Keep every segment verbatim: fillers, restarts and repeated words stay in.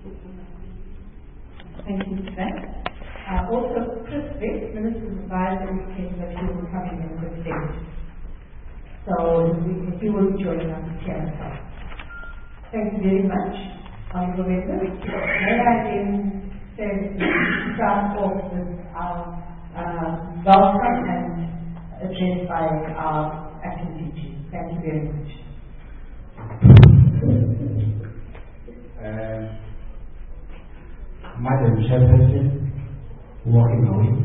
Thank you for that. Uh, also, Chris Vick, Minister's Advisor, indicated that he will be coming in a bit late. So we, he will be joining us at ten o'clock. Thank you very much, Honorable Members. May I then say that start off with our uh, welcome and address by our acting D G. Thank you very much. Uh, Madam Chairperson, walking away.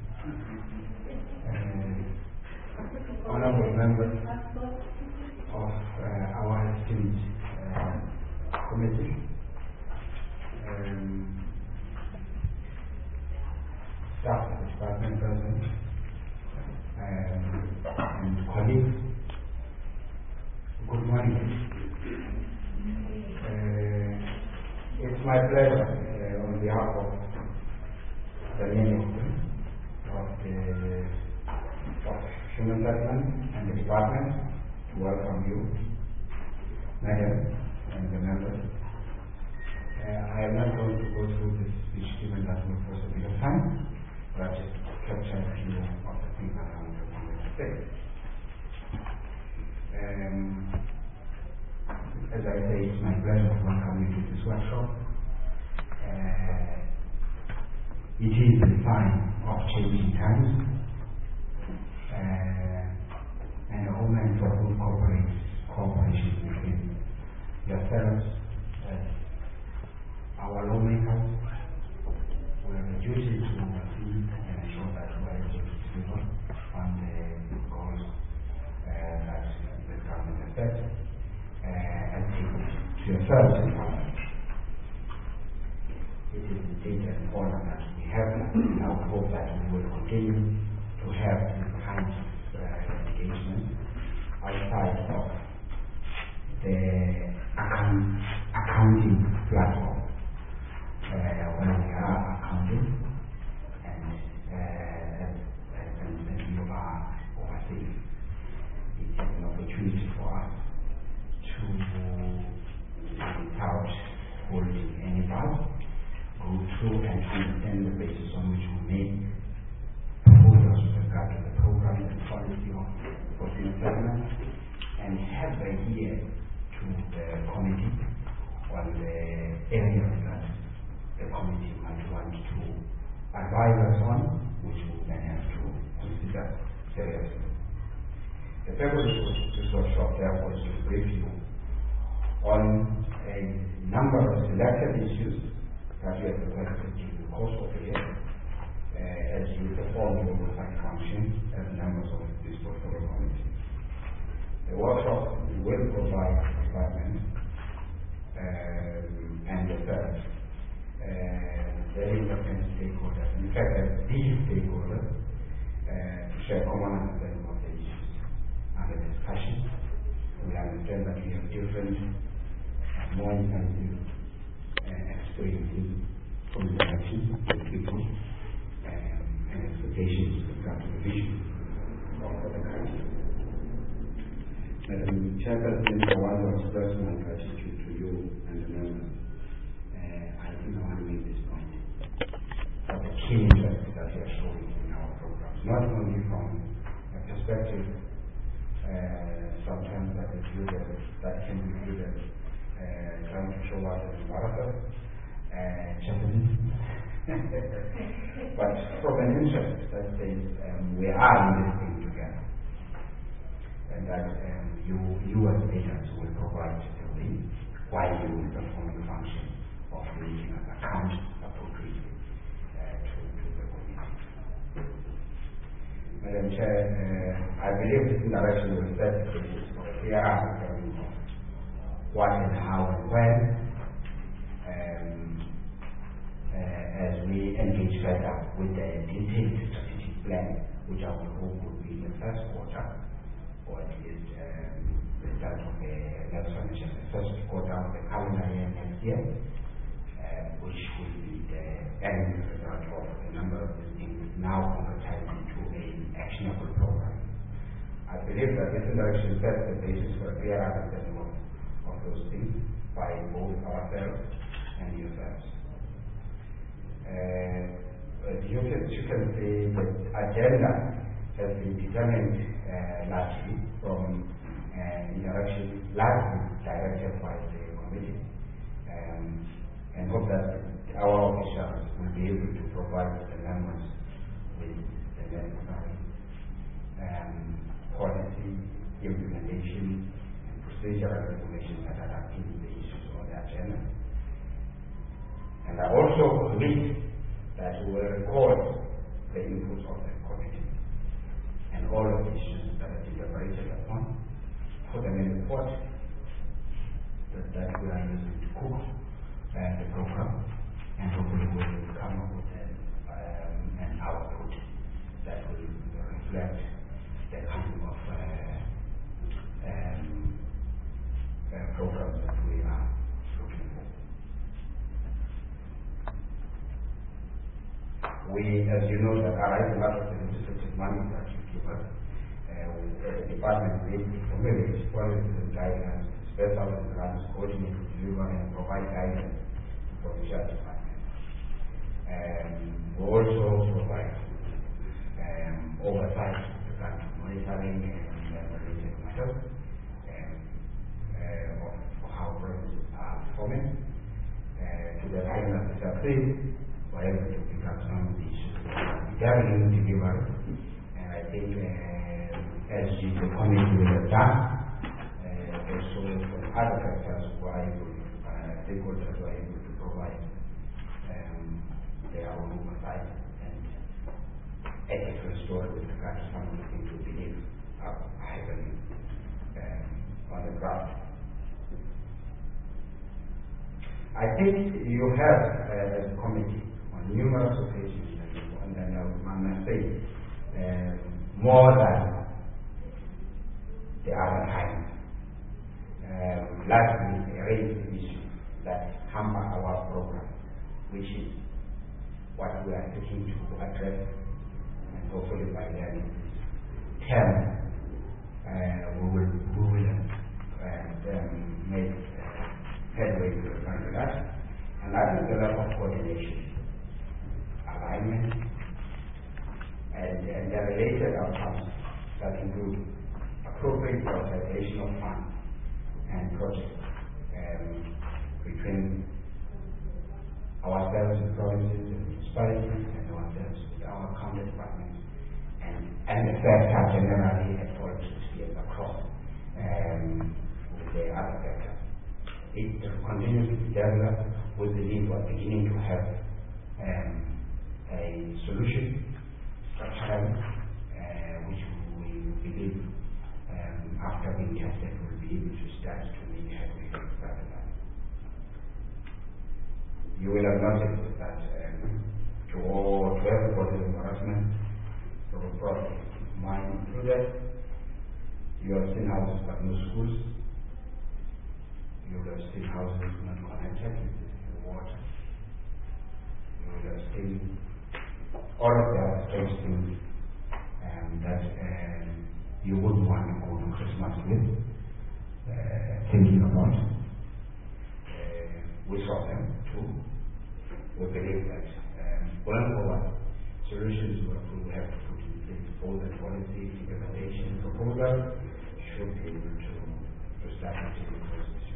Uh, honorable members of uh, our esteemed uh, committee, um, staff of the department present, um, and colleagues, good morning. Uh, it's my pleasure uh, on behalf of the Ministry of the of Human Settlement and the Department to welcome you, Madam, and the members. Uh, I am not going to go through this speech given that will cost a bit of time, but I'll just capture a few of the things that I wanted to say. Um, As I say, it's my pleasure to welcome you to this workshop. Uh, it is a sign of changing times, uh, and a moment for good cooperation between yourselves as our lawmakers. We have a duty to oversee and ensure that we are able to deliver on the goals uh, that the government has set. Uh, and to yourselves in Parliament. It is indeed an honor that we have that, and I would hope that we will continue to have this kind of uh, engagement outside of the account, accounting platform, uh, where we are accounting and, uh, and, and, and you are overseeing. It is an opportunity for us without holding any back, go through and understand the basis on which we make proposals with regard to the program and policy of Fortune Settlement, and have the idea to the committee on the areas that the committee might want to advise us on, which we then have to consider seriously. The purpose of this workshop, therefore, is to brief you on a number of selected issues that we have requested during the course of the year uh, as you perform your oversight function as members of this portfolio committee. The workshop will provide the department um, and yourself uh, very important stakeholders, in fact, as the stakeholders, uh, to share common understanding of the issues under discussion. We understand that we have different more intensive uh, experiences from the actions of people um, and expectations with regard to the vision of the country. Madam Chairperson, I want to express my gratitude to you and the members. Uh, I think I want to make this point of the key interest that you are showing in our programs, not only from a perspective uh, sometimes that is viewed as, that can be viewed as Uh, trying to show us as embarrassers, uh, but from an interest that says um, we are in this thing together, and that um, you, you as agents will provide the way while you will perform the function of making an account appropriately uh, to, to the community. Madam Chair, uh, I believe this direction will set the basis for a clear understanding of what and how and when, um, uh, as we engage further with the detailed strategic plan, which I would hope will be in the first quarter, or at least um, the start of the next financial, the first quarter of the calendar year next year, uh, which will be the end result of a number of these things now concretized into an actionable program. I believe that this direction sets the basis for a clear understanding of those things by both ourselves and you themselves. Uh, as you can, you can see the agenda has been determined uh, largely from uh, interaction largely directed by the committee, um, and hope that our officials will be able to provide the members with the necessary um, policy, implementation, and procedural information that are in the issues on the agenda. And I also commit that we will record the inputs of the committee and all of the issues that are deliberated upon, put them in the report that, that we are using to cook uh, the program, and hopefully we will come up with an, um, an output that will reflect the kind of uh, um, uh, programs that we are looking for. We, as you know, that arise a lot of the legislative money that you give us. Uh, the department is familiar with policies and guidelines, special and grants, coordinate, deliver, and provide guidance for the church department. Um, we also provide um, oversight with regard to monitoring and uh, related matters um, uh, of, of how programs are performing. Uh, to the time that we succeed, we're able to pick up some of the issues regarding delivery. And I think uh, as the committee will have done, uh, also from other factors who are able, uh, stakeholders who are able to provide um, their own oversight and ethical story with regard to some of the things we believe are happening um, on the ground. I think you have, uh, as a committee, on numerous occasions, and then I must say, uh, more than the other times, um, largely raised the issue that hamper our program, which is what we are seeking to address, and hopefully by then, term, uh, we will, we will uh, um, make uh, headway to that. And that is the level of coordination, alignment, and, and the related outcomes that include appropriate prioritization of funds and projects um, between ourselves with provinces and municipalities and ourselves with our counter departments and, and the sector generally at all spheres across um, with the other sectors. It continues to develop with the need for beginning to have um, a solution structurally, uh, which we believe um, after being tested will be able to start to make headway further than. You will have noticed that um, to all to everybody's embarrassment, so probably mine included, you have seen houses but no schools. You will have seen houses not connected with the water. You will have seen all of the other strange things um, that um, you wouldn't want to go to Christmas with, uh, thinking about. Uh, we saw them too. We believe that um, going forward, solutions we have to put in place, both the policy implementation proposal should be able to, to start taking those issues.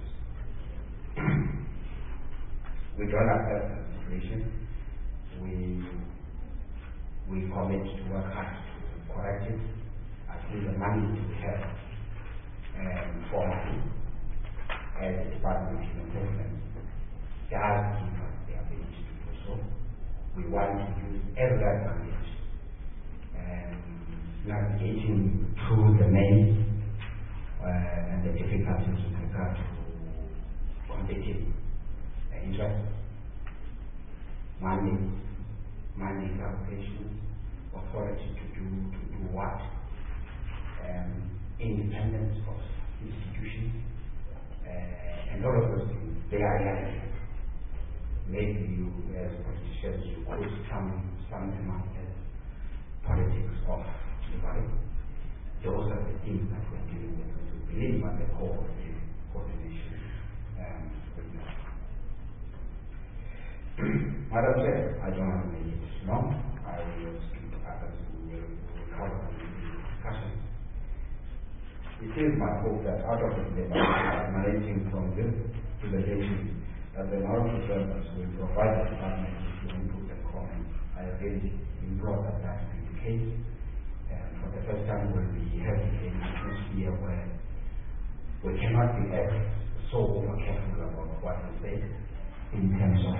We don't accept the situation. We we commit to work hard to correct it. I think the money we have um, formally as a Department of Human Development does give us the ability to do so. We want to use every advantage um, navigating through the maze uh, and the difficulties with regard to competing uh, interests, mandates, mandate applications, authority to do to do what, um, independence of institutions, uh, and all of those things. They are realities. Maybe you, as politicians, you could sum sum them up as politics of delivery. Those are the things that we're dealing with. We believe at the core of the coordination. Um, Madam Chair, I don't want to make it long. I will speak to others who will cover the discussion. It is my hope that out of this debate, emanating from this presentation, that the minority members will provide the department with input and comments. I have really been brought that that to be the case, and for the first time we'll be having a atmosphere where we cannot be as so over careful about what we say in terms of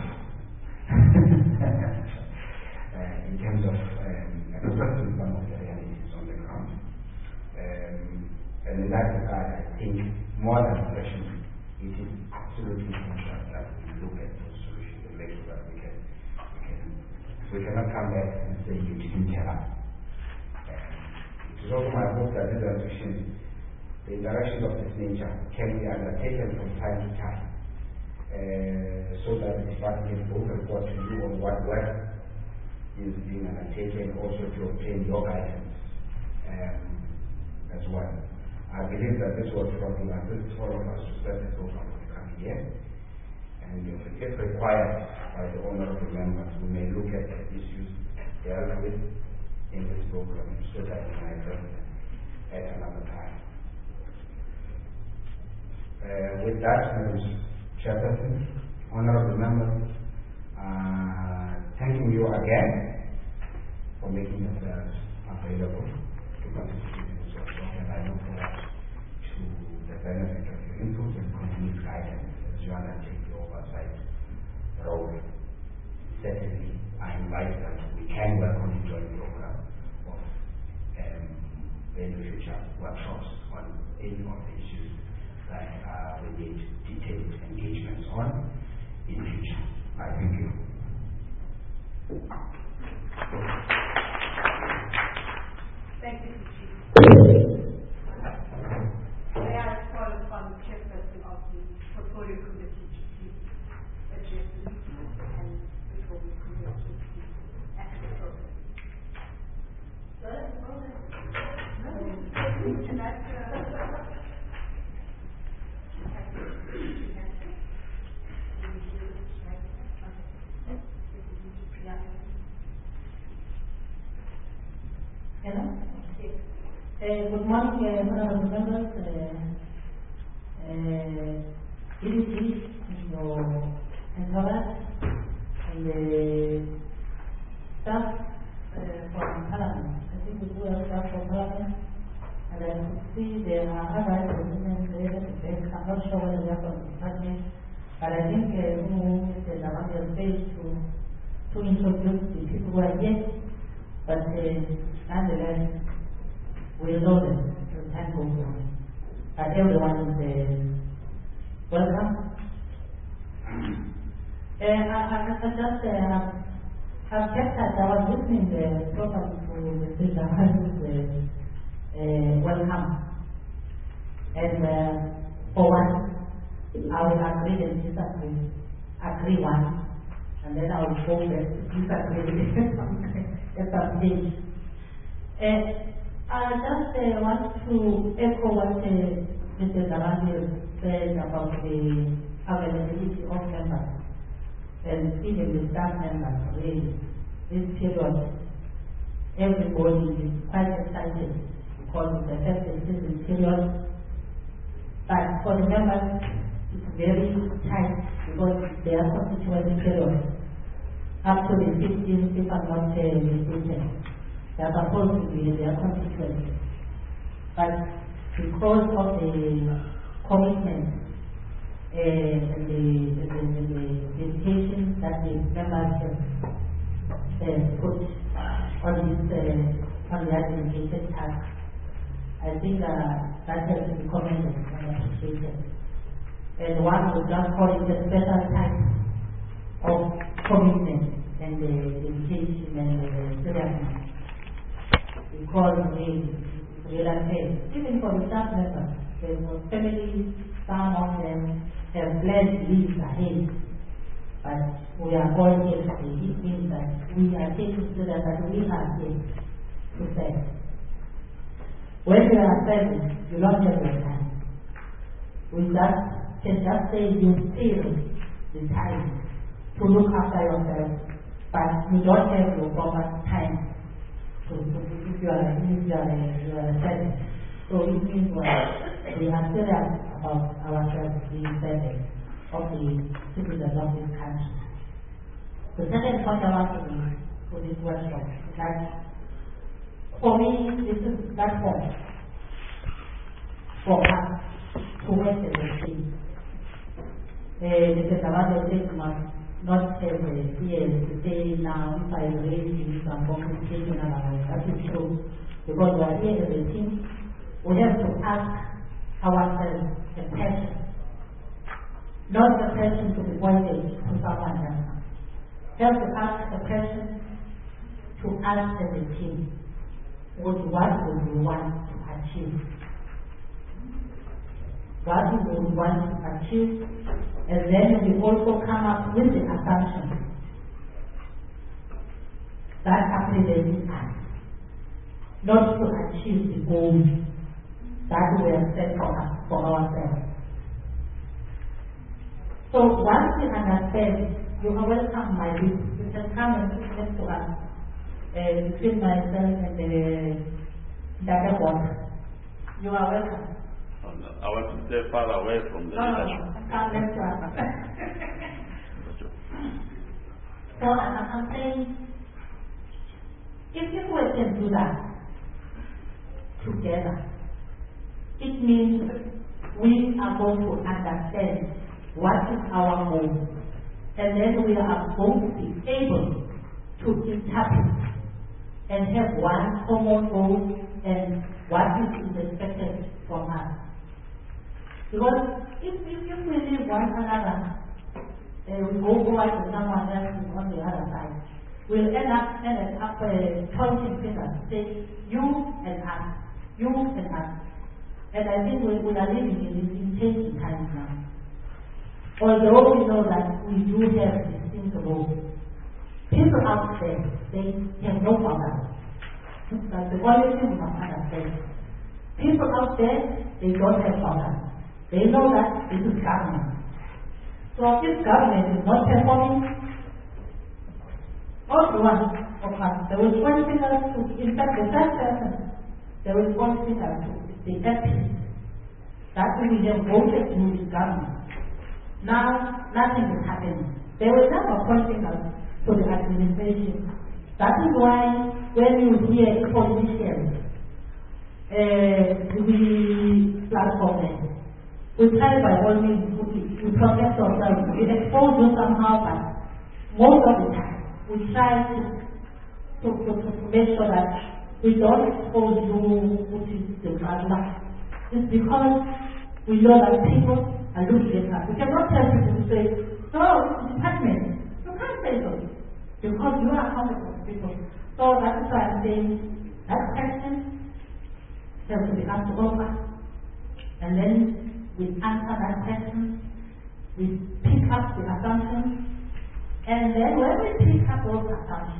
uh, in terms of um, expressing some of the realities on the ground. Um, and in that regard, I think more than reflection, it is absolutely essential that we look at the solution to make sure that we can, we can we cannot come back and say you didn't tell us. Um, it is also my hope that this reflection, the interactions of this nature can be undertaken from time to time, uh, so that the department both report to you on what work is being undertaken, also to obtain your guidance um, as well. I believe that this was probably my first all of us to set the program for the coming year, and if, if required by the honorable members, we may look at the issues dealt with in this program so that we can address them at another time. Uh, with that, Madam Chairperson, honorable members, uh, thanking you again for making yourselves available to participate in this workshop, and I look forward to the benefit of your input and continued guidance as you undertake the oversight role. Certainly, I invite that we can welcome the joint program of um, any future workshops on any of the issues that uh, we need detailed engagements on in future. I thank you. Thank you, Chief. May I call upon the chairperson of the portfolio committee to please address the meeting and before we commit to the actual program. Sir, no, would you like to? Hello? Uh, good morning, uh, honorable members. Uh, uh, D D G, your entourage, and the staff uh, from Parliament. I think we do have staff from Parliament, and I could see there are other representatives there. I'm not sure whether they are from the department, but I think uh, who is around your stage to, to introduce the people who are here. But uh, nonetheless, we know them as time goes on. But everyone is uh, welcome. uh, I, I, I just uh, have kept that I was listening the program to Mister Jamal's uh, uh, welcome. And uh, for one, I will agree and disagree. Agree one, and then I will go back to disagree. At some stage. Uh, I just uh, want to echo what uh, Mister Zarandi said about the availability of members and even the staff members. Really, this period, everybody is quite excited because it's the festive season period. But for the members, it's very tight because they are constituency period. Up to the fifteenth, if I'm not uh, mistaken, they are supposed to be their constituency. But because of the commitment uh, and the, the, the, the dedication that the members have uh, put on this uh, on the administrative task, I think uh, that has to be commended and appreciated. And one would just call it a special type of commitment and the dedication and the seriousness, because we realize even for the staff members, there were families, some of them have blessed lives ahead, but we are all here today. It means that we are taking students that we are here to serve. When you are serving, you don't have your time. We just can just say you feel the time to look after yourself, but you don't have your proper time to, to if you are if you are you are serving. So it means well, we are serious about ourselves being serving of the citizens of this country. The second point I want to make for this workshop is that for me this is that point for us to work as a team. This is about the statement, not as a fear to say now if I raise you some complication around that is true. Because we are here as a team, we have to ask ourselves a question. Not the question to be pointed to someone else. We have to ask a question to us as a team. What would we want to achieve? What we would want to achieve, and then we also come up with the assumption that represents us, not to achieve the goals that we have set for us, for ourselves. So once we understand, you are welcome, my youth. You can come and sit next to us, uh, between myself and the data board. You are welcome. I want to stay far away from the no, leadership. No, come next to us. So I'm, I'm saying, if you can do that together, it means we are going to understand what is our goal, and then we are going to be able to interpret and have one common goal and what is expected from us. Because if, if, if we leave one another, uh, we go over to someone else on the other side, we'll end up end up uh, pointing fingers, say you and us, you and us. And I think we, we are living in these changing times now. Although we know that we do have distinct roles, people out there, they have no power. That's the only thing we must understand. People out there, they don't have power. They know that this is government. So if government is not performing, all one of us, they will point fingers to, in fact, the third person, they will point fingers to the F P. That we have voted to this government. Now, nothing is happening. They will never point fingers to the administration. That is why when you hear politicians, uh, we platform them. We try by all means to, to protect ourselves. We expose you somehow, but most of the time we try to, to, to, to make sure that we don't expose you, which is the bad. It's because we know that people are looking at us. We cannot tell people to say, oh, it's department. You can't say so. Because you are accountable to people. So that's why I'm saying that question has to be asked over. And then we answer that question, we pick up the assumptions, and then when we pick up those assumptions,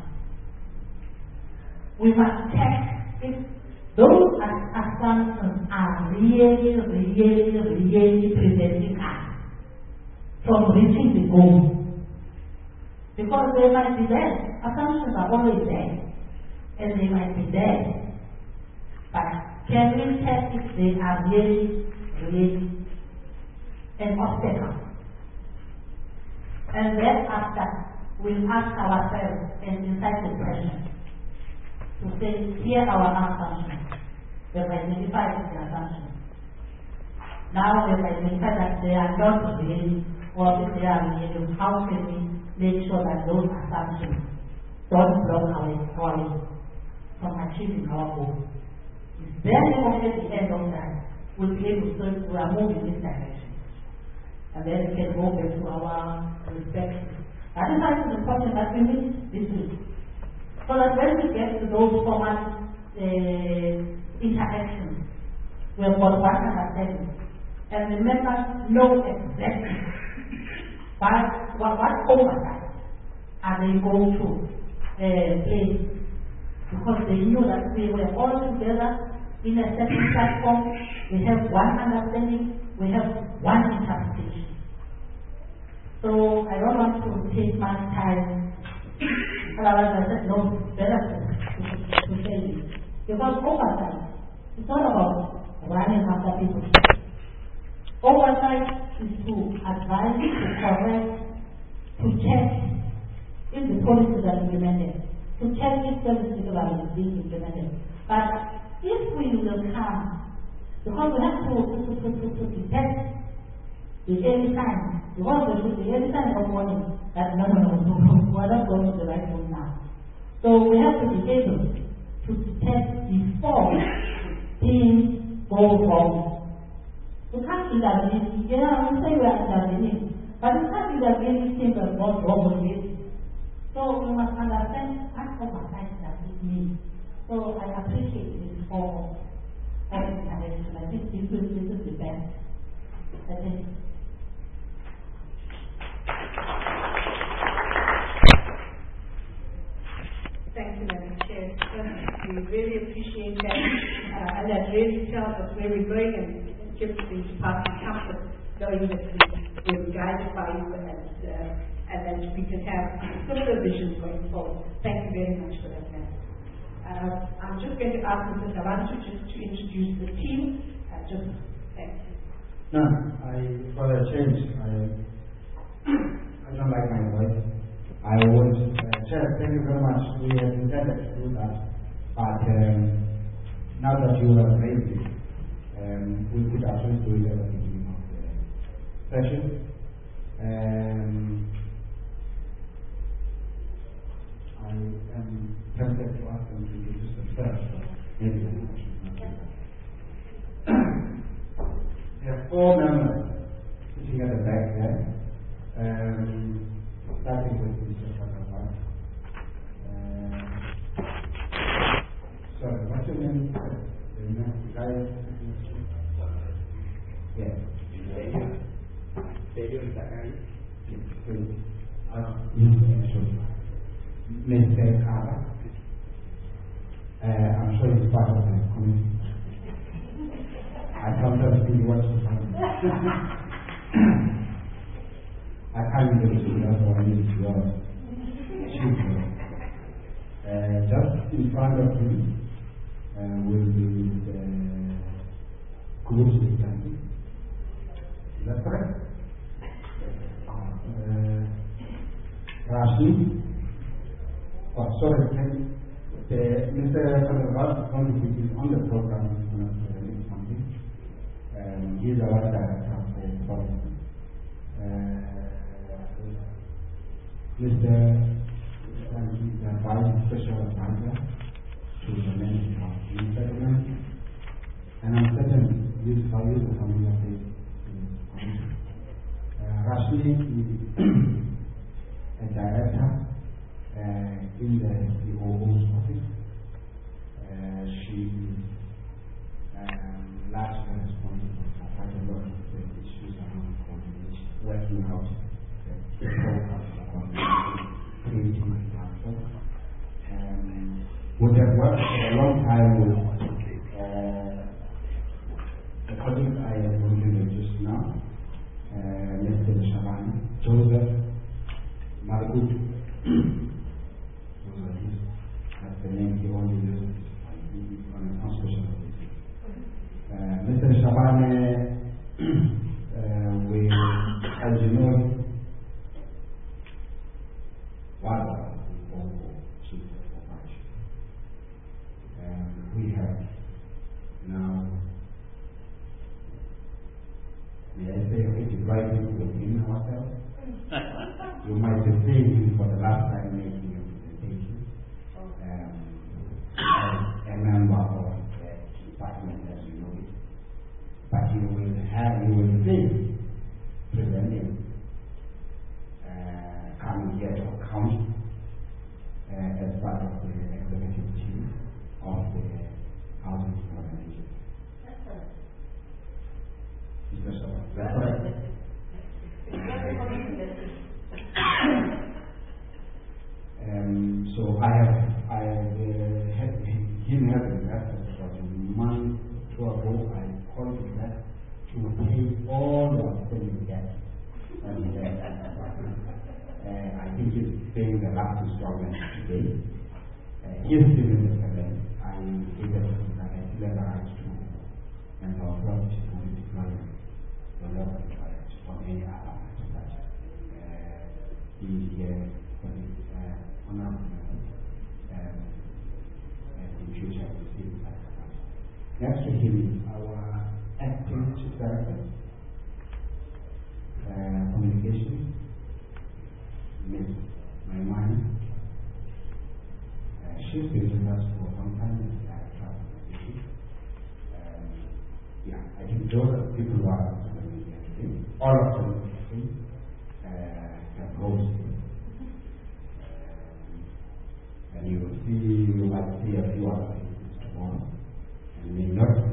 we must check if those assumptions are really, really, really preventing us from reaching the goal. Because they might be there. Assumptions are always there, and they might be there. But can we check if they are really, really an obstacle? And then after, we'll ask ourselves an insightful question to say, here are our assumptions. We have identified the assumptions. Now we have identified that they are not real, or if they are real, how can we make sure that those assumptions don't block our way from achieving our goal? Then at the end of that, we'll be able to say we are moving in this direction. And then we can go back to our respective. That is why it's important that we meet this week. So that when we get to those formal uh, interactions, we have got one understanding. And the members know exactly what, what, what oversight are they going to uh, play. Because they knew that we were all together in a certain platform, we have one understanding, we have one interpretation. So I don't want to take much time. Otherwise, I said, no, better to, to say it. Because oversight, it's not about running after people. Oversight is to advise, to correct, to check if the policies are implemented, to check if services are being implemented. But if we will come, because we have to, to, to, to, to detect the early signs, we want to shoot the early signs of warning that no, no, no, no, no, we're not going to the right room now. So we have to be able to detect before things go wrong. We can't intervene, you know, we say we are intervening, but we can't intervene things that go wrong with it. So we must understand what oversight does it mean. So I appreciate this for having direction. I think this is, this is the best. I think. Thank you, Madam Chair. We really appreciate that, uh, and that really tells us where we're going and gives the department comfort knowing that we, we're guided by you and, uh, and that we can have similar visions going forward. Thank you very much for that, Madam. Uh, I'm just going to ask Mister Savantu just to introduce the team. Uh, just thank you. No, I, for a change, I, I don't like my voice. I would, uh, Chair, thank you very much. We have intended to do that, but um, now that you have raised it, um, we could actually do it at the beginning of the session. Um, I am tempted to ask them to introduce themselves, but maybe I should not do that. There are four members sitting at the back there. Um, starting with Mister Sakapa. Uh, sorry, what's your name? The name, guy? Yeah. Stadium Sakari. Mister Kaba. Uh, I'm sure he's part of the committee. I sometimes think he wants to find I can't do it, that's what I need to do. Uh, just in front of him uh, will be the group standing. Is that correct? Uh, Rashid? Oh, sorry, can, the, Mister Salazar is going to be on the program, he's going to say something. Um, he's our director of the program. Uh, Mister the Vice Special Advisor to the Ministry of Resettlement, and I'm certain this is how you are familiar with this commission. Rashmi is a director uh, in the C O O's office. Uh, she is um, largely responsible for quite a lot of the issues around coordination, working out the program. Creating a platform. Um, we have worked for a long time with uh, the colleagues I have mentioned just now, uh, Mister Shabani, Joseph, Margut. That's the name he only uses on a special basis. Uh, Mister Shabani, uh, we, as you know, and we have now, may I say, integrated within ourselves. You might have seen for the last time making a presentation um, as a member of the department, as you know it. But you will have, you will see presenting. Uh, coming here to account uh, as part of the executive team of the housing organization. That's correct. Mister Sabah, that's correct. Um, so I have, I have uh, had him having that about a month or two ago. I called him that to pay all the outstanding debt. And uh, uh, I think which is paying the last installment today. Uh, he is still in the seven. I gave it to him, and I still have the rights to mental health to deployment. So not required on any other matter. Uh, he has for his uh, honorable members, um, and in future we will see that. Next to him is our acting chief director, uh, communications, Miz Maimani. Uh, she's been with us for some time as director of communications. Um, yeah, I think those are the people who are on the media today. All of them uh, have roles. Um, and you will see, you might see a few other things tomorrow. And may not be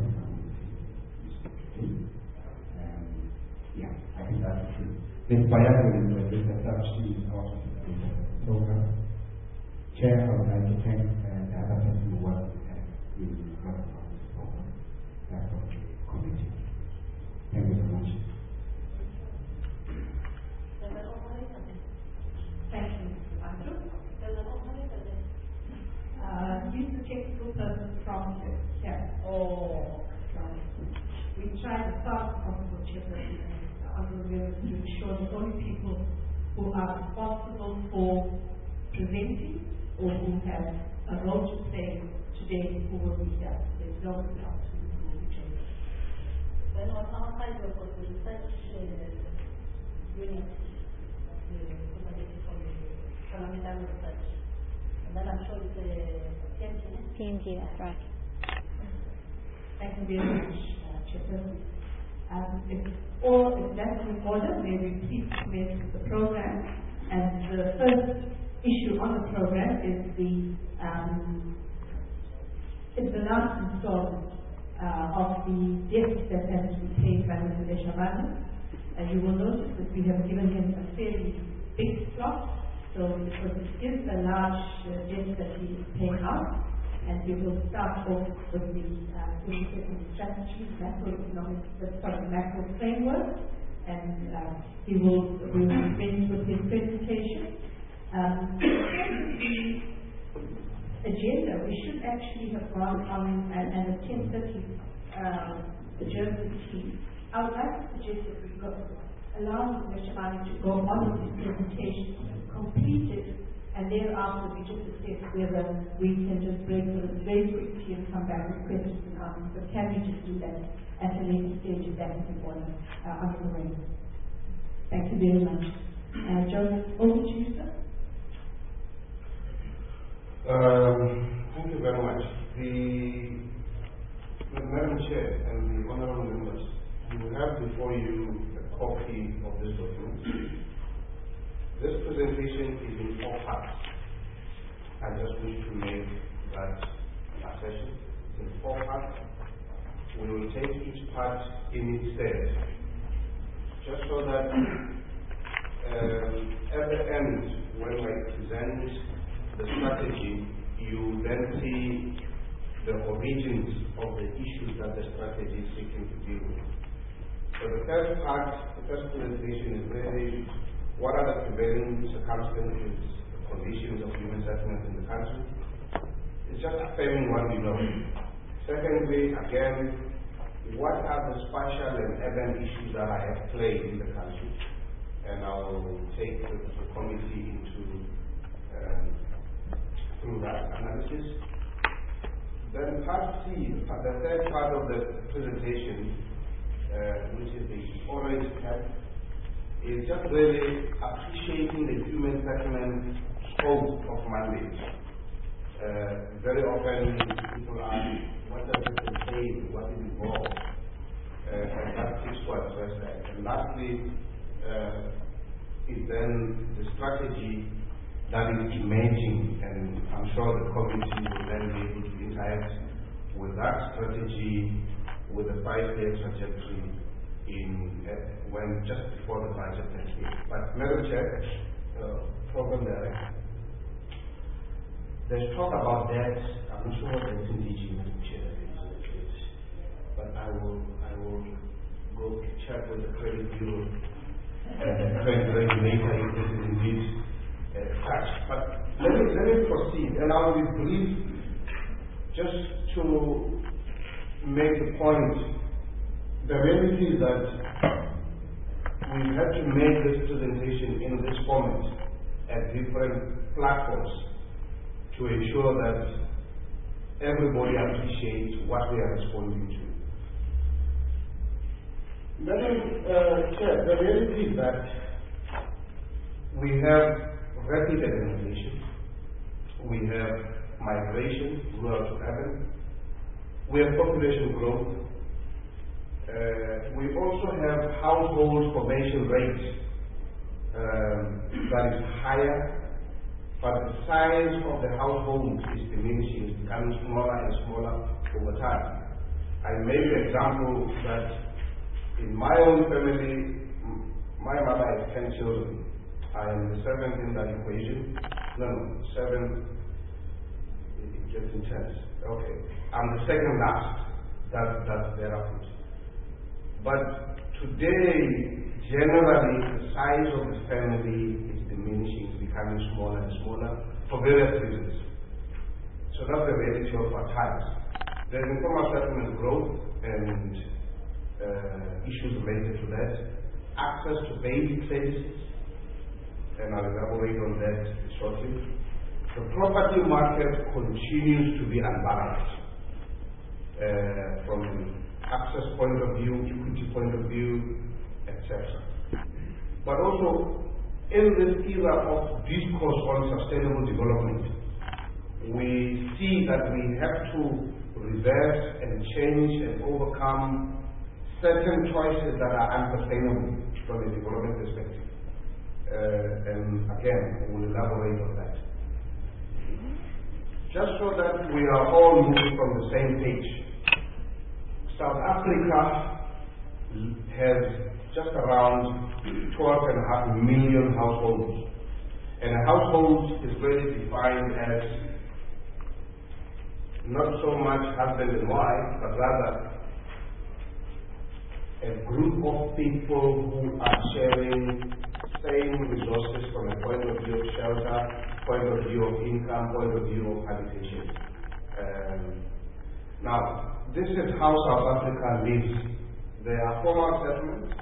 um, yeah, I think that's true. Miz Bayako is the director, she is also the program. Chair, I would like to thank uh, the other person who worked with her in working on this program. That's for the committee. Thank you so much. Thank you, Mister Andrew. Uh, use the technical person from the yeah. Oh, right. We try as far as possible, Chairperson, on the to ensure that only people who are responsible for presenting or who have a role to play today who will be here. There's no one else who will be joining. Well, on our side, we've got the research uh, unit, the capability for the parliamentary research. And then I'm sure it's a P M G. P M G, that's right. Thank you very much, uh, Chairperson. Um, if all is left in order, may we please commence with the program. And the first issue on the program is the um, is the last installment uh, of the debt that has to be paid by Mister Leshabane. And you will notice that we have given him a fairly big slot, so because it is a large uh, debt that he is paying out. And we will start off with the uh, strategy, macroeconomic, sorry, macro framework, and uh, he will we will begin with his presentation. Um, the agenda, we should actually have gone on an, an ten thirty uh, adjournment team. I would like to suggest that we go, allow Mister Shamani to go on with his presentation, complete it, and thereafter we just assess whether we can just break for this very quickly and come back with questions and answers. But can we just do that at a later stage if that is important uh, under the way? Thank you very much. Uh, John, over to you, sir. Um, thank you very much. The, the Madam Chair and the honorable members, you have before you a copy of this document. This presentation is in four parts. I just wish to make that assertion. In four parts, we will take each part in its stead, just so that um, at the end, when I present the strategy, you then see the origins of the issues that the strategy is seeking to deal with. So the first part, the first presentation is very what are the prevailing circumstances, the conditions of human settlement in the country? It's just affirming what we know. Secondly, again, what are the spatial and urban issues that are at play in the country? And I'll take the, the committee into um, through that analysis. Then part C, the third part of the presentation, uh, which is the orange tab, is just really appreciating the human settlement scope of mandate. Uh, very often people ask, what does it entail, what is involved? Uh, and that is to address that. And lastly, uh, is then the strategy that is emerging, and I'm sure the committee will then be able to interact with that strategy with a five-year trajectory in uh, when just before the budget next year. But Madam Chair, uh, Program Director, there's talk about that. I'm not sure what the D G Madam Chair is, but I will I will go check with the credit bureau and the credit regulator if this is indeed uh, then I'll be brief just to make the point. The reality is that we have to make this presentation in this format at different platforms to ensure that everybody appreciates what we are responding to. Madam uh, Chair, the reality is that we have rapid urbanization, we have migration, rural to urban, we have population growth, uh, we also have household formation rates um, that is higher, but the size of the household is diminishing, is becoming smaller and smaller over time. I made the example that in my own family, my mother has ten children. I am the seventh in that equation. No, no, seven, it gets intense. Okay. I'm the second last. That, that's their output. But today, generally, the size of the family is diminishing, it's becoming smaller and smaller for various reasons. So that's the reality of our times. There's informal settlement growth and uh, issues related to that. Access to basic services, and I'll elaborate on that shortly. The property market continues to be unbalanced uh, from an access point of view, equity point of view, et cetera. But also, in this era of discourse on sustainable development, we see that we have to reverse and change and overcome certain choices that are unsustainable from a development perspective. Uh, and again, we'll elaborate on that. Just so that we are all moving from the same page. South Africa has just around twelve and a half million households. And a household is really defined as not so much husband and wife, but rather a group of people who are sharing same resources from a point of view of shelter, point of view of income, point of view of habitation. Um, now, this is how South Africa lives. There are formal settlements,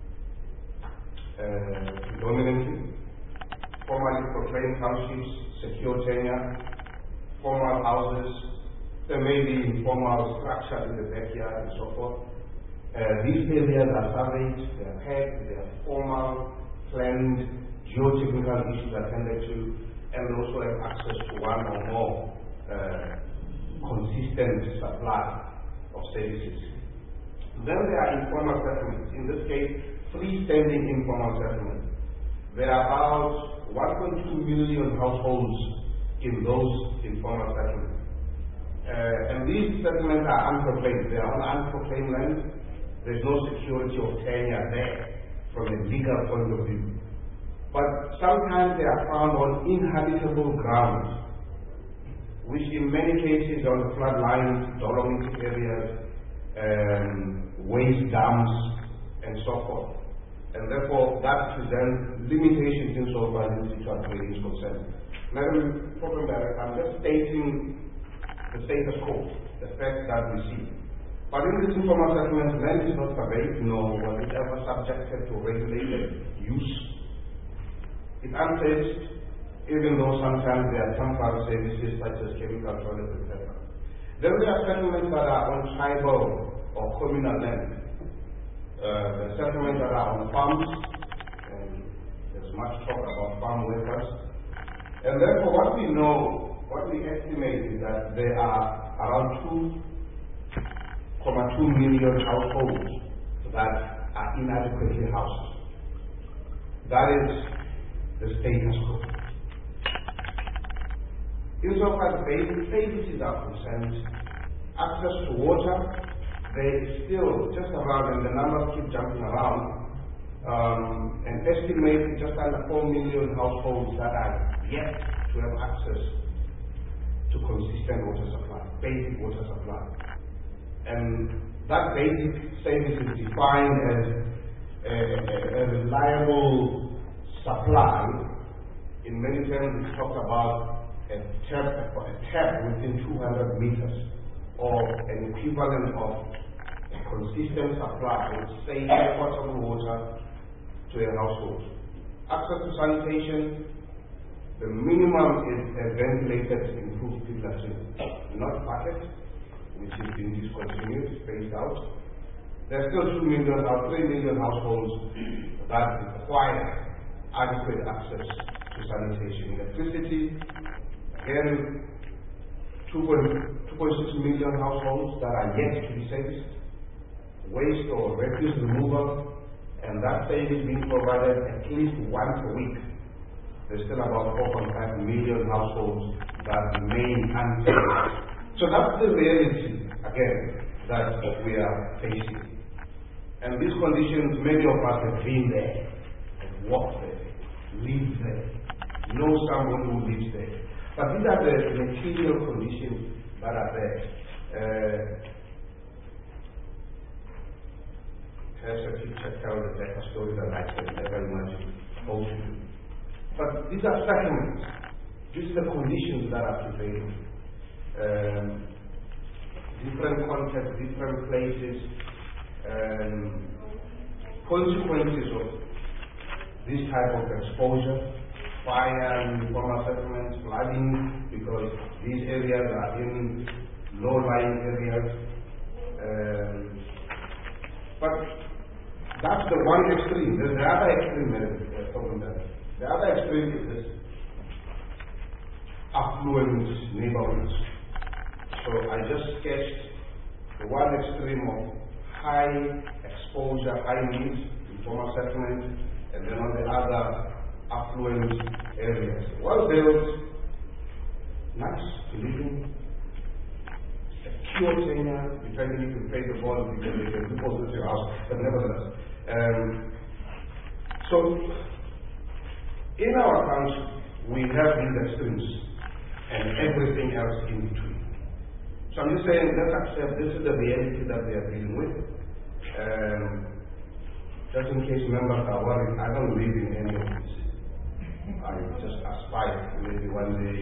uh, predominantly, formally proclaimed townships, secure tenure, formal houses, there may be informal structure in the backyard and so forth. Uh, these areas are surveyed, they are pegged, they are formal, planned, geotechnical issues attended to, and also have access to one or more uh, consistent supply of services. Then there are informal settlements, in this case, freestanding informal settlements. There are about one point two million households in those informal settlements. Uh, and these settlements are unproclaimed. They are on unproclaimed land. There's no security of tenure there from a legal point of view. But sometimes they are found on inhabitable grounds, which in many cases are on the floodlines, dolomitic areas, um, waste dams, and so forth. And therefore, that presents limitations insofar as the situation is concerned. Madam Program Director, I'm just stating the status quo, the facts that we see. But in this informal settlement, land is not surveyed, nor was it ever subjected to regulated use. It's unfaced, even though sometimes there are temporary services such as chemical toilets, et cetera. Then there are settlements that are on tribal or communal land. Uh, the settlements that are on farms, and there's much talk about farm workers. And therefore, what we know, what we estimate is that there are around two point two million households that are inadequately housed. That is the status quo. Insofar as basic services are concerned, access to water, there is still just around, and the numbers keep jumping around, um, an estimated just under four million households that are yet to have access to consistent water supply, basic water supply. And that basic service is defined as a, a, a reliable supply. In many terms, it's talked about a tap, a tap within two hundred meters, or an equivalent of a consistent supply of safe potable water to a household. Access to sanitation, the minimum is a ventilated improved latrine, not bucket, which has been discontinued, phased out. There are still two million or three million households that require adequate access to sanitation. Electricity, again, two point six million households that are yet to be serviced. Waste or refuse removal, and that service is being provided at least once a week. There's still about four point five million households that remain unserved. So that's the reality, again, that we are facing. And these conditions, many of us have been there, have walked there, lived there, know someone who lives there. But these are the material conditions that are there. Uh, There's a picture tells a better story than I can ever imagine how to do. But these are settlements. These are the conditions that are prevailing. Um, different contexts, different places, um, consequences of this type of exposure, fire in informal settlements, flooding, because these areas are in low-lying areas. Um, but that's the one extreme. There's the other extreme. Uh, the other extreme is this affluent neighborhoods. So I just sketched the one extreme of high exposure, high needs, informal settlement, and then on the other, affluent areas. Well built, nice to live in, secure tenure, you try to need to pay the bond because they can deposit your house, but nevertheless. Um, so, in our country, we have these extremes and everything else in between. So I'm just saying, let's accept this is the reality that we are dealing with. Um, just in case members are worried, I don't live in any of this. I just aspire maybe one day.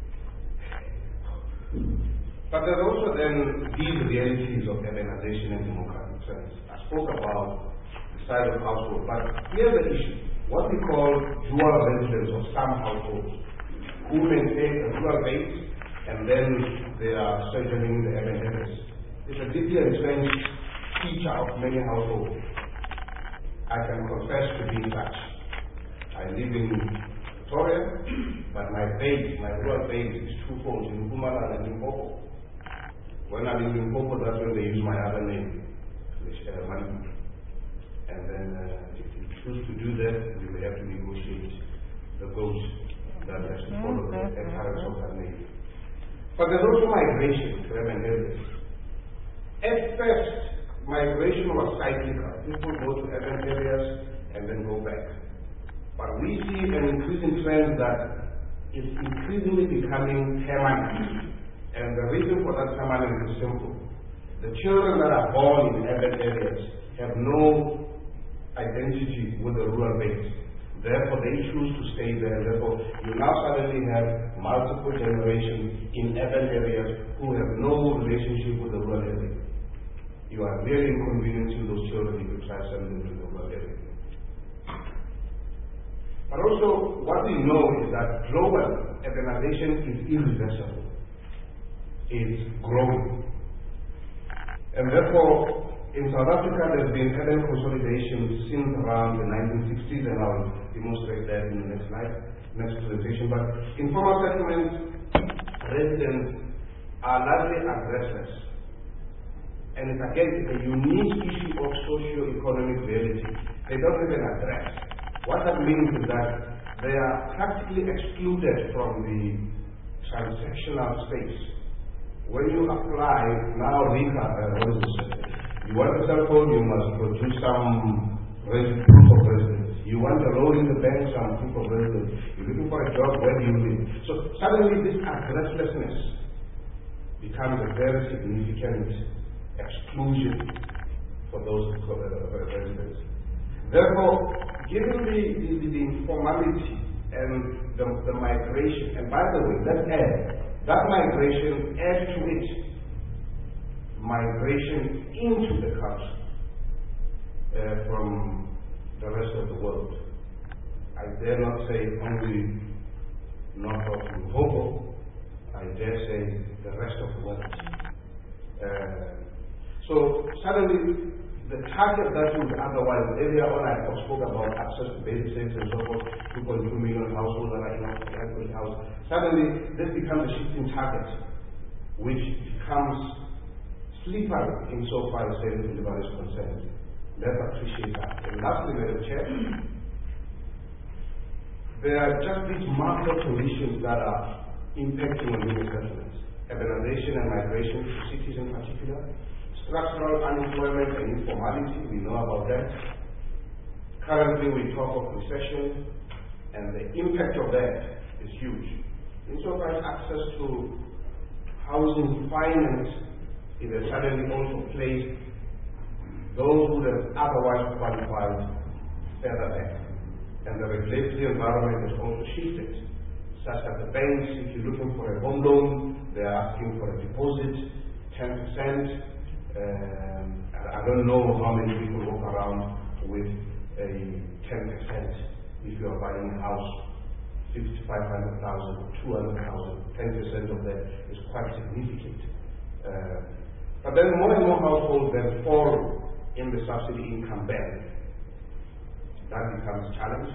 But there's also then these realities of urbanization and democratic trends. I spoke about the size of household, but here's the issue. What we call dual residence of some households, who maintain a dual base and then they are sojourning in the urban areas. It's a deeply entrenched feature of many households. I can confess to being such. I live in Victoria, but my base, my dual base is twofold, in Mpumalanga and Limpopo. When I live in Limpopo, that's when they use my other name, which is Manu. And then uh, if you choose to do that, you will have to negotiate the goals that has to follow the current of name. But there's also migration to urban areas. At first, migration was cyclical. People go to urban areas and then go back. But we see an increasing trend that is increasingly becoming permanent. And the reason for that permanent is simple. The children that are born in urban areas have no identity with the rural base. Therefore, they choose to stay there. Therefore, you now suddenly have multiple generations in urban areas who have no relationship with the rural area. You are really inconveniencing those children if you try to send them to the rural area. But also, what we know is that global urbanization is irreversible. It's growing. And therefore, in South Africa, there's been urban consolidation since around the nineteen sixties, and I'll demonstrate that in the next slide, next presentation. But informal settlement residents are largely addressless. And it's again a unique issue of socio-economic reality. They don't even address. What that means is that they are practically excluded from the transactional space. When you apply, now RICA, uh, what is this? You want a cell phone, you must produce some proof of residence. You want a loan in the bank, some proof of residence. You're looking for a job, where do you live? So suddenly this addresslessness becomes a very significant exclusion for those uh, residents. Therefore, given the, the, the informality and the, the migration, and by the way, let's add, that migration adds to it migration into the country uh, from the rest of the world. I dare not say only north of Limpopo, I dare say the rest of the world. Uh, so suddenly, the target that would otherwise, earlier on I spoke about access to basic services and so forth, two point two million households that are in a house. Suddenly, this becomes a shifting target, which becomes slippery insofar as service delivery is concerned. Let's appreciate that. And lastly, Madam Chair, there are just these market conditions that are impacting on human settlements. Urbanization and migration to cities in particular, structural unemployment and informality, we know about that. Currently we talk of recession, and the impact of that is huge. Insofar as access to housing finance, it has suddenly also placed those who have otherwise qualified further back. And the regulatory environment has also shifted, such that the banks, if you're looking for a home loan, they are asking for a deposit, ten percent. Um, I don't know how many people walk around with a ten percent if you are buying a house, fifty-five hundred thousand, two hundred thousand, ten percent of that is quite significant. Uh, but then more and more households then fall in the subsidy income band. That becomes a challenge.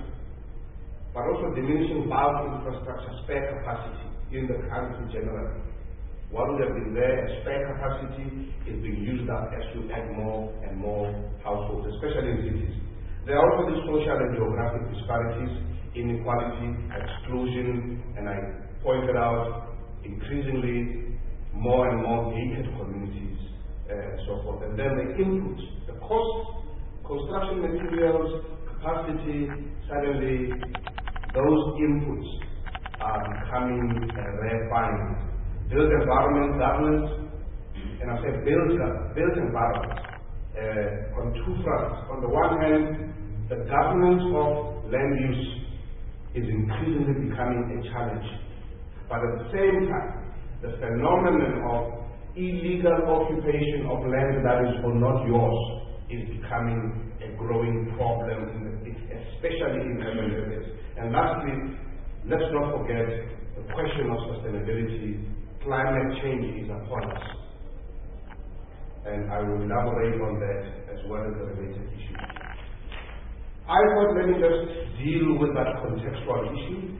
But also diminishing bulk infrastructure spare capacity in the country generally. What would have been there as spare capacity is being used up as you add more and more households, especially in cities. There are also these social and geographic disparities, inequality, exclusion, and I pointed out increasingly more and more gated communities uh, and so forth. And then the inputs, the cost, construction materials, capacity, suddenly those inputs are becoming a rare find. Built environment governance, and I say built, built environment uh, on two fronts. On the one hand, the governance of land use is increasingly becoming a challenge. But at the same time, the phenomenon of illegal occupation of land that is or not yours is becoming a growing problem, in the, especially in urban areas. And lastly, let's not forget the question of sustainability. Climate change is upon us, and I will elaborate on that as well as the related issues. I thought let me just deal with that contextual issue.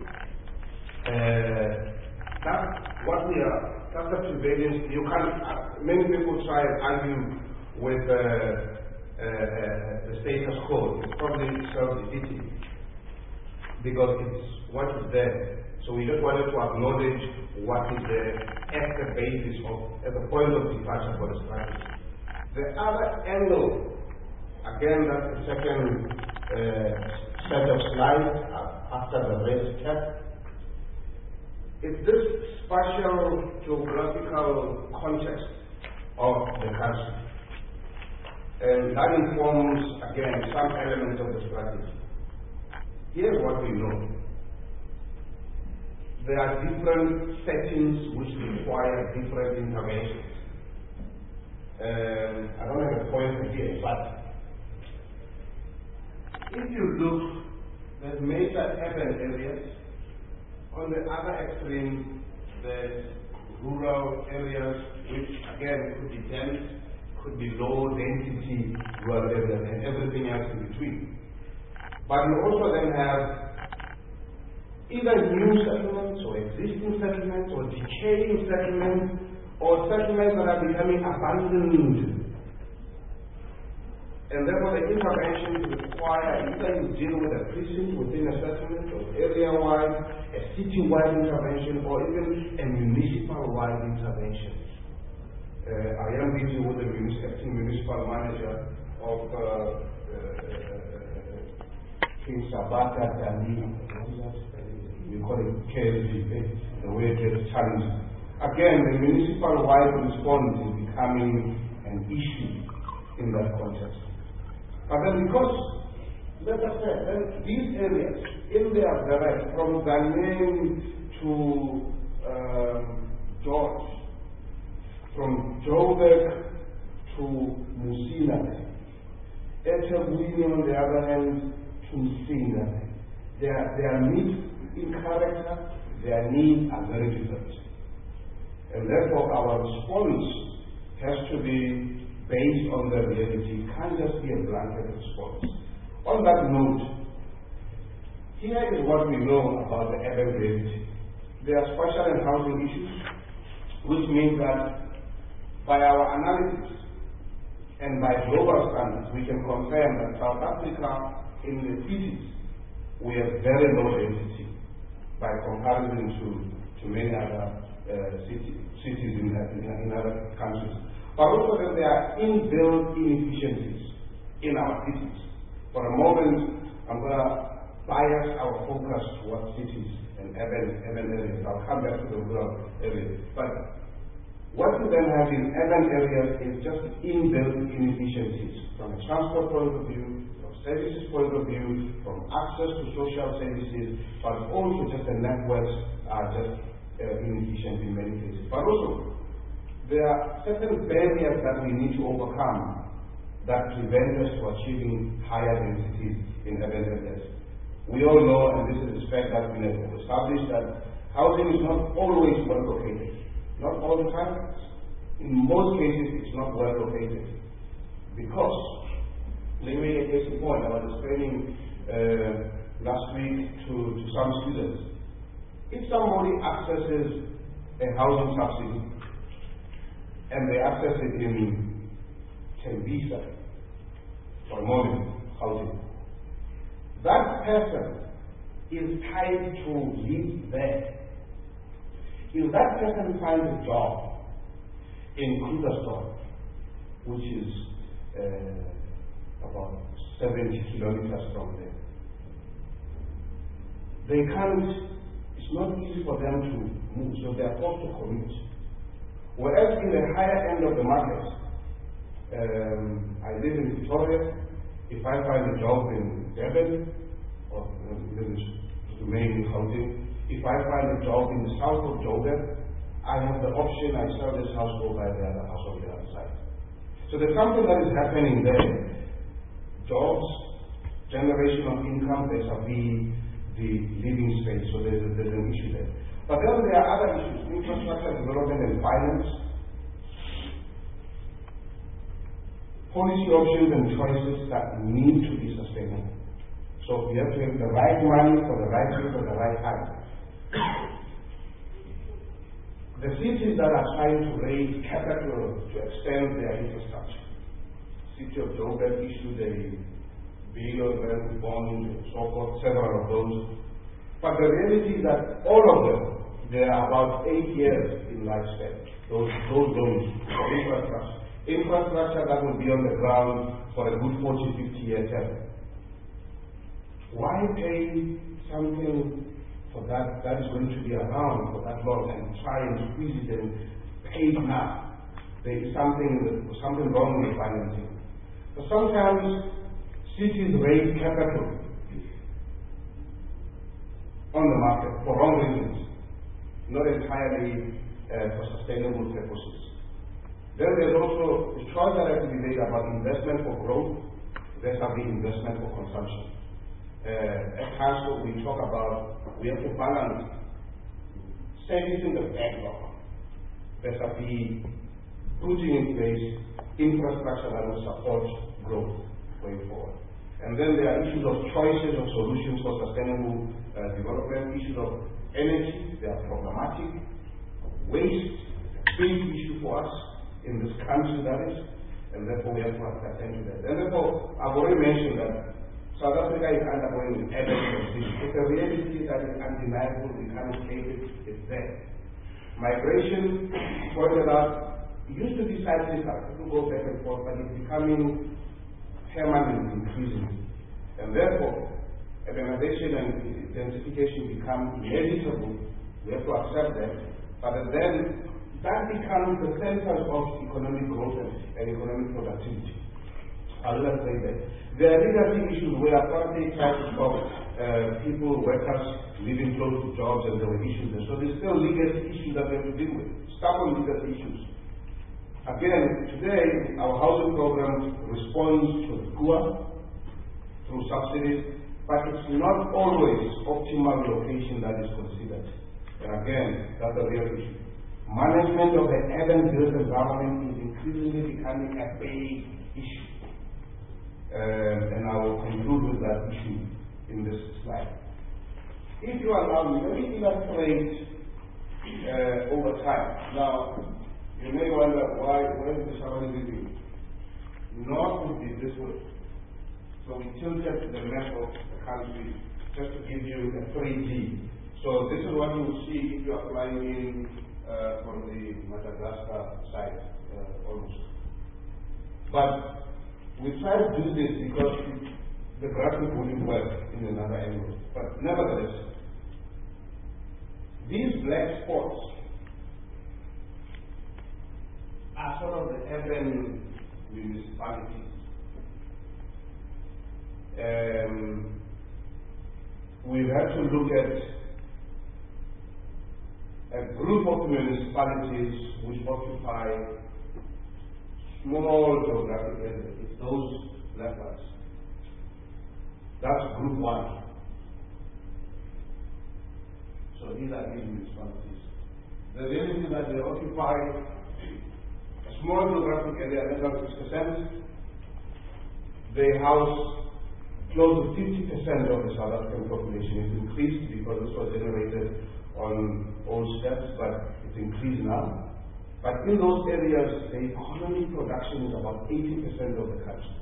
Uh, that what we are, that's the prevalence. You can uh, many people try and argue with uh, uh, uh, the status quo. It's probably self-defeating because it's what is there. So we just wanted to acknowledge what is there as the basis of, as a point of departure for the strategy. The other angle, again, that's the second uh, set of slides uh, after the red cap, is this spatial geographical context of the country. And that informs, again, some elements of the strategy. Here's what we know. There are different settings which require different interventions. Um, I don't have a point here, but if you look at major urban areas, on the other extreme, there's rural areas which again could be dense, could be low density rural areas, and everything else in between. But you also then have either new settlements or existing settlements or decaying settlements or settlements that are becoming abandoned. And therefore the intervention require either you deal with a precinct within a settlement or area-wide, a city-wide intervention, or even a municipal-wide intervention. Uh, I am busy with the municipal, municipal manager of uh, uh, uh, King Sabata Dani. We call it K S V, the way it gets challenged. Again, the municipal-wide response is becoming an issue in that context. But then because let us say, then these areas, in their direct, from Ghanaian to um, George, from Joburg to Musina, Etabwini on the other hand to Singa, their, their needs in character, their needs are very different. And therefore our response has to be based on the reality. It can't just be a blanket response. On that note, here is what we know about the urban reality. There are spatial and housing issues, which means that by our analysis and by global standards, we can confirm that South Africa in the cities, we have very low density by comparison to, to many other uh, city, cities in, in, in other countries. But also that there are inbuilt inefficiencies in our cities. For a moment, I'm going to bias our focus towards cities and urban, urban areas. I'll come back to the rural areas. But what we then have in urban areas is just inbuilt inefficiencies from a transport point of view, from services point of view, from access to social services, but also just the networks are just uh, inefficient in many cases. But also, there are certain barriers that we need to overcome that prevent us from achieving higher densities in urban areas. We all know, and this is a fact that we have established, that housing is not always well located. Not all the time. In most cases, it's not well located. Because, let me make a case in point. I was explaining uh, last week to, to some students. If somebody accesses a housing subsidy, and they access it in Tembisa, for a moment, housing, that person is tied to live there. If that person finds a job in Krugersdorp, which is uh, about seventy kilometers from there, they can't, it's not easy for them to move, so they are forced to commute. Whereas in the higher end of the market, um, I live in Victoria, if I find a job in Durban, or even to remain in housing, if I find a job in the south of Joburg, I have the option, I sell this house, go buy the other house on the other side. So there's something that is happening there. Jobs, generation of income, there's a be the living space, so there's, a, there's an issue there. But then there are other issues, infrastructure development and finance, policy options and choices that need to be sustainable. So we have to have the right money for the right place at the right time. The cities that are trying to raise capital to extend their infrastructure. City of Joburg issued a bill of rent bond and so forth, several of those. But the reality is that all of them, they are about eight years in lifespan, those, those loans for infrastructure. Infrastructure that will be on the ground for a good forty, fifty year term. Why pay something for that that is going to be around for that long and try and squeeze it and pay it now? There is something something wrong with financing. But sometimes cities raise capital on the market for wrong reasons, not entirely uh, for sustainable purposes. Then there's also the choice that has to be made about investment for growth versus investment for consumption. Uh, at council, we talk about we have to balance servicing the backlog versus putting in place infrastructure that will support growth going forward. And then there are issues of choices of solutions for sustainable uh, development, issues of energy, they are problematic. Waste, a big issue for us in this country, that is, and therefore we have to attend to that. And therefore, I've already mentioned that South Africa is undergoing urban transition. It's a reality that is undeniable, we can't escape it, it's there. Migration, pointed out, it used to be cyclical, people go back and forth, but it's becoming permanent, increasing. And therefore, urbanization and densification become inevitable. We have to accept that. But then, that becomes the center of economic growth and economic productivity. I'll let say that. There are legacy issues where apartheid tried to stop uh, people, workers living close to jobs, and there were issues there. So there's still legacy issues that we have to deal with. Stubborn legacy issues. Again, today our housing program responds to the poor through subsidies, but it's not always optimal location that is considered. And again, that's a real issue. Management of the urban built environment is increasingly becoming a big issue. Uh, and I will conclude with that issue in this slide. If you allow me, let me illustrate uh, over time. Now, you may wonder why, where is the Shabani living? North would be this way. So we tilted the map of the country just to give you a three D. So this is what you will see if you are flying in uh, from the Madagascar side, uh, almost. But we try to do this because the graphic wouldn't work in another angle. But nevertheless, these black spots are sort of the urban municipalities. Um, we've had to look at a group of municipalities which occupy small geographic areas. It's those black ones. That's group one. So these are these municipalities. The reality is that they occupy a small geographic area, less than six percent. They house close to fifty percent of the South African population. It's increased because this was generated on old steps, but it's increased now. But in those areas, the economic production is about eighty percent of the country.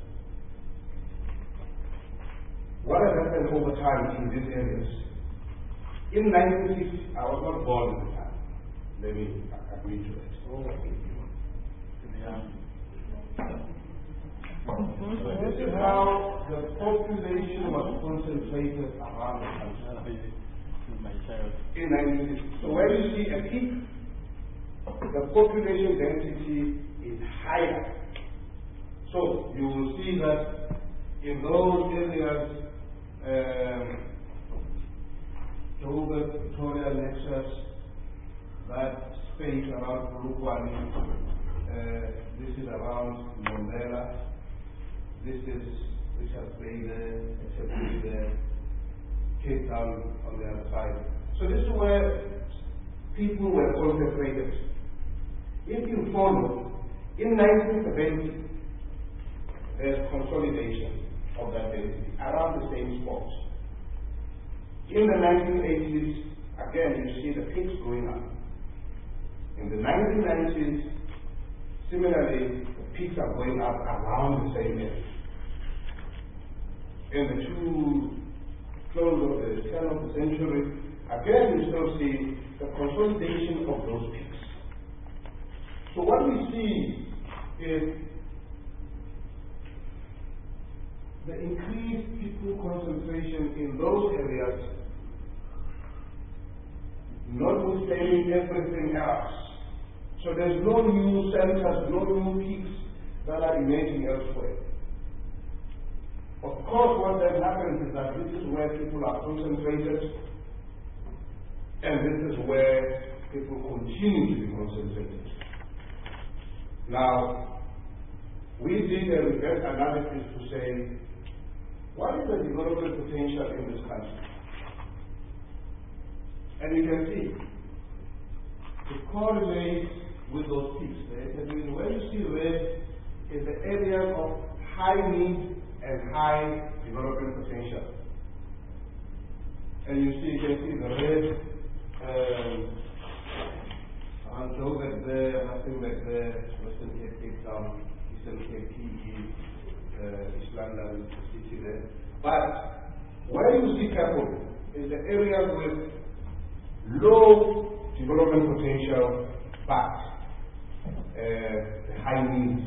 What has happened over time in these areas? In nineteen sixty, I was not born at the time. Let me agree to that. Oh, yeah. So this is how the population was concentrated around the country in nineteen sixty. So when you see a peak, the population density is higher. So you will see that in those areas, um, Joburg, Pretoria, Nexus, that space around Polokwane, uh, this is around Mandela, this is Richards Bay there, Esepu there, Cape Town on the other side. So this is where people were concentrated. If you follow, in nineteen seventy, there's consolidation of that density around the same spots. In the nineteen eighties, again, you see the peaks going up. In the nineteen nineties, similarly, the peaks are going up around the same area. In the two close of the turn of the century, again, you still see the consolidation of those peaks. So what we see is the increased people concentration in those areas, notwithstanding everything else. So there's no new centers, no new peaks that are emerging elsewhere. Of course, what then happens is that this is where people are concentrated, and this is where people continue to be concentrated. Now, we did a reverse analysis to say, what is the development potential in this country? And you can see, it correlates with those peaks. And where you see red is the area of high need and high development potential. And you see, you can see the red, um, and Joburg there, nothing like there, Western Cape, Cape Town, Eastern Cape, P E, uh, East London, the city there. But where you see purple is the areas with low development potential, but uh, high needs.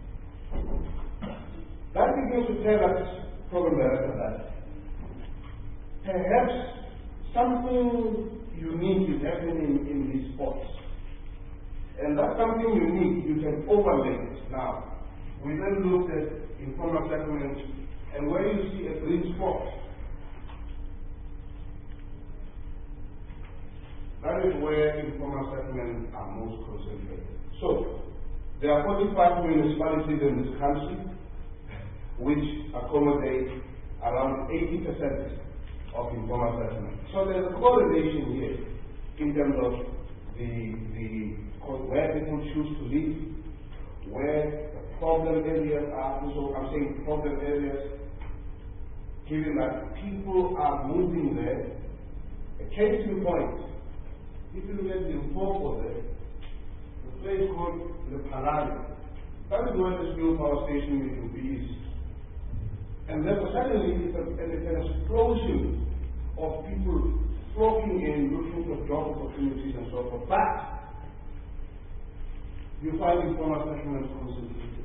That begins to tell us, problem director, that perhaps something unique is happening in these spots. And that's something unique, you can overlay it now. We then looked at informal settlements, and where you see a green spot, that is where informal settlements are most concentrated. So, there are forty-five municipalities in this country which accommodate around eighty percent of informal settlement. So there's a correlation here in terms of the, the where people choose to live, where the problem areas are. So I'm saying problem areas, given that people are moving there. A case in point, if you look at the Limpopo there, the place called the Palani, that is where this new power station will be. And therefore suddenly it's, a, it's an explosion of people flocking in, looking for job opportunities and so forth. But you find informal settlements concentrated.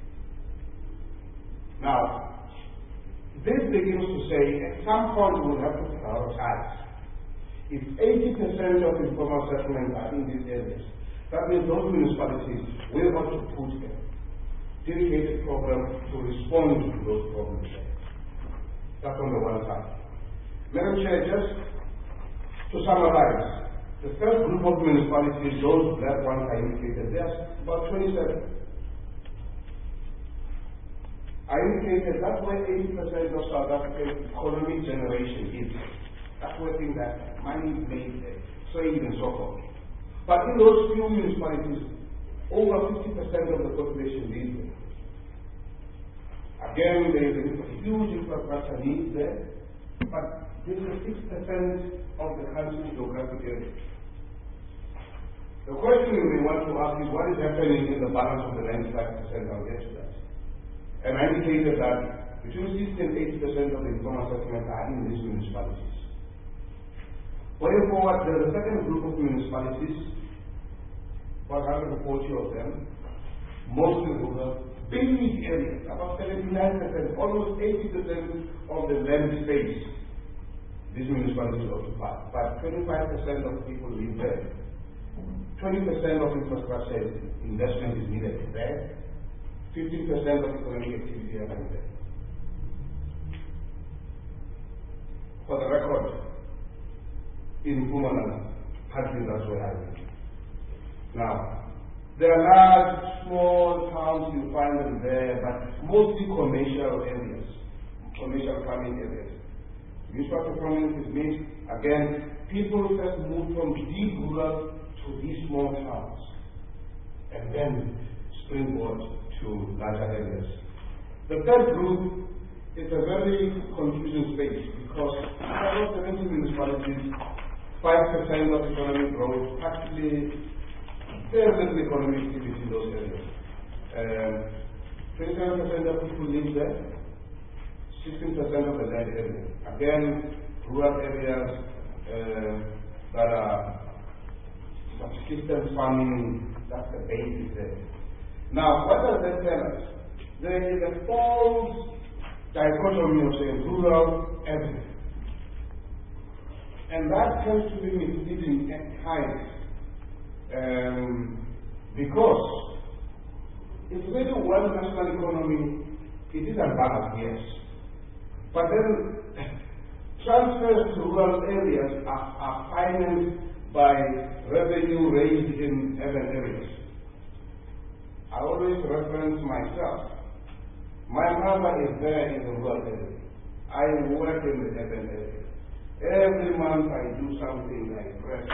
Now, this begins to say at some point we'll have to prioritize. If eighty percent of informal settlements are in these areas, that means those municipalities will want to put a dedicated program to respond to those problems. That's on the one side. Madam Chair, just to summarize, the first group of municipalities, those black ones I indicated, there's about twenty-seven. I indicated that's where eighty percent of South African economic generation is. That's where things that money is made there, trade and so forth. But in those few municipalities, over fifty percent of the population lives there. Again, there is a huge infrastructure needs there, but this is six percent of the country's geographic area. The question we want to ask is what is happening in the balance of the ninety-five percent? I'll get to that. And I indicated that between sixty and eighty percent of the informal settlements are in these municipalities. Going forward, there is a second group of municipalities, about one hundred forty of them, mostly rural, big areas, about seventy-nine percent, almost eighty percent of the land space these municipalities occupy. But twenty-five percent of people live there. twenty percent of infrastructure investment is needed there. fifteen percent of economic activity happens there. For the record, in Mpumalanga, country that's where I live. Now, there are large, small towns, you find them there, but mostly commercial areas, commercial farming areas. Municipal farming is means, again, people first move from deep rural to these small towns, and then springboard to larger areas. The third group is a very confusing space because out of seventy municipalities, five percent of economic growth, practically very little economic activity in those areas. Um, twenty-seven percent of people live there, sixteen percent of the land area. Again, rural areas uh, that are subsistence farming, that's the basis there. Now, what does that tell us? There is a false dichotomy of saying rural everything. And that tends to be misleading at times. Um, because it's really one national economy, it is unbalanced, yes. But then transfers to rural areas are, are financed by revenue raised in urban areas. I always reference myself. My mother is there in the rural area. I work in the urban area. Every month I do something like press.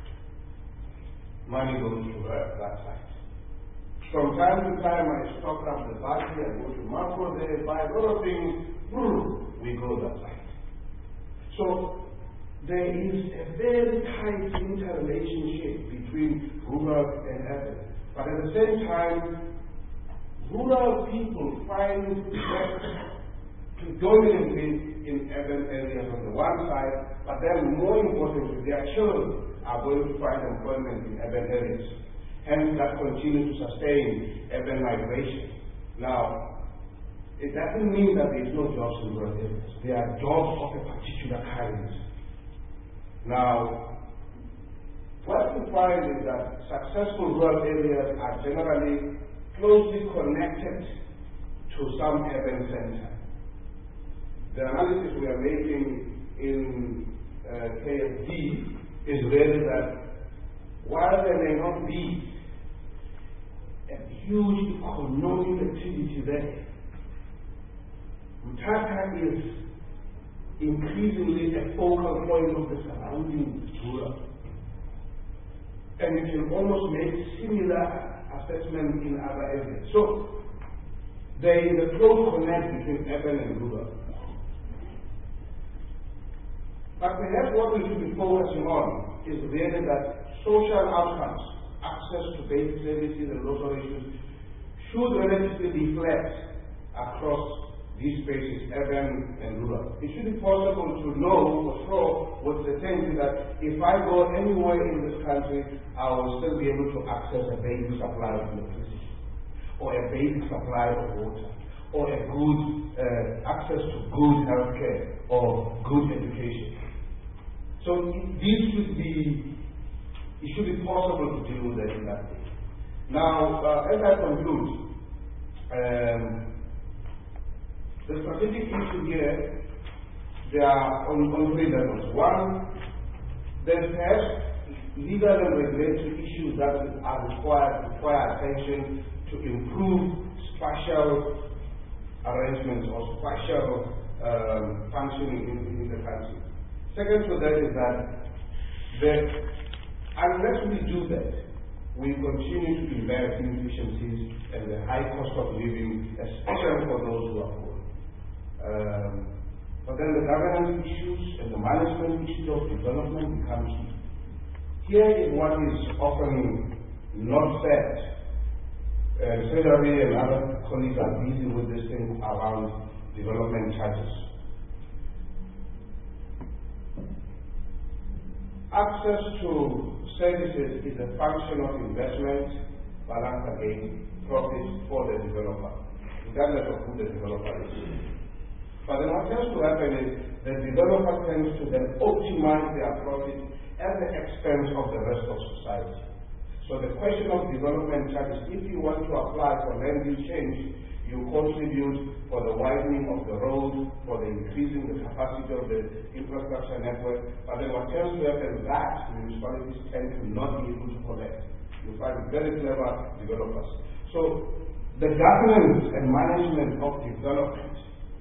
Money goes to her that side. From time to time I stock up the battery, I go to Marco there, buy a lot of things, we go that side. So there is a very tight interrelationship between rural and urban. But at the same time, rural people find predominantly in urban areas on the one side, but then more importantly, their children are going to find employment in urban areas. Hence, that continues to sustain urban migration. Now, it doesn't mean that there is no jobs in rural areas. There are jobs of a particular kind. Now, what we find is that successful rural areas are generally closely connected to some urban center. The analysis we are making in uh, K F D is really that while there may not be a huge economic activity there, Mutaka is increasingly a focal point of the surrounding rural. And you can almost make similar assessment in other areas. So there is a close connect between urban and rural. But perhaps what we should be focusing on is really that social outcomes, access to basic services and social issues, should relatively be flat across these spaces, urban and rural. It should be possible to know for sure with certainty that if I go anywhere in this country, I will still be able to access a basic supply of electricity, or a basic supply of water, or a good uh, access to good healthcare or good education. So this should be, it should be possible to deal with it in that way. Now, uh, as I conclude, um, the strategic issue here, there are on, on three levels. One, there's perhaps legal and regulatory issues that are required, require attention to improve spatial arrangements or spatial um, functioning in, in the country. Second to that is that, that unless we do that, we continue to invest in inefficiencies and the high cost of living, especially for those who are poor. Um, but then the governance issues and the management issues of development become key. Here is what is often not said. Uh, Secretary and other colleagues are busy with this thing around development charges. Access to services is a function of investment, balance again, profit for the developer, regardless of who the developer is. But then what tends to happen is the developer tends to then optimize their profit at the expense of the rest of society. So the question of development charges, if you want to apply for land use change, you contribute for the widening of the road, for the increasing the capacity of the infrastructure network. But then what tends to happen is that municipalities tend to not be able to collect. You find very clever developers. So the governance and management of development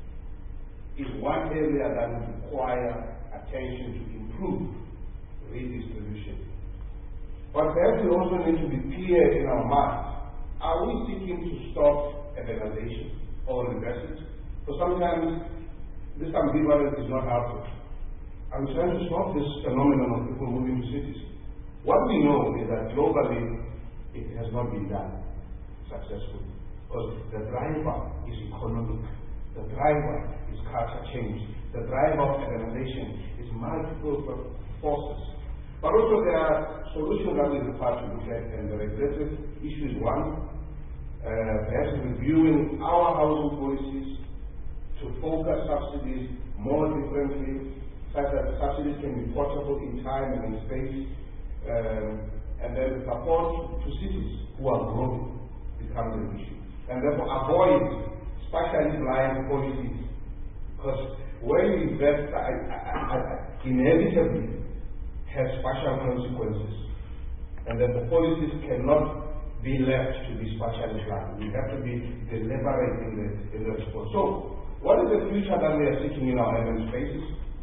is one area that will require attention to improve redistribution. But perhaps we also need to be clear in our minds. Are we seeking to stop urbanization or reverse it? So sometimes this ambivalence is not helpful. I'm trying to stop this phenomenon of people moving to cities. What we know is that globally it has not been done successfully because the driver is economic, the driver is culture change, the driver of urbanization is multiple forces. But also there are solutions that we require to look at, and the regulatory issue is one. Uh, perhaps reviewing our housing policies to focus subsidies more differently, such that subsidies can be portable in time and in space, um, and then support to cities who are growing becomes an issue. And therefore avoid spatially blind policies, because when you invest, I, I, I, inevitably has spatial consequences, and then the policies cannot be left to be spatially planned. We have to be deliberate in the, in the response. So, what is the future that we are seeking in our urban spaces?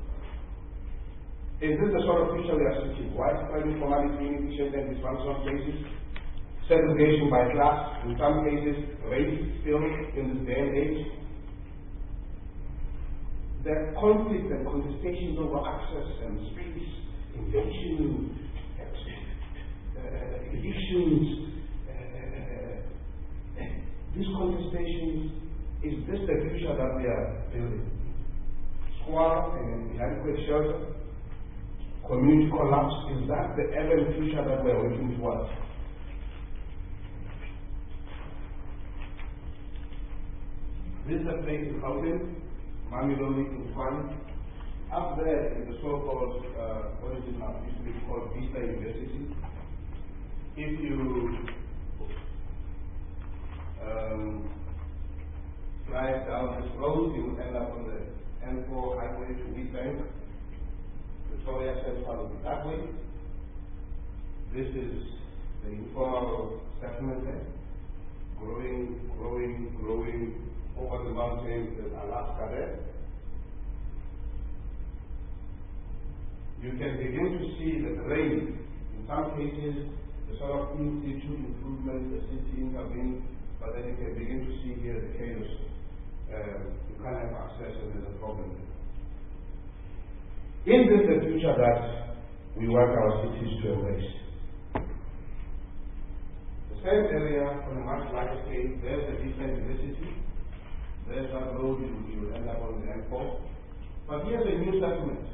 Is this the sort of future we are seeking? Widespread informality, inefficient and dysfunctional places? Segregation by class, in some cases, race still in this day and age? The conflict and contestations over access and space, invention, uh, elections, these contestations, is this the future that we are building? Squalor and inadequate shelter, community collapse, is that the urban future that we are working towards? This is a place in Gauteng, Mamelodi in Tshwane. Up there is the so-called, uh, what is it now, used to be called Vista University. If you Um, road, you will end up on the N four highway to Wheatbank. Victoria Central will be that way. This is the informal settlement there. Growing, growing, growing over the mountains in Alaska there. You can begin to see the grain. In some cases, the sort of in-situ improvement, the city intervenes, but then you can begin to see here the chaos. Uh, you can't have access and there's a problem. Is this the future that we want our cities to embrace? The same area on a much larger scale, there's a different university, there's that road you, you will end up on the N four. But here's a new settlement.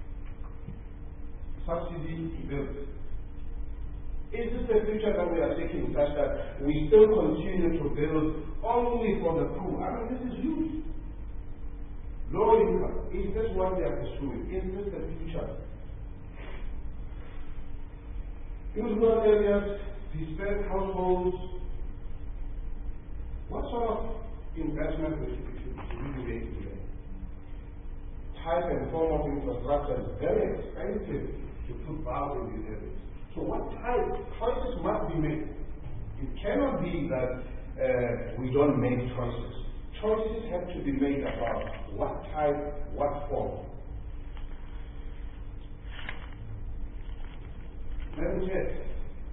Subsidy built. Is this the future that we are seeking, such that we still continue to build only for the poor? I mean, this is huge. Low income. Is this what we are pursuing? Is this the future? In rural areas, dispersed households, what sort of investment we should be making today? Type and form of infrastructure is very expensive to put power in these areas. So what type? Choices must be made. It cannot be that uh, we don't make choices. Choices have to be made about what type, what form. Let me check.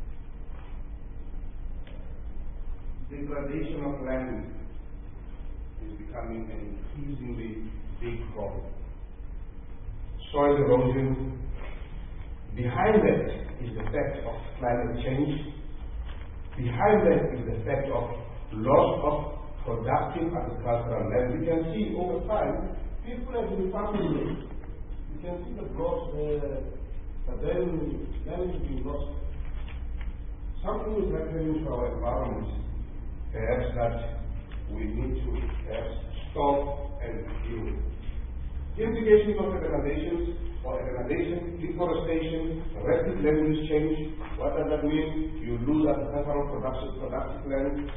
Degradation of land is becoming an increasingly big problem. Soil erosion. Behind that is the fact of climate change. Behind that is the fact of loss of productive agricultural land. We can see over time, people have been farming it. You can see the growth there, but then land is being lost. Something is happening to our environment, perhaps that we need to perhaps stop and deal with. The implications of organizations or urbanization, deforestation, rapid land use change. What does that mean? You lose agricultural production, productive land.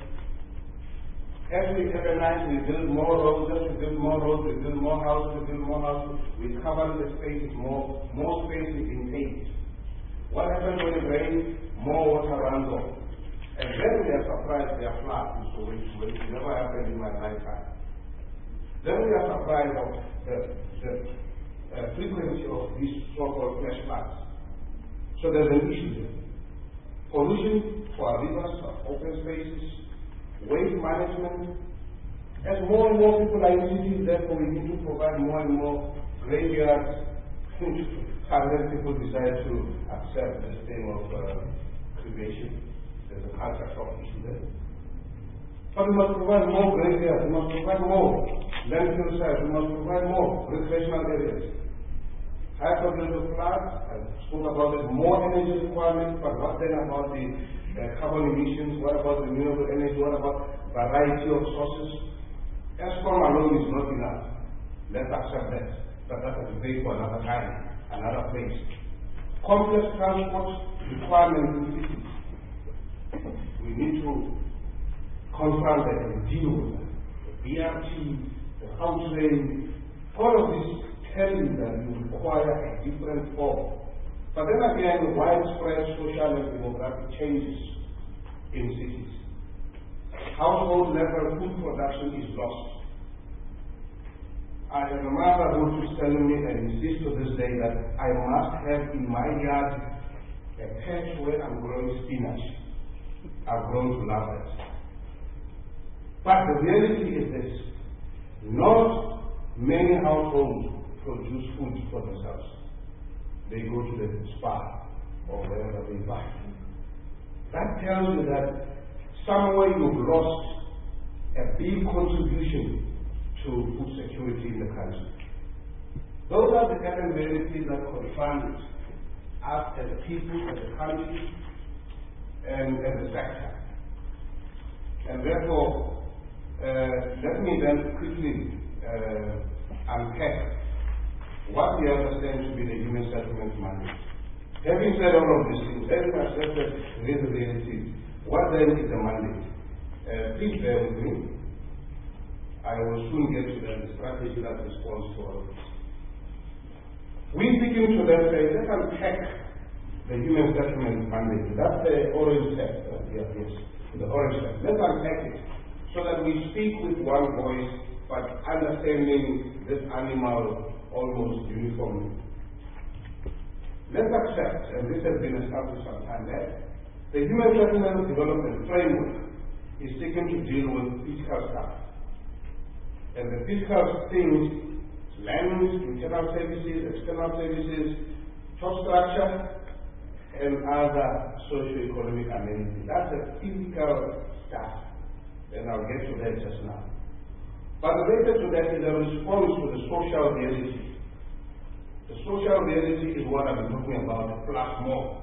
As we urbanize, we build more roads, as we build more roads, we build more houses, we build more houses, we cover the spaces more, more space is in paved. What happens when it rains? More water runs off. And then we are surprised they are floods, so which never happened in my lifetime. Then we are surprised of the, the Uh, frequency of these so-called flash floods. So there's an issue there. Pollution for our rivers, our open spaces, waste management. As more and more people are in cities, therefore we need to provide more and more graveyards. Unless people decide to accept this thing of uh, cremation. There's a culture shock issue there. But we must provide more graveyards, we must provide more landfill sites, we must provide more recreational areas. Hyperbuildable floods, I spoke about it, more energy requirements, but what then about the uh, carbon emissions? What about renewable energy? What about variety of sources? ESCOM alone is not enough. Let's accept that. But that's a debate for another time, another place. Complex transport requirements in cities. We need to confront that and deal with that. The B R T, the house train, all of this tell you that you require a different form. But then again, widespread social and demographic changes in cities. Household level food production is lost. I have a mother who is telling me and insists to this day that I must have in my yard a patch where I'm growing spinach. I've grown to love that. But the reality is this: not many households produce food for themselves. They go to the spa or wherever they buy. That tells you that somewhere you've lost a big contribution to food security in the country. Those are the current realities that confront us as a people, as a country, and as a sector. And therefore, uh, let me then quickly uh, unpack what we understand to be the human settlement mandate. Having said all of these things, having accepted these realities, what then is the mandate? Uh, please bear with me. I will soon get to that, the strategy that responds to all of this. We begin to then say, let's unpack the human settlement mandate. That's the orange set. Uh, yeah, yes, the orange set. Let's unpack it so that we speak with one voice, but understanding this animal almost uniformly. Let's accept, and this has been established some time back, the human settlement development framework is seeking to deal with physical stuff. And the physical things, lands, internal services, external services, job structure, and other socio-economic amenities. That's the physical stuff. And I'll get to that just now. But related to that is a response to the social reality. The social reality is what I'm talking about, plus more.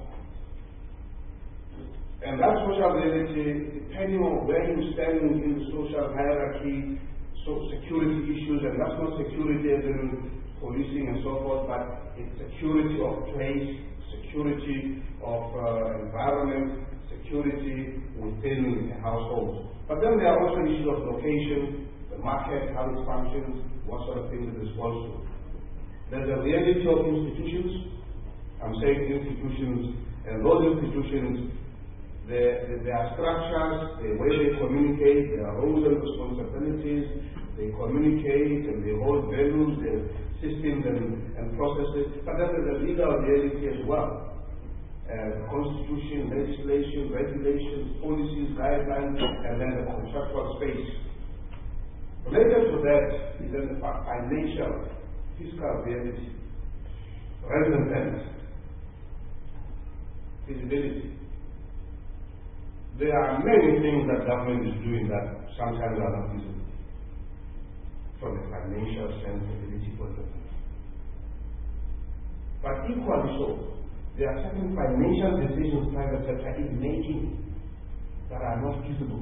And that social reality, depending on where you stand in the social hierarchy, so security issues, and that's not security as in policing and so forth, but it's security of place, security of uh, environment, security within a household. But then there are also issues of location, the market, how it functions, what sort of things it responds to. There's a reality of institutions. I'm saying institutions, and those institutions, there, there are structures, the way they communicate, there are roles and responsibilities, they communicate and they hold values, their systems and, and processes, but then there's a legal reality as well. Uh, constitution, legislation, regulations, policies, guidelines, and then the contractual space. Related to that is then the financial, fiscal reality, resident ends, feasibility. There are many things that government is doing that sometimes are not feasible from a financial sensibility point of view. But equally so, there are certain financial decisions private sector is making that are not feasible.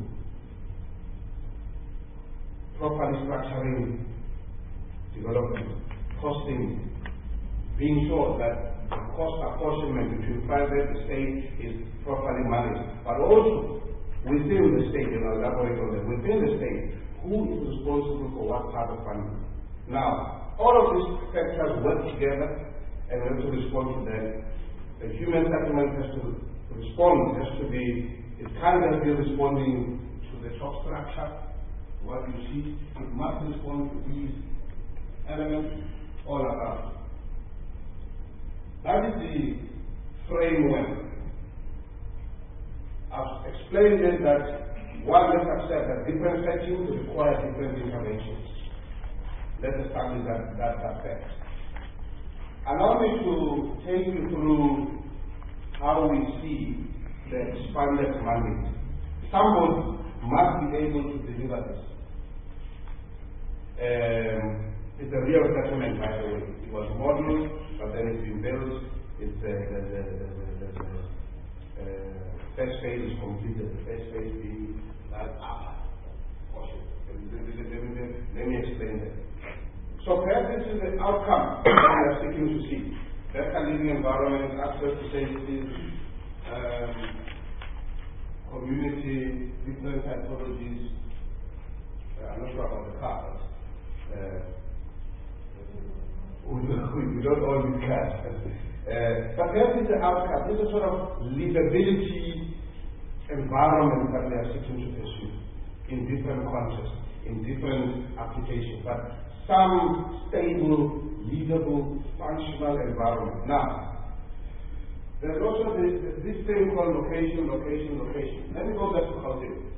Properly structuring development, costing, being sure that the cost apportionment between private and state is properly managed, but also within the state, and I'll elaborate on that, within the state, who is responsible for what part of funding. Now, all of these factors work together and we have to respond to that. The human settlement has to respond, has to be, it can't just be responding to the top structure, what you see, it must respond to these elements all around. That is the framework. I've explained it that one must accept that different settings require different interventions. Let's establish that, that aspect. Allow me to take you through how we see the expanded mandate. Someone must be able to deliver this. Um, it's a real settlement, by the way. It was modeled, but then it's been built. It's uh, the, the, the, the, the uh, first phase is completed. The first phase being that upper portion. Let, let, let, let, let me explain that. So perhaps this is the outcome that we are seeking to see. Better living environment, access to safety, um, community, different typologies. Uh, I'm not sure about the car, but uh, we don't all need cars. Uh, but perhaps this is the outcome. This is a sort of livability environment that we are seeking to pursue in different contexts, in different applications. But some stable, livable, functional environment. Now, there's also this, this thing called location, location, location. Let me go back to Gauteng.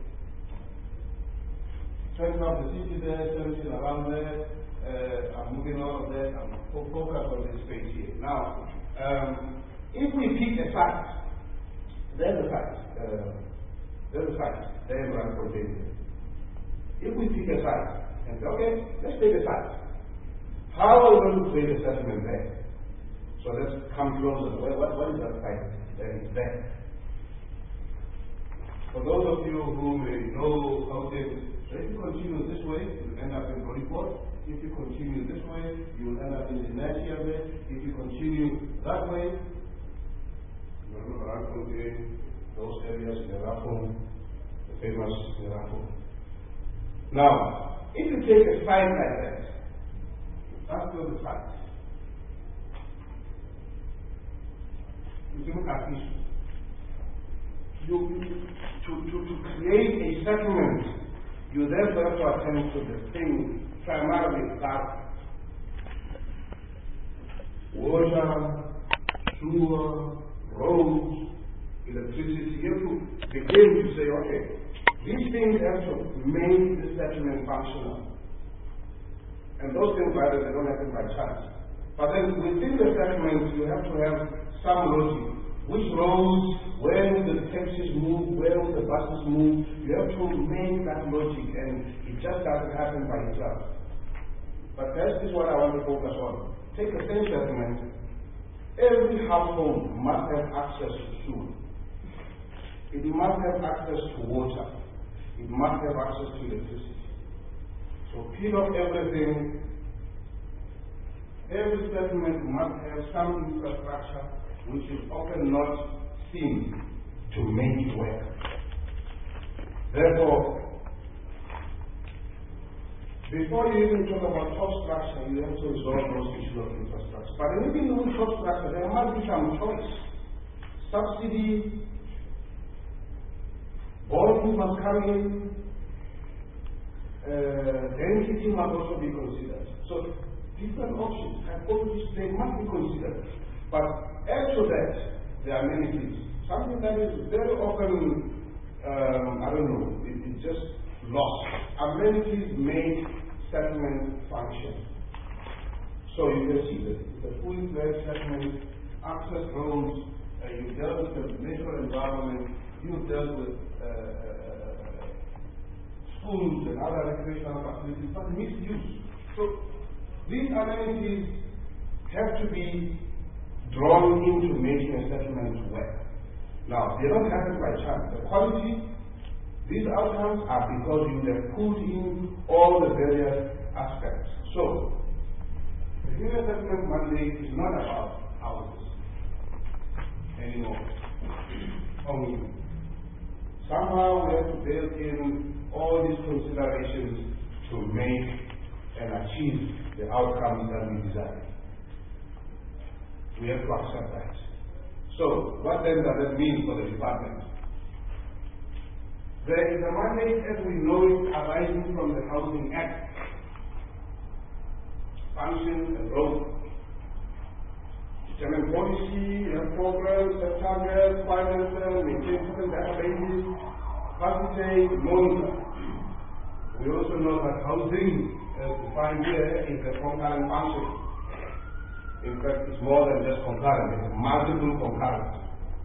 Turning off the city there, everything around there. Uh, I'm moving out of that. I'm focused on this space here. Now, um, if we pick a site, there's a site. Uh, there's a site. There's one container. If we pick a site, and say, okay, let's take a site. How are we going to create a settlement there? So let's come closer. What, what, what is that site? There is there. For those of you who may know how to, so if you continue this way, you'll end up in Boliport. If you continue this way, you'll end up in the Natia there. If you continue that way, those areas in Iraqo, the famous Iraqo. Now, if you take a site like that, that's still the site. You look at this. You, to, to, to create a settlement, you therefore have to attend to the thing primarily that water, sewer, roads, electricity. You have to begin to say, okay, these things have to make the settlement functional. And those things, by the way, they don't happen by chance. But then within the settlement, you have to have some logic. Which roads, where will the taxis move, where will the buses move? You have to make that logic, and it just doesn't happen by itself. But that is what I want to focus on. Take a same settlement. Every household must have access to sewer. It must have access to water. It must have access to electricity. So peel off everything. Every settlement must have some infrastructure which is often not seen to make it work. Therefore, before you even talk about top structure, you have to resolve those issues of infrastructure. But even with top structure, there must be some choice. Subsidy, bonds must come in, uh, density must also be considered. So different options, typologies, they must be considered. But add to that, there are many things. Something that is very often, um, I don't know, it, it's just lost. Amenities make settlement function. So you can see that the fully fledged settlement, access roads, uh, you dealt with the natural environment, you dealt with uh, uh, schools and other recreational facilities, but misuse. So these amenities have to be drawn into making a settlement work. Now, they don't happen by chance. The quality, these outcomes are because you have pulled in all the various aspects. So, the human settlement mandate is not about houses anymore. Only. Somehow we have to build in all these considerations to make and achieve the outcomes that we desire. We have to accept that. So, what then does it mean for the department? There is a mandate as we know it arising from the Housing Act. Function and role. Determine policy, have programs, have targets, finances, maintain certain databases, facilitate, monitor. We also know that housing, as defined here, is a concurrent function. In fact, it's more than just concurrent, it's multiple concurrent.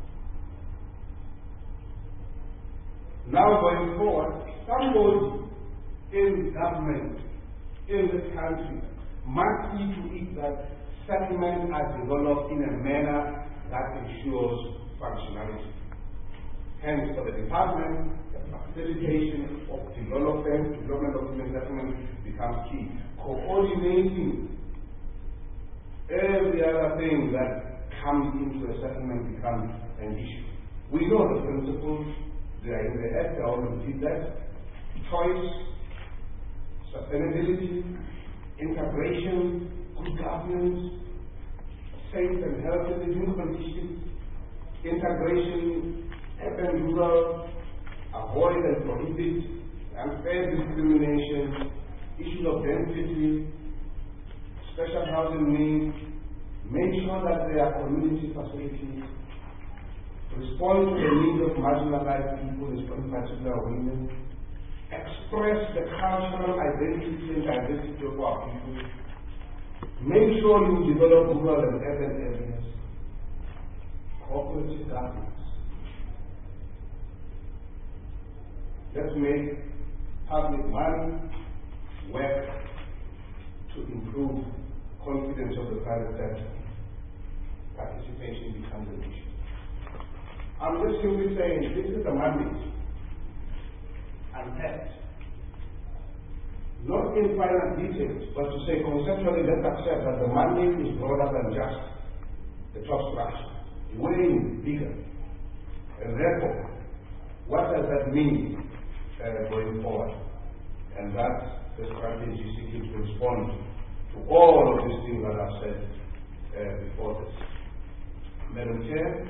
Now going forward, somebody in government in this country must see to it that settlements are developed in a manner that ensures functionality. Hence, for the department, the facilitation of development, development of human settlement becomes key. Coordinating every other thing that comes into a settlement becomes an issue. We know the principles, they are in the Act, I want to repeat that. Choice, sustainability, integration, good governance, safe and healthy living conditions, integration, urban rural, avoid and prohibit unfair discrimination, issues of density, special housing needs, make sure that there are community facilities, respond to the needs of marginalized people, in particular women, express the cultural identity and diversity of our people, make sure you develop rural and urban areas, cooperative governance. Let's make public money work to improve confidence of the private sector. Participation becomes an issue. I'm just simply saying this is a mandate, untapped. Not in final details, but to say conceptually, let's accept that the mandate is broader than just the top structure, way bigger. And therefore, what does that mean uh, going forward? And that the strategy seeking to respond to all of these things that I've said uh, before this. Madam Chair,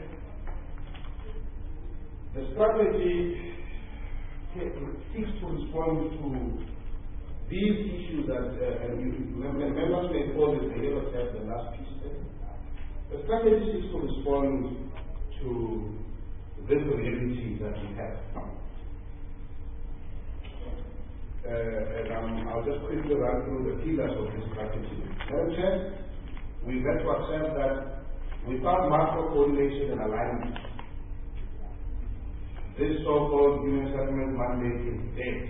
the strategy seeks to respond to these issues that, uh, and you, members may call it, they never said the last piece there. The strategy seeks to respond to this reality that we have. Uh, and um, I'll just quickly run through the pillars of this strategy. Madam Chair, we've got to accept that without macro coordination and alignment, this so-called human settlement mandate is dead.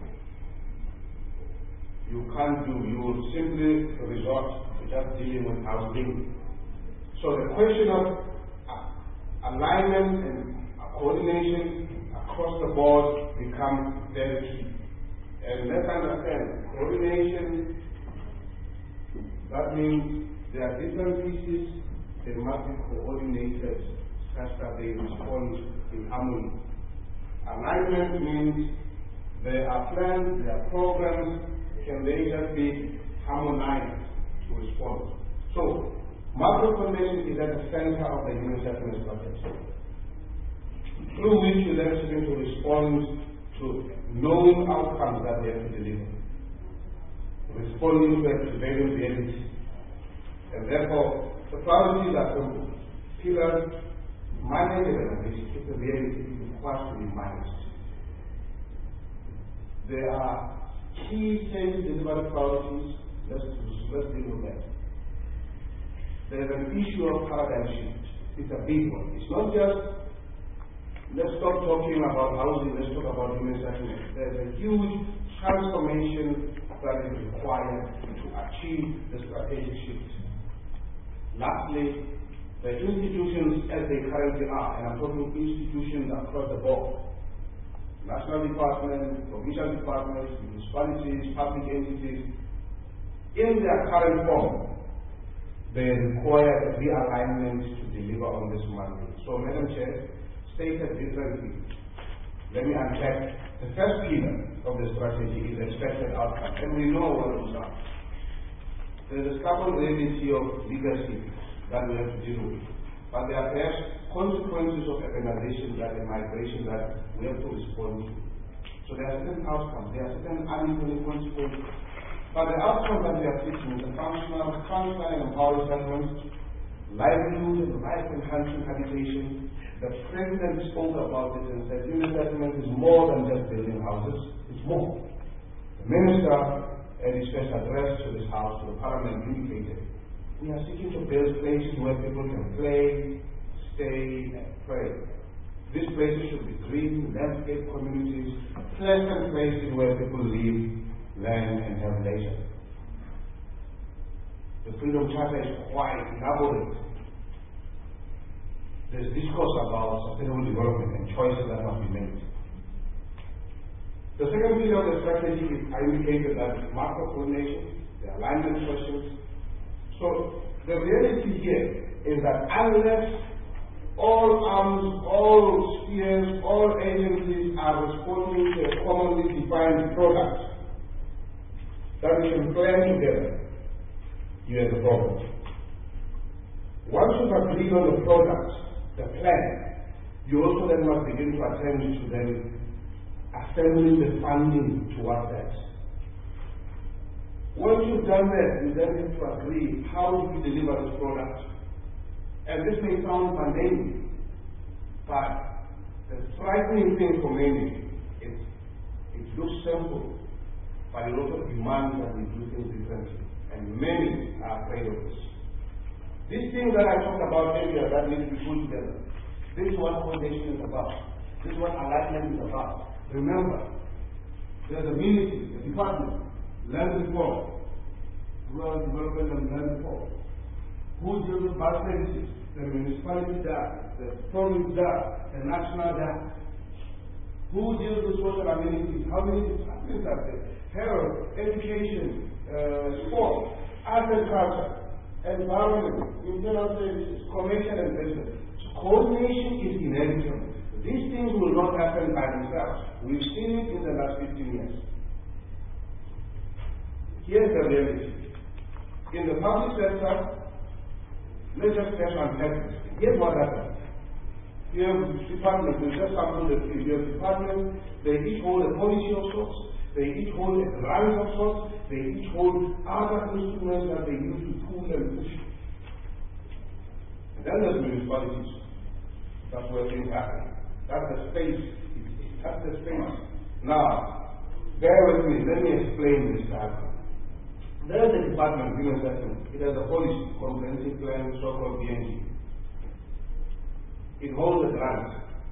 You can't do, you will simply resort to just dealing with housing. So the question of uh, alignment and uh, coordination across the board becomes very key. And let's understand, coordination, that means there are different pieces, they must be coordinated such that they respond in harmony. Alignment means there are plans, there are programs, can they just be harmonized to respond? So, macro coordination is at the center of the human settlement strategy, through which you then begin to respond to known outcomes that we have to deliver, responding to a prevailing reality. And therefore, the priorities are simple. Pillars, manage and anticipate the reality requires to be managed. There are key change delivery priorities. Let's, let's deal with that. There's an issue of paradigm shift. It's a big one. It's not just let's stop talking about housing, let's talk about human settlement. There's a huge transformation that is required to achieve the strategic shift. Lastly, the institutions as they currently are, and I'm talking institutions across the board, national departments, provincial departments, municipalities, public entities, in their current form, they require realignment to deliver on this mandate. So, Madam Chair, stated differently, let me unpack. The first pillar of the strategy is expected outcome, and we know what those are. There is a stubborn reality of legacy that we have to deal with, but there are perhaps consequences of urbanization that and migration that we have to respond to. So there are certain outcomes, there are certain unintended consequences, but the outcome that we are seeking is a functional, functional and empowering settlement, livelihood and life-enhancing habitation. The President spoke about this and said human settlement is more than just building houses, it's more. The Minister, at his first address to this House, to the Parliament, indicated we are seeking to build places where people can play, stay, and pray. These places should be green, landscape communities, pleasant places where people live, learn, and have leisure. The Freedom Charter is quite elaborate. There's discourse about sustainable development and choices that must be made. The second pillar of the strategy is I indicated that macro coordination, the alignment questions. So the reality here is that unless all arms, all spheres, all agencies are responding to a commonly defined product that we can plan together, you have a problem. Once you've agreed on the product, the plan, you also then must begin to attend to then assembling the funding towards that. Once you've done that, you then have to agree how do we deliver this product. And this may sound mundane, but the frightening thing for many is it looks simple, but it also demands that we do things differently. And many are afraid of this. These things that I talked about earlier that need to be put together, this is what coordination is about. This is what alignment is about. Remember, there's a ministry, a department, land reform, rural development and land reform. Who deals with bus services? The municipality does, the province does, the national does. Who deals with social amenities? How many departments are there? Health, education, uh, sport, art and culture, environment, internal services, commercial and business. So coordination is inevitable. These things will not happen by themselves. We've seen it in the last fifteen years. here's the reality. In the public sector, let's just get unpack this. Here's what happens. You have departments, you just sample the you have departments, they each hold a policy of sorts, they each hold a grant of sorts, they each hold other instruments that they use to pull and push. And then there's municipalities. That's where things happen. That's the space. That's the space. Now, bear with me, let me explain this happen. There's a department, human settlement. It has a policy, comprehensive plan, so-called B N G. It holds a grant.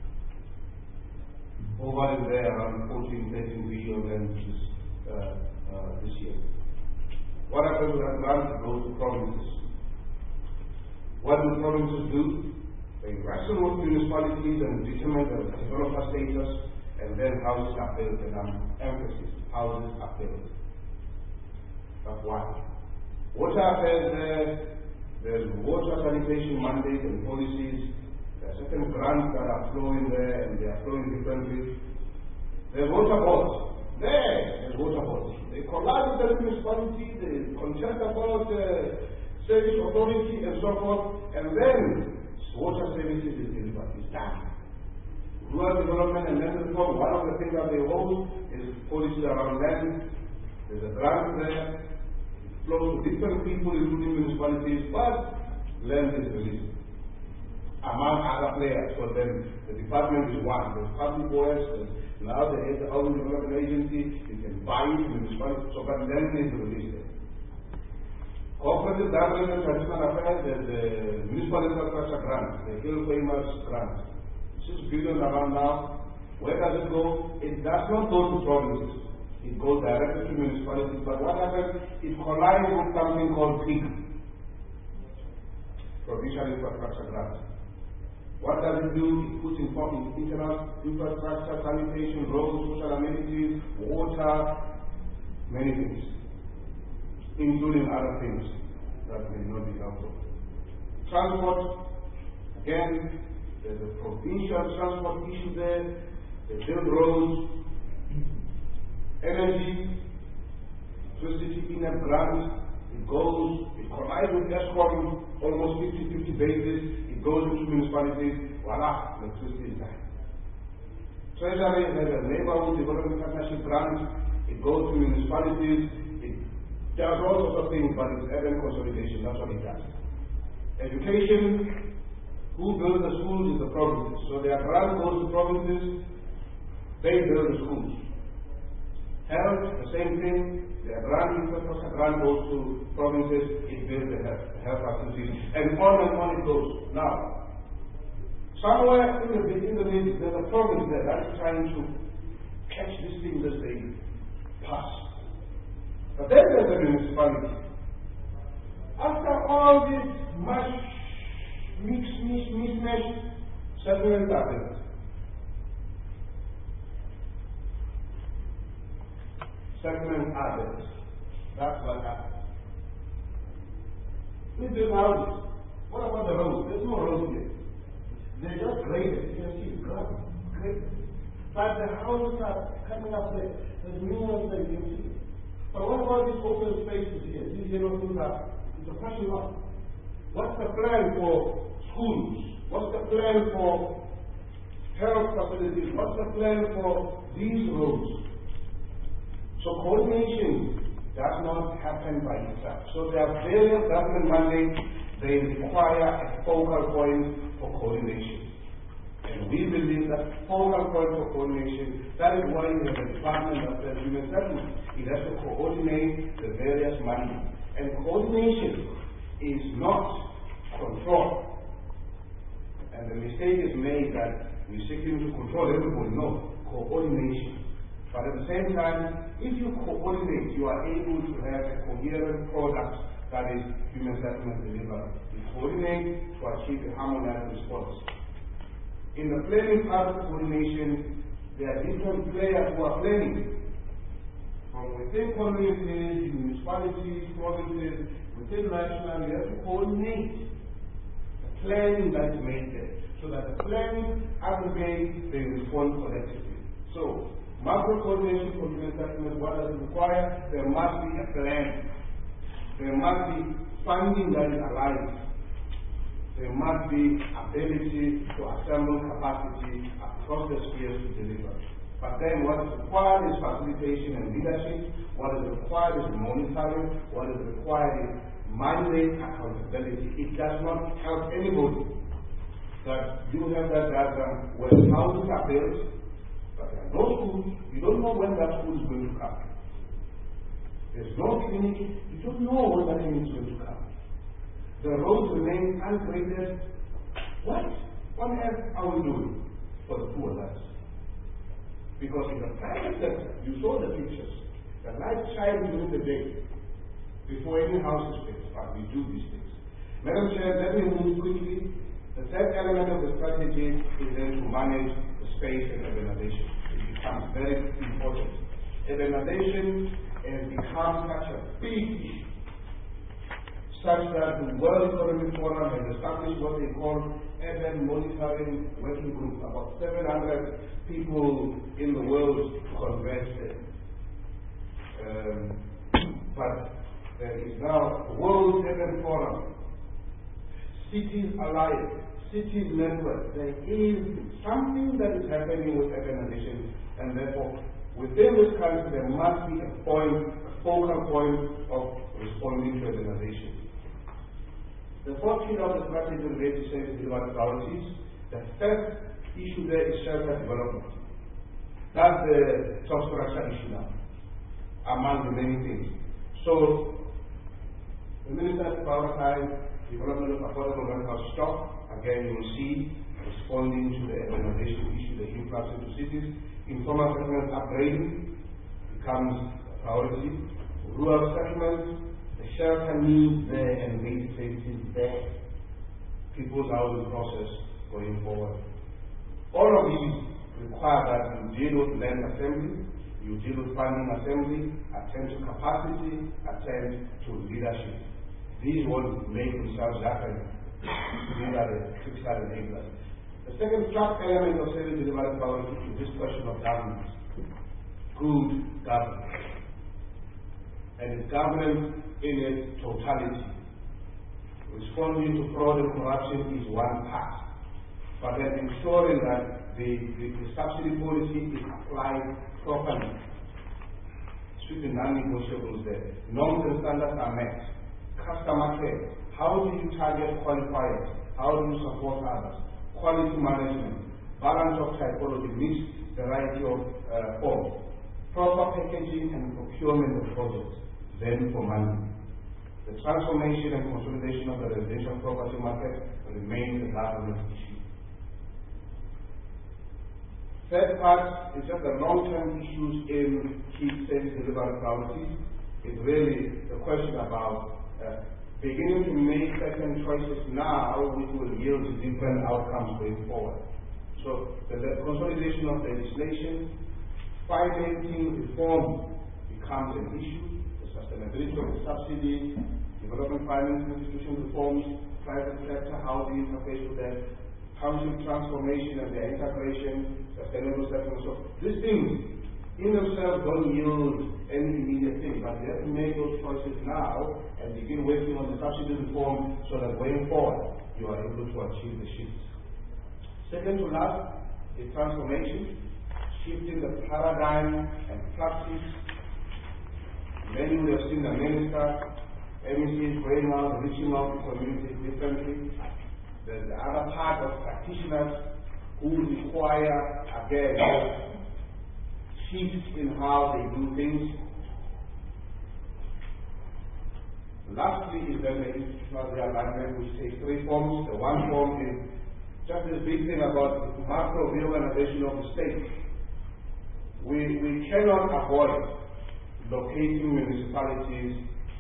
Over in there around fourteen, thirteen billion rand this, uh, uh, this year. What happens with that grant? It goes to provinces. What do provinces do? They wrestle with municipalities and determine the developer status, and then houses are built, and I'm emphasis, houses are built. That's why. Water affairs there, there's water sanitation mandates and policies. There are certain grants that are flowing there, and they are flowing differently. There's water boards. There, there's water boards. They collide with the municipality, they contest about the service authority and so forth, and then water services is delivered. It's done. Rural development and land reform, one of the things that they hold is policy around land. There's a grant there. It flows to different people, including municipalities, but land is released among other players. So then the department is one. There's public works, there's now the head of the housing development agency, you can buy it in municipalities, so but land is released there. Cooperative government and traditional affairs, there's the municipal infrastructure grant, the Hill Famous grant. Six billion around now. Where does it go? It does not go to provinces. It goes directly to municipalities. But what happens? It collides with something called P I C, Provincial Infrastructure Grant. What does it do? It puts in form internal infrastructure, sanitation, roads, social amenities, water, many things, including other things that may not be helpful. Transport, again, there's a provincial transport issue there. They build roads, energy, electricity in a grant. It goes, it collides with ESCOM, almost fifty fifty basis. It goes into municipalities. Voila, electricity is there. Treasury has a neighborhood development partnership grant. It goes to municipalities. It does all sorts of things, but it's urban consolidation. That's what it does. Education. Who builds the schools is the provinces. So their grant goes to provinces, they build the schools. Health, the same thing. Their grant infrastructure grant goes to provinces, it builds the health, the health facilities, and on and on it goes. Now, somewhere in the in the middle, there's a province there that is trying to catch these things as they pass. But then there's a municipality. After all this much mix, mix, mismatch, settlement happens. Settlement happens. That's what happens. We build houses. What about the roads? There's no roads here. They're just graded. You can see ground. Graded. But the houses are coming up there. There's new ones that you can see. But what about these open spaces here? These yellow things are, it's a question mark. What's the plan for schools? What's the plan for health facilities? What's the plan for these roads? So coordination does not happen by itself. So there are various government mandates. They require a focal point for coordination. And we believe that focal point for coordination, that is why we have a department of the human settlement. It has to coordinate the various mandates. And coordination is not control. And the mistake is made that we seek to control everybody. No, coordination. But at the same time, if you coordinate, you are able to have a coherent product that is human settlement delivered. You coordinate to achieve a harmonized response. In the planning part of coordination, there are different players who are planning. From within communities, municipalities, provinces, within national, you have to coordinate the planning that is made there. So that the planning aggregates, they respond collectively. So, Macro coordination for human settlement, what does it require? There must be a plan. There must be funding that is aligned. There must be ability to assemble capacity across the spheres to deliver. But then what is required is facilitation and leadership. What is required is monitoring. What is required is mandate accountability. It does not help anybody that you have that diagram where houses are built, but there are no schools. You don't know when that school is going to come. There's no clinic. You don't know when that clinic is going to come. The roads remain ungraded. What? What else are we doing for the poor lads? Because in the private sector, you saw the pictures. The light shines during the day before any house is built. But we do these things. Madam Chair, let me move quickly. The third element of the strategy is then to manage the space and urbanization. It becomes very important. Urbanization has become such a big issue, such that the World Economic Forum has established what they call urban monitoring working group. About seven hundred people in the world converge there. Um, but there is now the World Urban Forum, Cities Alliance, Cities Network. There is something that is happening with urbanization, and therefore within this country there must be a point, a focal point of responding to urbanization. The fourth pillar of the strategy relates to service delivery priorities. The first issue there is shelter development. That's the top structure issue now, among the many things. So, the Minister has prioritized development of affordable rental stock. Again, you will see responding to the urbanization issue, the influx into cities. Informal settlement upgrading becomes a priority. Rural settlements, the shelter needs there and basic services there. People's housing process going forward. All of these require that you deal with land assembly, you deal with funding assembly, attend to capacity, attend to leadership. These won't make themselves happen. These are the critical enablers. The second track element of service delivery priority is this question of governance. Good governance. And it's governance in its totality. Responding to fraud and corruption is one part. But then ensuring that the, the, the subsidy policy is applied properly. Strictly non-negotiables there. Norms and standards are met. Customer care. How do you target qualifiers? How do you support others? Quality management. Balance of typology, mixed variety of uh, forms. Proper packaging and procurement of projects. Then for money. The transformation and consolidation of the residential property market remains a government issue. Third part is just the long-term issues in key service delivery priorities. It's really the question about uh, beginning to make certain choices now which will yield different outcomes going forward. So the, the consolidation of legislation, financing reform becomes an issue. The sustainability of the subsidies, development finance institution reforms, private sector, how do you interface with them, housing transformation and their integration, sustainable settlement. So these things in themselves don't yield any immediate thing, but we have to make those choices now and begin working on the subsidy reform so that going forward you are able to achieve the shift. Second to last is transformation, shifting the paradigm and practice. Many would have seen the minister, M E Cs going out, reaching out to communities differently. There's the other part of practitioners who require, again, shifts in how they do things. Lastly is then the institutional realignment, which takes three forms. The one form is just this big thing about macro reorganization of the state. We, we cannot avoid locating municipalities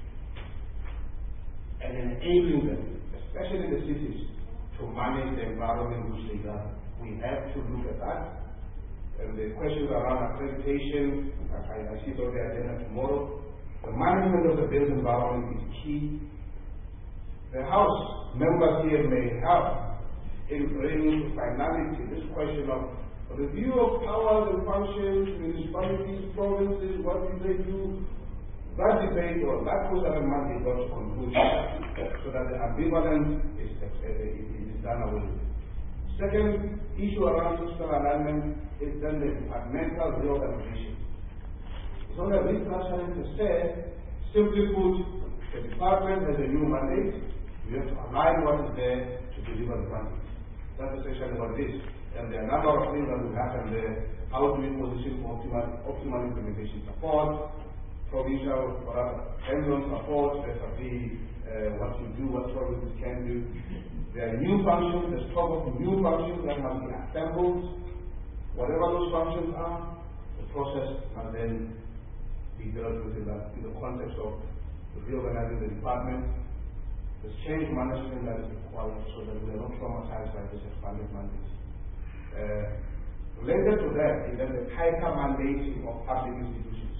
and enabling them, especially the cities, to manage the environment which they are. We have to look at that. And the questions around accreditation, I, I see it on the agenda tomorrow. The management of the built environment is key. The House members here may help in bringing to finality this question of Review of powers and functions, municipalities, provinces, what do they do? That debate or that goes on a mandate got to conclusion so that the ambivalence is, is, is done away with. Second issue around social alignment is then the departmental reorganization. It's only a restructuring to say, simply put, the department has a new mandate, we have to align what is there to deliver the mandate. That's essentially what it is. And there are a number of things that will happen there. How do we position for optimal, optimal implementation support, provincial or hands-on support, there will be uh, what to do, what provinces can do. There are new functions, there's talk of new functions that must be assembled. Whatever those functions are, the process must then be dealt with in, that, in the context of reorganizing the department. There's change management that is required so that we are not traumatized by this expanded mandate. Uh, related to that is then the tighter mandating of public institutions.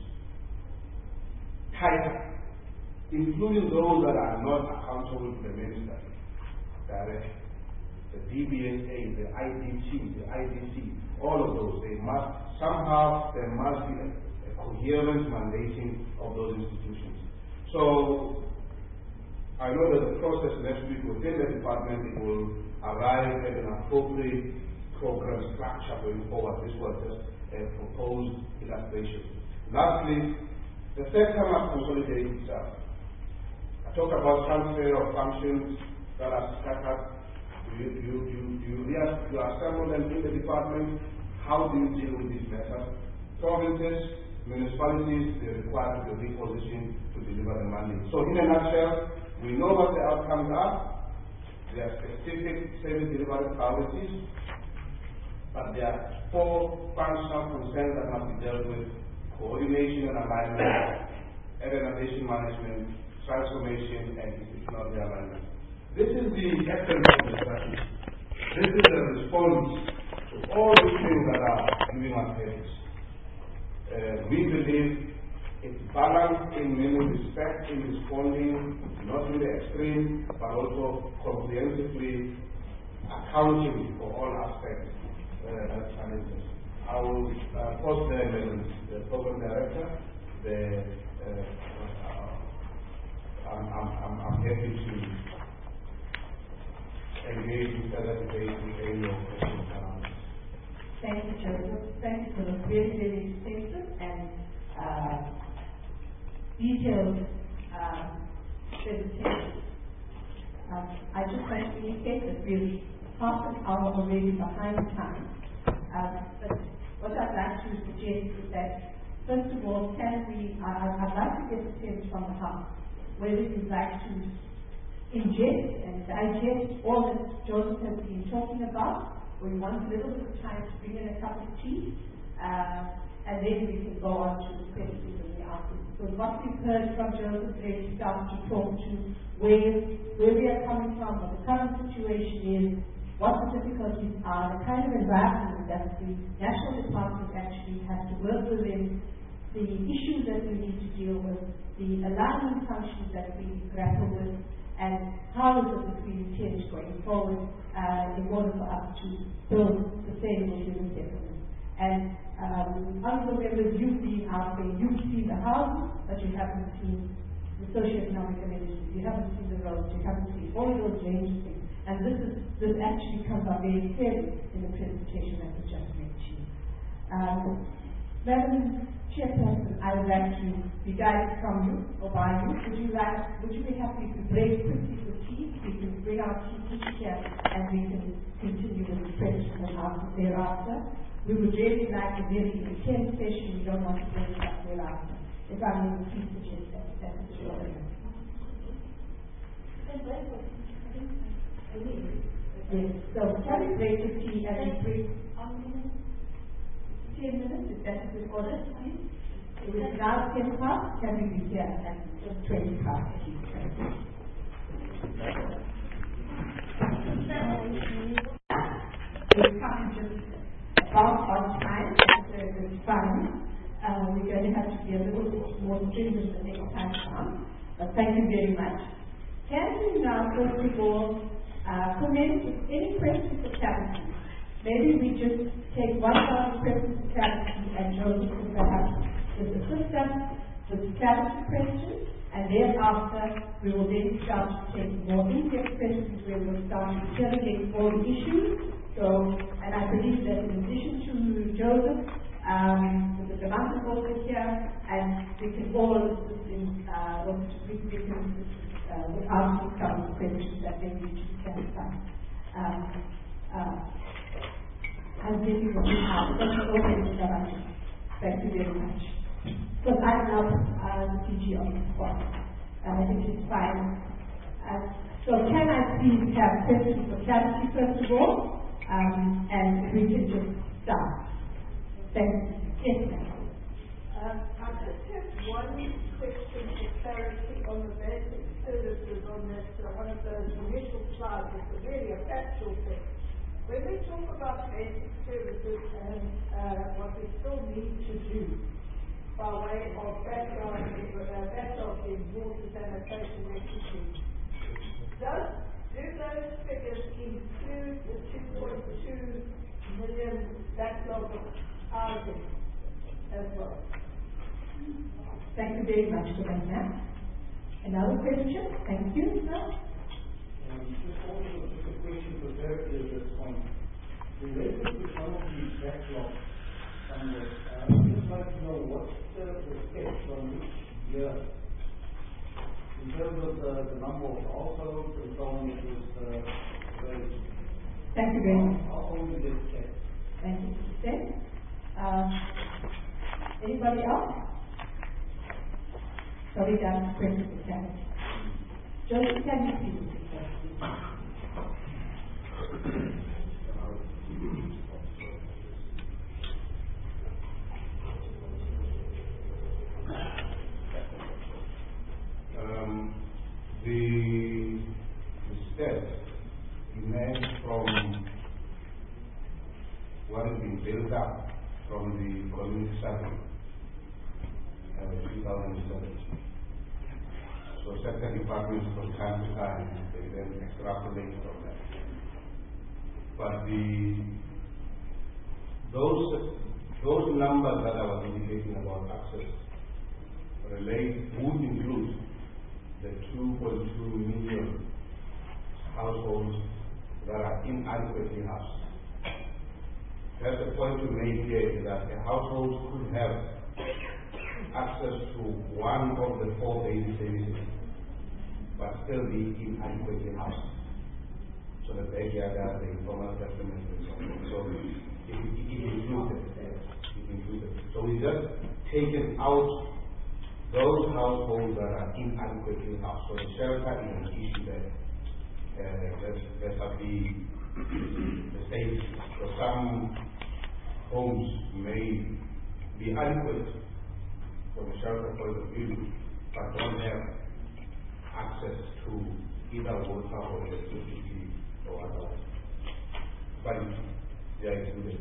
Tighter, including those that are not accountable to the minister directly. The D B S A, the I D T, the I D C, all of those, they must, somehow there must be a, a coherent mandating of those institutions. So, I know that the process next week within the department, it will arrive at an appropriate program structure going forward. This was just a proposed illustration. Lastly, the sector must consolidate itself. I talk about transfer of functions that are scattered. You, you, you, you, you assemble them in the department. How do you deal with these matters? Provinces, municipalities, they require to be repositioned to deliver the mandate. So in a nutshell, we know what the outcomes are. There are specific service delivery priorities, but there are four functional concerns that must be dealt with: coordination and alignment, organization management, transformation, and institutional realignment. This is the essence of the strategy. This is the response to all the things that are giving us headaches. Uh, we believe it's balanced in many respects in responding, not in the extreme, but also comprehensively accounting for all aspects uh, of challenges. I will uh, post the, the program director. The, uh, uh, I'm, I'm, I'm happy to engage in further debate with any of questions around this. Thank you, Joseph. Thank you for the very, very extensive and uh, detailed uh, presentation. Um, I just want to indicate that we're half an hour already behind time. Um, but what I'd like to suggest is that, first of all, can we, uh, I'd like to get a sense from the House whether you'd like to ingest and digest all that Joseph has been talking about, or you want a little bit of time to bring in a cup of tea, uh, and then we can go on to the questions and the answers. So what we've heard from Joseph really starts to talk to where, where we are coming from, what the current situation is, what the difficulties are, the kind of environment that the national department actually has to work within, the issues that we need to deal with, the alignment functions that we grapple with, and how is it that we intend going forward uh, in order for us to build sustainable human settlement. And um, honorable members, you've been out there, you've seen the houses, but you haven't seen the socioeconomic amenities, you haven't seen the roads, you haven't seen all of those range of things. And this is this actually comes out very clearly in the presentation that was just made to you. Um, Madam Chairperson, I would like to be guided from you or by you. Would you like would you be happy to break quickly for tea? We can bring our tea quickly here and we can continue with the questions and answers thereafter. We would really like a very intense session. We don't want to break it up thereafter. If I may please suggest that, that is your order. Yes, so can we break the tea and we break ten minutes, if that is the order, please? It is now ten past, can we be here at twenty past? We'll come just about on time, it's fine. Uh, we're going to have to be a little bit more stringent the next time around, but thank you very much. Can we now, first of all, uh, commence with any questions for Cabinet? Maybe we just take one round of questions to clarity, and Joseph will perhaps just assist us with clarity questions, and thereafter we will then start to take more in-depth questions where we will start interrogating all the issues. So, and I believe that in addition to Joseph, um, with the Devantas also here, and we can all assist in, uh, what we, we can assist uh, with answering some of the questions that they need to be clarified. Um, uh, I'm busy with you now, but that's all in introduction. Thank you very much. Because I'm now uh, the P G on the spot. And I think it's fine. Uh, so can I please have questions for clarity first of all? Um, and we can just start. Thank you. Yes, ma'am. Um, I just have one question for clarity on the basic services on that, uh, one of those initial slides. It's really a factual thing. When we talk about basic services and uh, what we still need to do by way of backlog, uh, backlog in water, sanitation, electricity, does, do those figures include the two point two million backlog of housing as well? Thank you very much for that, ma'am. Another question? Thank you, sir. Um, just also just a question for clarity at this point. Related to some of these backlogs, um, uh, I'd just like to know what's the, the steps from which year, in terms of the, the number of households and so on, it was uh, raised. Thank you very much. How old is this check? Thank you, Mister Uh, anybody else? Sorry, that's a question for clarity. Joseph, can you please repeat that, please? Um, the, the steps emerge from what has been built up from the community survey uh, two thousand seven. So certain departments from time to time they then extrapolate from that. But the those those numbers that I was indicating about access relate would include the two point two million households that are inadequately housed. That's the point to make here, is that a household could have access to one of the four basic services, but still be inadequately housed. So the backyard, the informal settlement, and so on. So it, it, it included. It included. So we just taken out those households that are inadequately housed. So the shelter is an issue that uh, that, that have been the same. So some homes may be adequate from a shelter point of view, but don't have access to either water or electricity or otherwise. But they are included.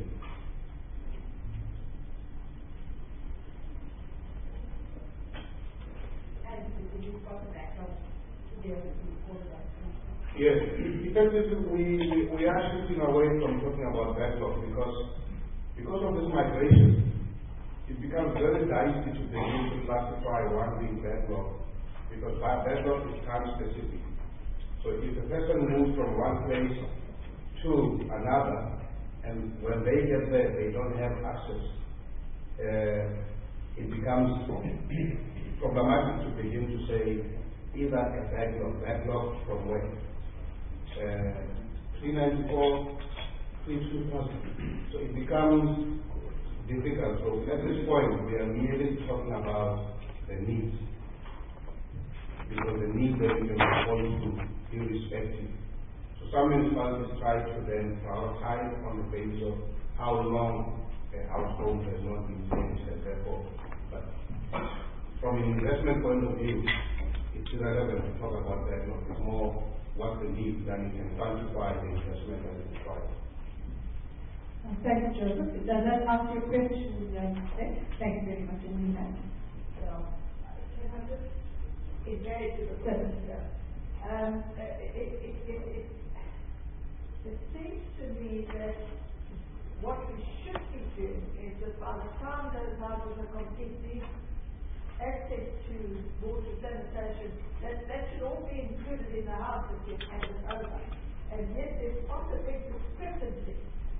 Yes, effectively we, we are shifting away from talking about backlog because because of this migration, it becomes very dicey to begin to classify one being backlog because backlog is time specific. So if the person moves from one place to another, and when they get there they don't have access, uh, it becomes problematic to begin to say either a backlog, backlog from where? Uh, three ninety-four, three two thousand. So it becomes difficult. So at this point, we are merely talking about the needs. Because the needs that we can respond to irrespective. So some municipalities try to then prioritize on the basis of how long a household has not been changed and therefore. But from an investment point of view, it's irrelevant to talk about that. No, it's more what the need, then you can quantify the investment that is required. Thank you, Joseph. Does that answer your question? Thank you very much indeed. So, can I just engage with the question here? Um, it, it, it, it, it seems to me that what we should be doing is that by the time those houses are completely access to water, sanitation, that, that should all be included in the house that gets handed over. And yet there's not a big discrepancy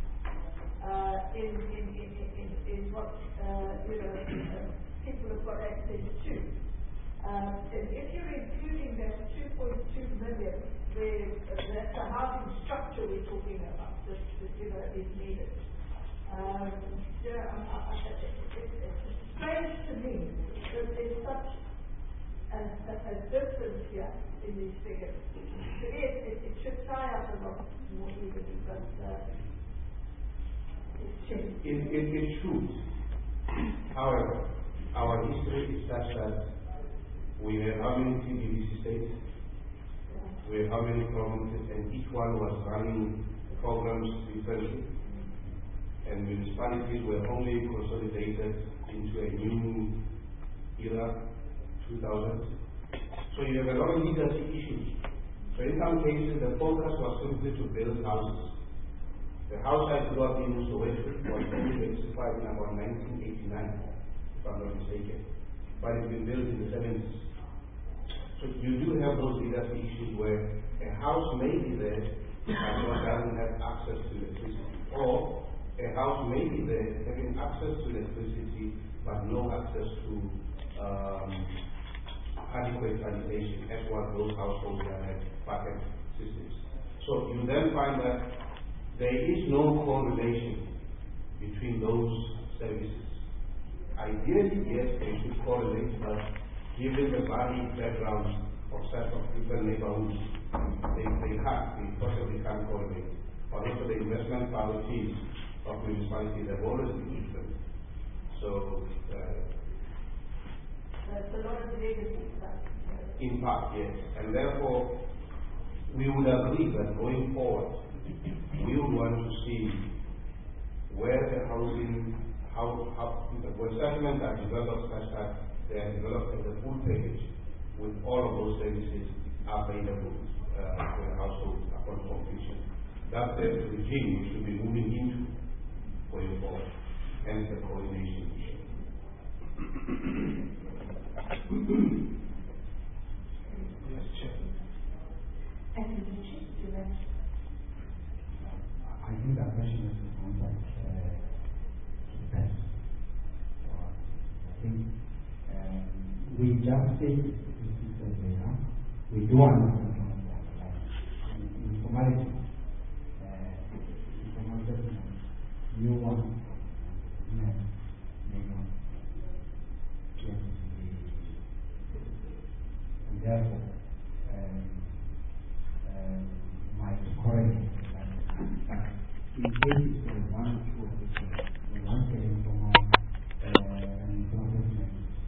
uh, in, in, in, in, in what uh, you know, uh, people have got access to. Um, and if you're including that two point two million, where uh, that's the housing structure we're talking about, that, that you know, is needed. Um, yeah, I, I, I, it, it, it's strange to me that there's such a, a, a difference here in these figures. To me, it, it, it should tie up a lot more evenly, but uh, it's changed. It, it, it should. However, our history is such that we have how many T B D C states? We have how many provinces, and each one was running programs differently. And municipalities were only consolidated into a new era, two thousand. So you have a lot of legacy issues. So in some cases, the focus was simply to build houses. The house I grew up in, Soweto, was only electrified in about nineteen eighty-nine, if I'm not mistaken. But it's been built in the seventies. So you do have those legacy issues where a house may be there, but one doesn't have access to electricity. Or a house may be there, having access to electricity, but no access to um, adequate sanitation, as what those households have bucket systems. So you then find that there is no correlation between those services. Ideally, yes, they should correlate, but given the varied backgrounds of set of different neighborhoods, they, they can't, they possibly can't correlate. But also the investment policies of municipalities have always been different. So, uh, There's a lot of legacy stuff. in part, yes. And therefore, we would agree that going forward, we would want to see where the housing, how, how where settlements are developed such that they are developed as a full package with all of those services available uh, to the household upon completion. That's the regime we should be moving into going forward, hence the coordination issue. Yes, Chair. And you can check to that. I think that question is answered uh, to the best. So I think um, we just say this is the data. We do understand from that. Like, in formality, uh, informal document, new one, net, new one. Yes, and therefore, um, um, my correct that in case there is one or two of the things, the one getting from our uh, informal document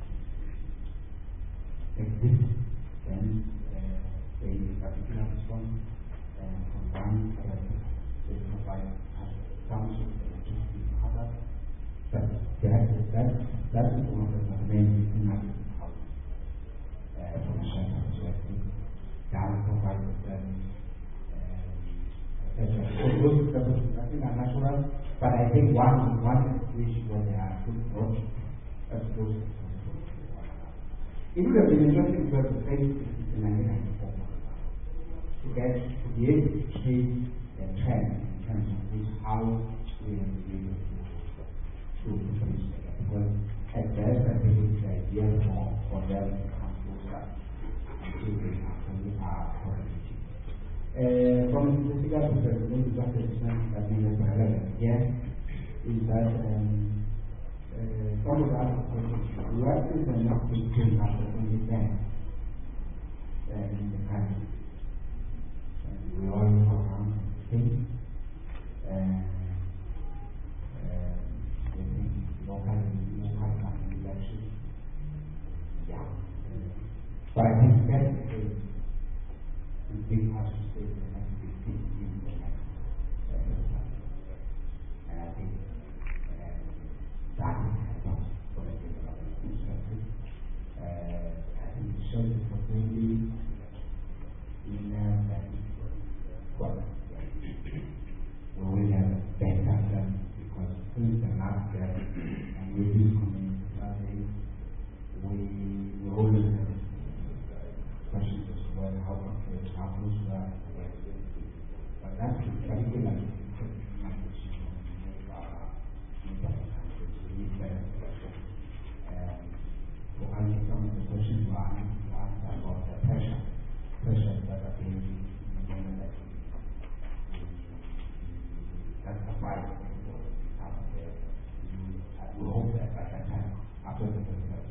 exists, then uh, there is a particular response uh, from one person to provide us some sort of electricity to others. But that, that, that is one of the main things house uh, from a shelter perspective. That provides them uh, et cetera. So those purposes I think are natural, but I think one one situation where they are good approach as opposed to it would have been interesting to have the same in nineteen ninety-four to get to be able to trace the trend in terms of this how we are able to to produce data. Because at best I think it's the idea for, for them to come closer until they actually are correlating. Uh, from a statistical perspective, maybe just a difference that may be relevant here is that um, Uh, some of the other questions, what is the next big thing after twenty ten uh, in the country? And we all know around the state, and uh, we think local, local country elections. Yeah. Uh, but I think that's the case. In big parts of the state, the next big thing in the next uh, and I think that is not for the development perspective. Uh, I think it shows the possibility in uh, that well, we will have better than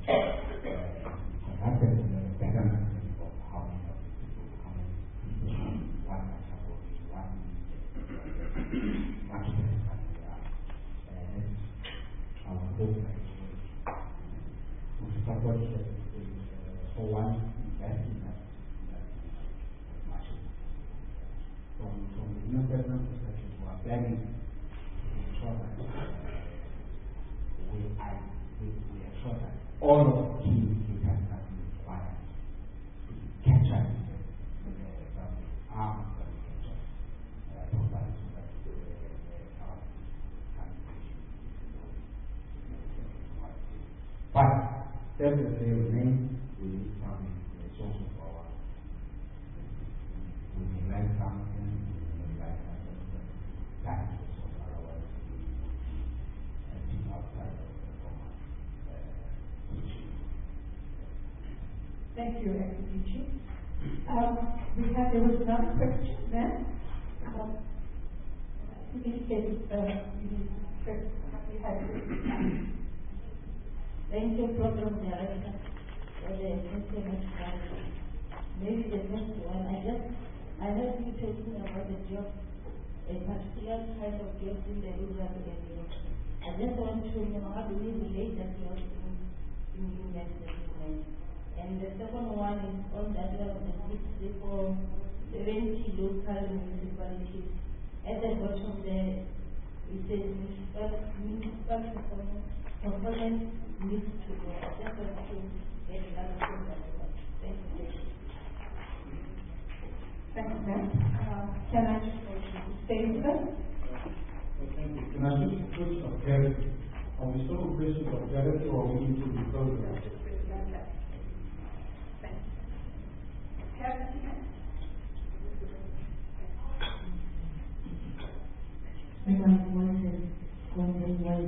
conducted the betterment of housing of people, how many people, what can support it, what is much better than we are. And our hope that to support the so one investing that much. From from the new government perspective, we are planning to ensure that we are we, we ensure that all of the key indicators that we require to catch up with the arms that we can just provide so that our but definitely remain we need some source of our we may like something, we may like something, that is the source otherwise we and being outside of the former teaching. Thank you, Executive Chief. Um, we have, there was another question then. Um, you indicated, uh, you had Thank you, Program Director, for the excellent guidance. Maybe the next one, I just, I heard you talking about the job, a particular kind of job in the rural area. I just want to know how do we relate that job in, in human development. And the second one is on that one of the six for seventy local municipalities. At the bottom there, it says municipal, municipal component needs to go. I just want to get another thing. Thank you. Thank you, ma'am. Uh, can I just stay with us? Thank you. Can I just a question of clarity? Are we still on questions of clarity or we need to be programmed? My voice is going very well.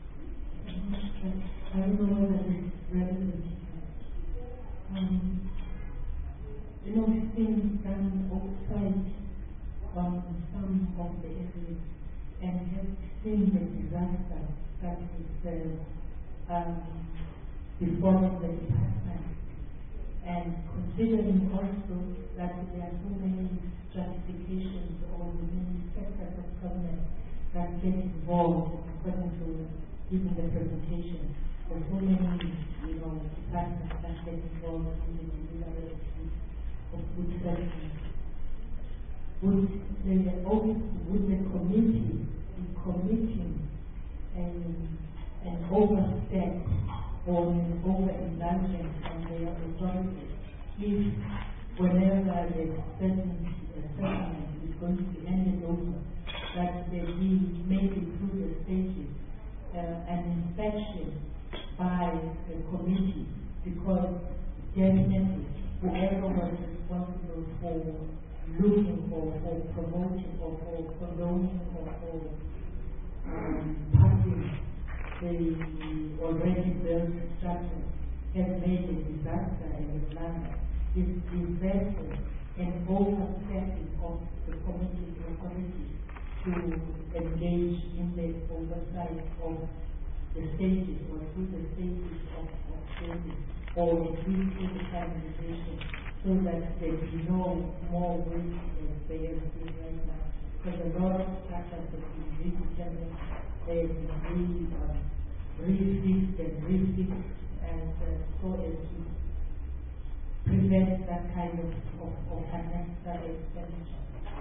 I don't know whether it's relevant. Um, you know, we've been done outside on some of the areas and have seen the disaster that is uh, um, before the department. And considering also that there are so many stratifications or many sectors of government that get involved according to even the presentation, there are so many, you know, departments that get involved in the delivery of good services. Would the, would the committee be committing an, an overstep or an overindulgence on their authority if whenever the certain settlement is going to be handed over, that they be maybe through the stages uh, an inspection by the committee, because definitely whoever was responsible for looking for, for promoting or for condoning or for um, passing the already built structure has made a disaster in the land. Is, is therefore an overstepping of the committee authority to engage in the oversight of the stages or through the stages of, of building, or at least through the finalization, so that there be no more waste as they are doing right now. Because a lot of structures have been redetermined, they have been re, um, refixed and refixed, and uh, so as to prevent that kind of, of, of unnecessary expenditure.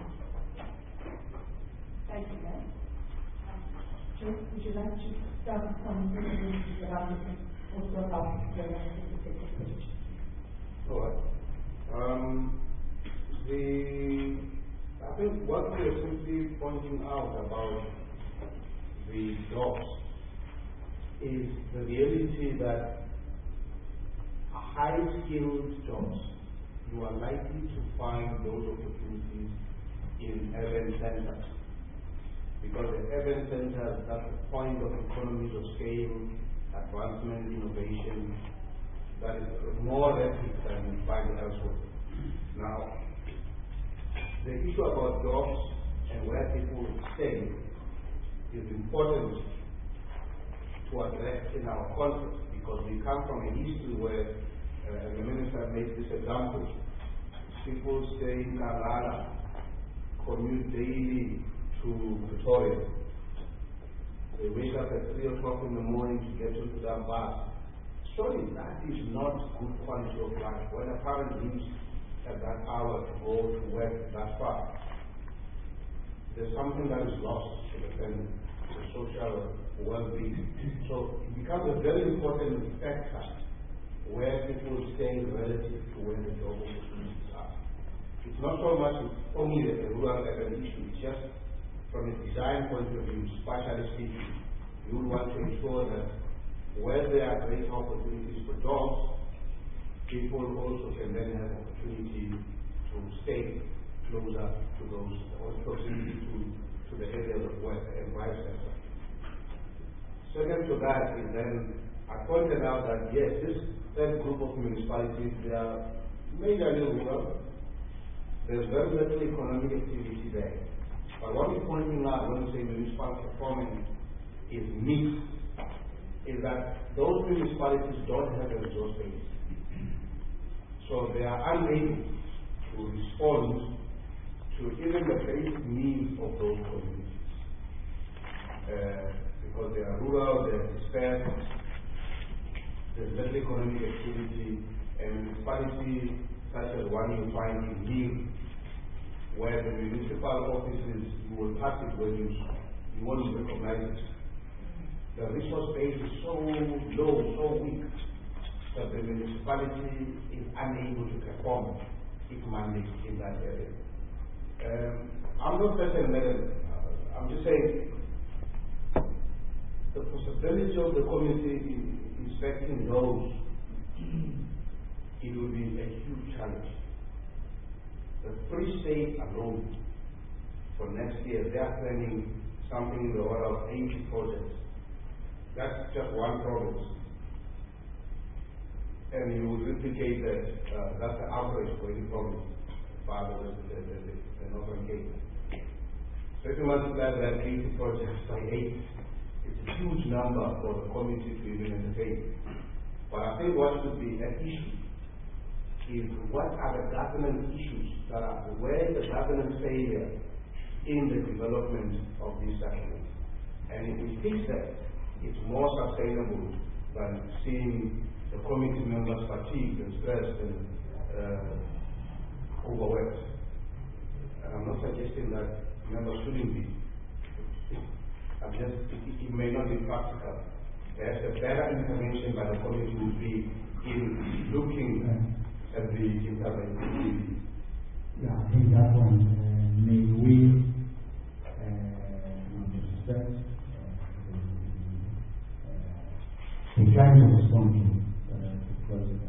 Thank you, ma'am. Joe, would you like to start from the development also about the executive? Sure. Um, the, I think what we are simply pointing out about the jobs is the reality that high-skilled jobs, you are likely to find those opportunities in urban centers. Because the urban centers, that's the point of economies of scale, advancement, innovation, that is more rapid than we find elsewhere. Now, the issue about jobs and where people stay is important to to address in our context, because we come from a history where, uh, the minister made this example, people stay in Carrara, commute daily to Pretoria. They wake up at three o'clock in the morning to get into that bus. Surely that is not good quality of life. When a parent leaves at that hour to go to work that far, there's something that is lost to the family, the social well-being. So it becomes a very important factor where people stay relative to where the job opportunities are. It's not so much only the rural urban issue, it's just from a design point of view, spatially speaking, you will want to ensure that where there are great opportunities for jobs, people also can then have opportunity to stay closer to those, or proximity to, to the areas of work and vice versa. Second to that is then, I pointed out that yes, this third group of municipalities, they are majorly rural. There's very little economic activity there. But what we're pointing out when we say municipal performance is mixed, is that those municipalities don't have a resource base. So they are unable to respond to even the basic needs of those communities. Uh, because they are rural, they are dispersed, there's little economic activity, and municipality such as one you find in Hill, where the municipal offices, you will pass it when you, you won't recognize it. The resource base is so low, so weak, that the municipality is unable to perform its mandate in that area. Um, I'm not certain that, uh, I'm just saying, the possibility of the committee in inspecting those, it will be a huge challenge. The Free State alone, for next year, they are planning something in the order of eighty projects. That's just one province. And you would replicate that, uh, that's the average for any province, part of the, the, the, the Northern Cape. So if you multiply that eighty projects by eight, it's a huge number for the community to even entertain. But I think what should be an issue is what are the governance issues that are, where the governance failure in the development of these settlements. And if we fix that, it's more sustainable than seeing the committee members fatigued and stressed and uh, overworked. And I'm not suggesting that members shouldn't be. I'm just, it, it may not be practical. Perhaps a better intervention by the committee would be in looking at the intervention. Yeah, I think that one, uh, may we, uh, with respect, uh, uh, trying to respond to, uh, because uh,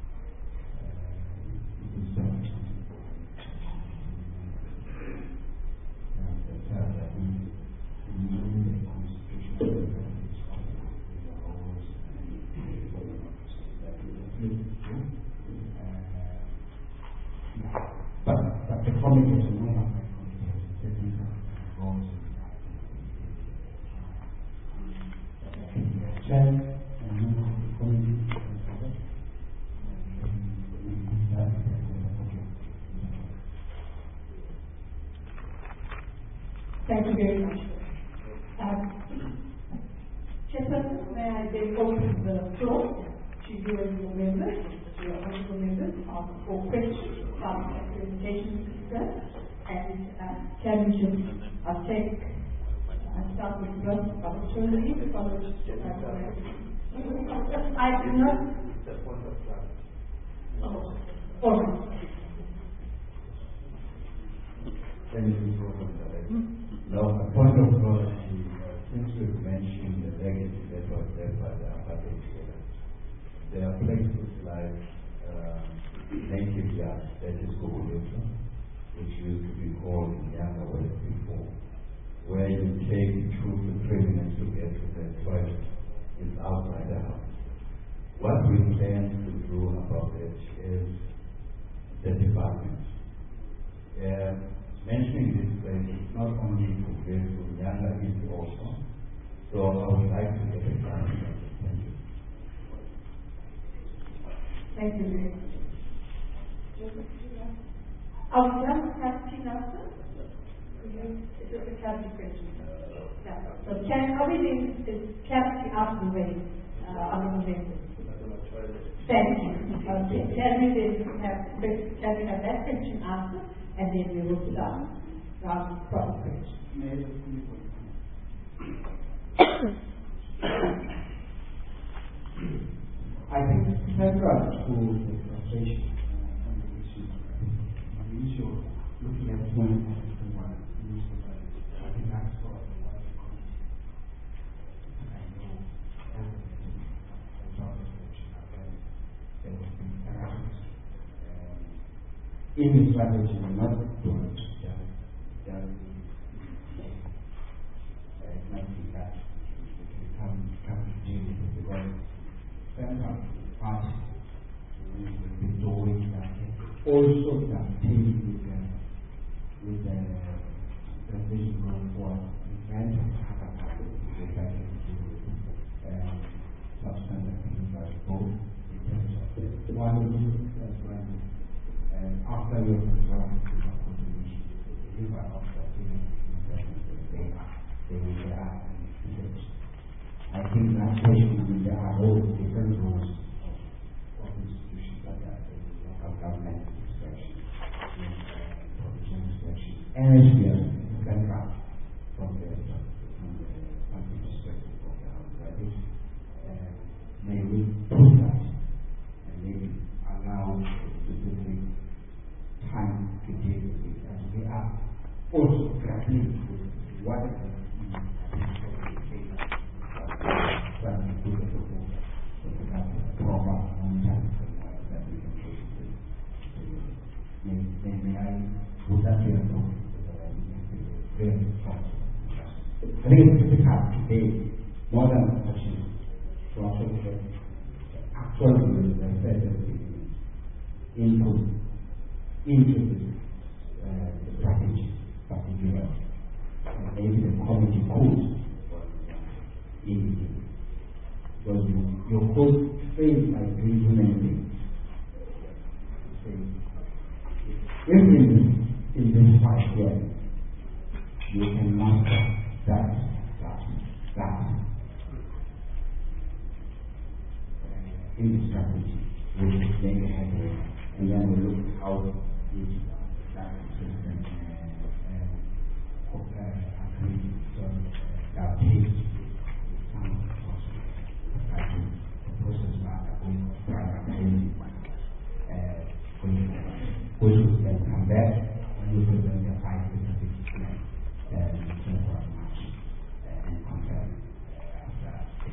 uh, it is done. And uh, that we, we in the constitution, but, but the committee is not chair and member of the committee. Thank you very much. Um, Chairperson, may I then open the floor to you and your members, to your honorable members, um, for questions about the presentation concerned. And uh, can you just uh, take and start with first opportunity because I do not. Oh, all right. Thank you. Now, a point of order, since we've mentioned the legacy that was left by the apartheid era, there are places like uh, native yards, that is Kukuleso, which used to be called Nyanga West before, where you take two to three minutes to get to the toilet. It's outside the house. What we plan to do about it is the department. Uh, mentioning this place is not only to get to Nyanga East also, so I would like to get a chance Thank you very much. Are we done with capacity now, sir? It's just a capacity question. Yeah. So can, are we doing this capacity out of the way, uh, honorable members? Thank you. Okay. Can we then have, can we have that question answered, and then we will start our proper question. I think central to the frustration on the issue, on the issue of looking at one and one, I think that's for the wider community. I know as a job description, there was been interactions in the strategy, not doing just just it might be that we can come come to deal with it because central party will be doing that also that dealing with the with the transition going forward and have a part of the effect of substance things like both in terms of the one as well and after your control contribution you are also giving they are they will be out and I think that question will there are all different rules of, of institutions like that, local government inspection, provision inspection, and S B S central from the from the country perspective of the house. I think uh, may we push that and maybe allow specific time to deal with it as we are also grappling with what is the I think it's difficult today, more than question, to also get actually the federal input into the, uh, the strategy, particularly. Uh, maybe the committee could in because you, you could fail by doing too many things. If in, in this five years you can master that, that, that uh, in the strategy, we will make a headway, and then we look how this that system uh, uh, agree so that takes some the process matter going primarily uh, which will then come back when you present the five specific plan and so forth much and compare after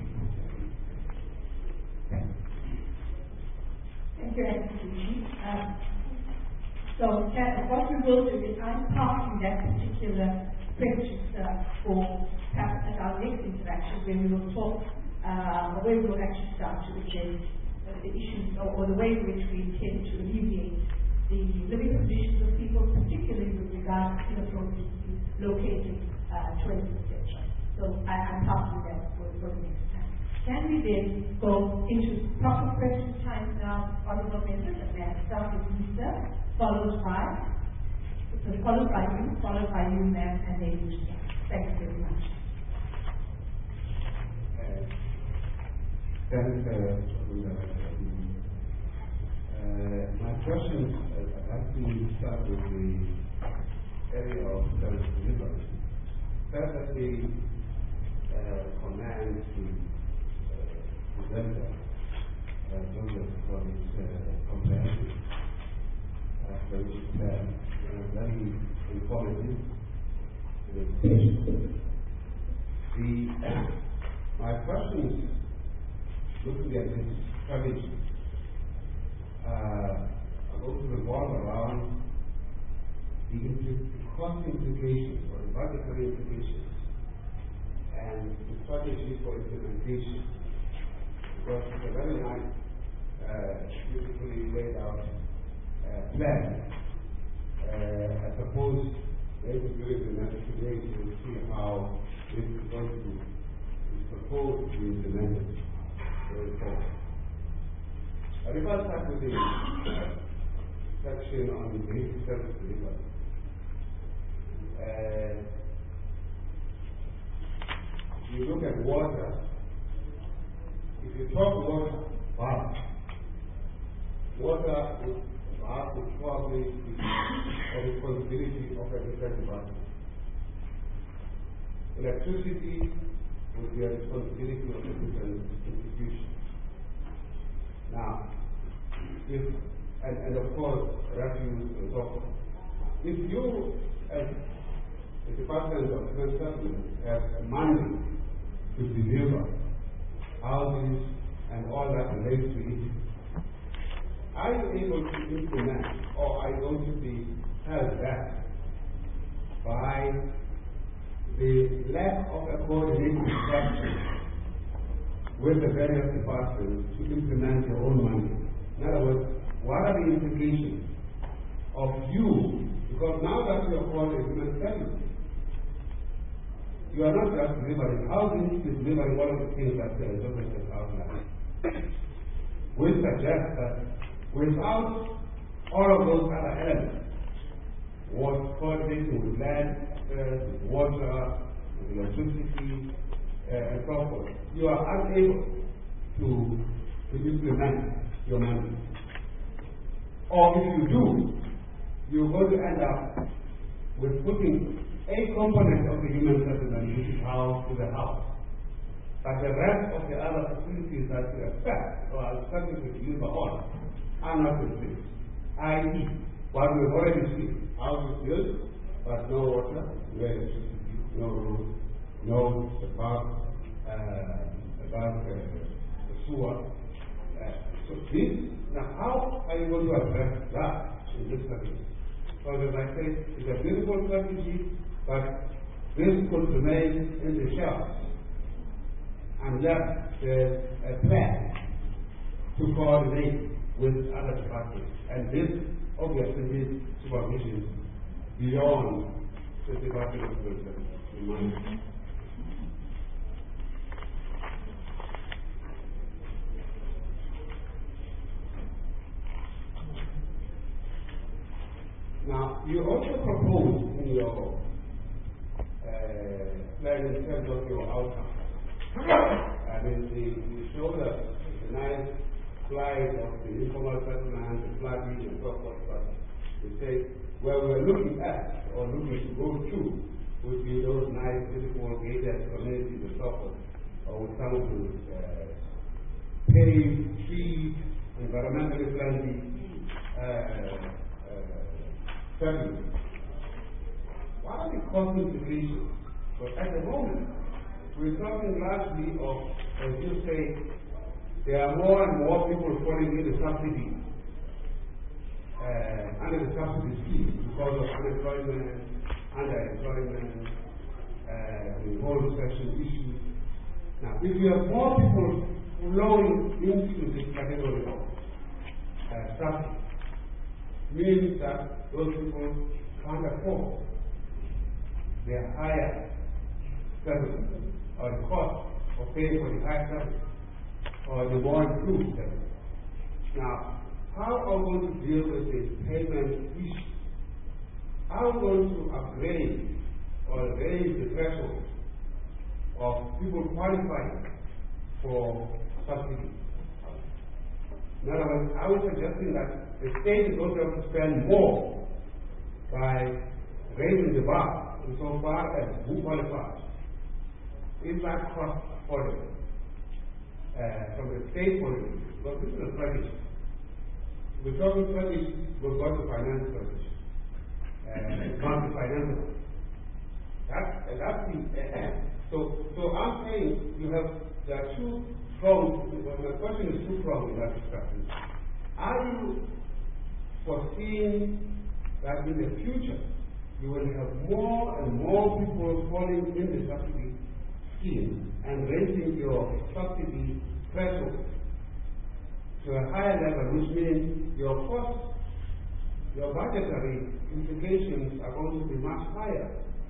Thank you. Thank you, Anthony. Uh, so, uh, what we will do is I'm passing that particular question uh, for perhaps at our next interaction when we will talk, uh, the way we will actually start to address uh, the issues or, or the way in which we intend to alleviate the living conditions of people, particularly with regard to inappropriately located uh, toilets, et cetera. So I, I'm passing that for, for the next time. Can we then go into proper question time now, honorable members, and then start with Lisa, followed by, so followed by you, followed by you, ma'am, and then you, sir. Thank you very much. Uh, thanks, uh, Uh, my question, uh, I'd like to start with the area of self-delivery. Perfectly uh, commands the presenter, uh, Joseph, for his uh, comprehensive uh, uh, very informative presentation. The, uh, my question is, looking at this strategy, Uh, are going to revolve around the, impl- the cost implications or the budgetary implications and the strategy for implementation. Because it's a very nice, uh, beautifully laid out uh, plan. Uh, I suppose maybe during the next few days we will see how this is going to is proposed to be implemented going forward. Let us start with the uh, section on the basic service delivery. Uh, if you look at water, if you talk water, wow, water is part of probably the responsibility of a different department. Electricity will be a responsibility of a different institution. Now, if, and, and of course, refuse and so forth. If you, as the Department of Human Settlement, have money to deliver houses and all that relates to it, are you able to implement, or are you going to be held back by the lack of a coordinated structure with the various departments to implement your own money? In other words, what are the implications of you? Because now that you are called a human settlement, you are not just delivering housing, you are delivering all of the things that the government has outlined. We suggest that without all of those other elements, what coordinating with land, uh, with water, with electricity, uh, and so forth, you are unable to, to implement your money. Or if you do, you're going to end up with putting a component of the human settlement, which is house, to the house. But the rest of the other facilities that you expect or are expected to deliver on are not in place. that is, what we've already seen, houses built, but no water, no electricity, no road, no above, uh, above uh, the sewer. Uh, so this, now how are you going to address that in this strategy? So as I say, it's a beautiful strategy, but this could remain in the shelves unless there's a plan to coordinate with other departments. And this obviously needs supervision beyond the Department of Tourism. Now, you also propose in your uh, plan in terms of your outcome. I mean, the, you show the, the nice slide of the informal settlement, the flooding, and so forth, but you say, where we're looking at, or looking to go to, would be those nice, beautiful, gated communities and so forth, or with some of those uh, paved, trees, environmentally friendly uh, settlements. What are the cost implications? But at the moment, we're talking largely of, as you say, there are more and more people falling into subsidy, uh, under the subsidy scheme because of unemployment, underemployment, uh, the whole recession issues. Now, if you have more people flowing into this category of uh, subsidy, means that those people can't afford the higher service or the cost of paying for the higher service or the more improved service. Now, how are we going to deal with this payment issue? How are we going to upgrade or raise the threshold of people qualifying for subsidy? In other words, I was suggesting that the state is going to have to spend more by raising the bar insofar as who qualifies. Is that cost affordable uh, from the state point of view? Because this is a strategy. We're talking strategy, we've got the finance strategy. Uh, not the financial. That, that's the, uh, so, so I'm saying you have, there are two prongs, well, my question is two prongs in that discussion. Are you foreseeing that in the future you will have more and more people falling in the subsidy scheme and raising your subsidy threshold to a higher level, which means your costs, your budgetary implications are going to be much higher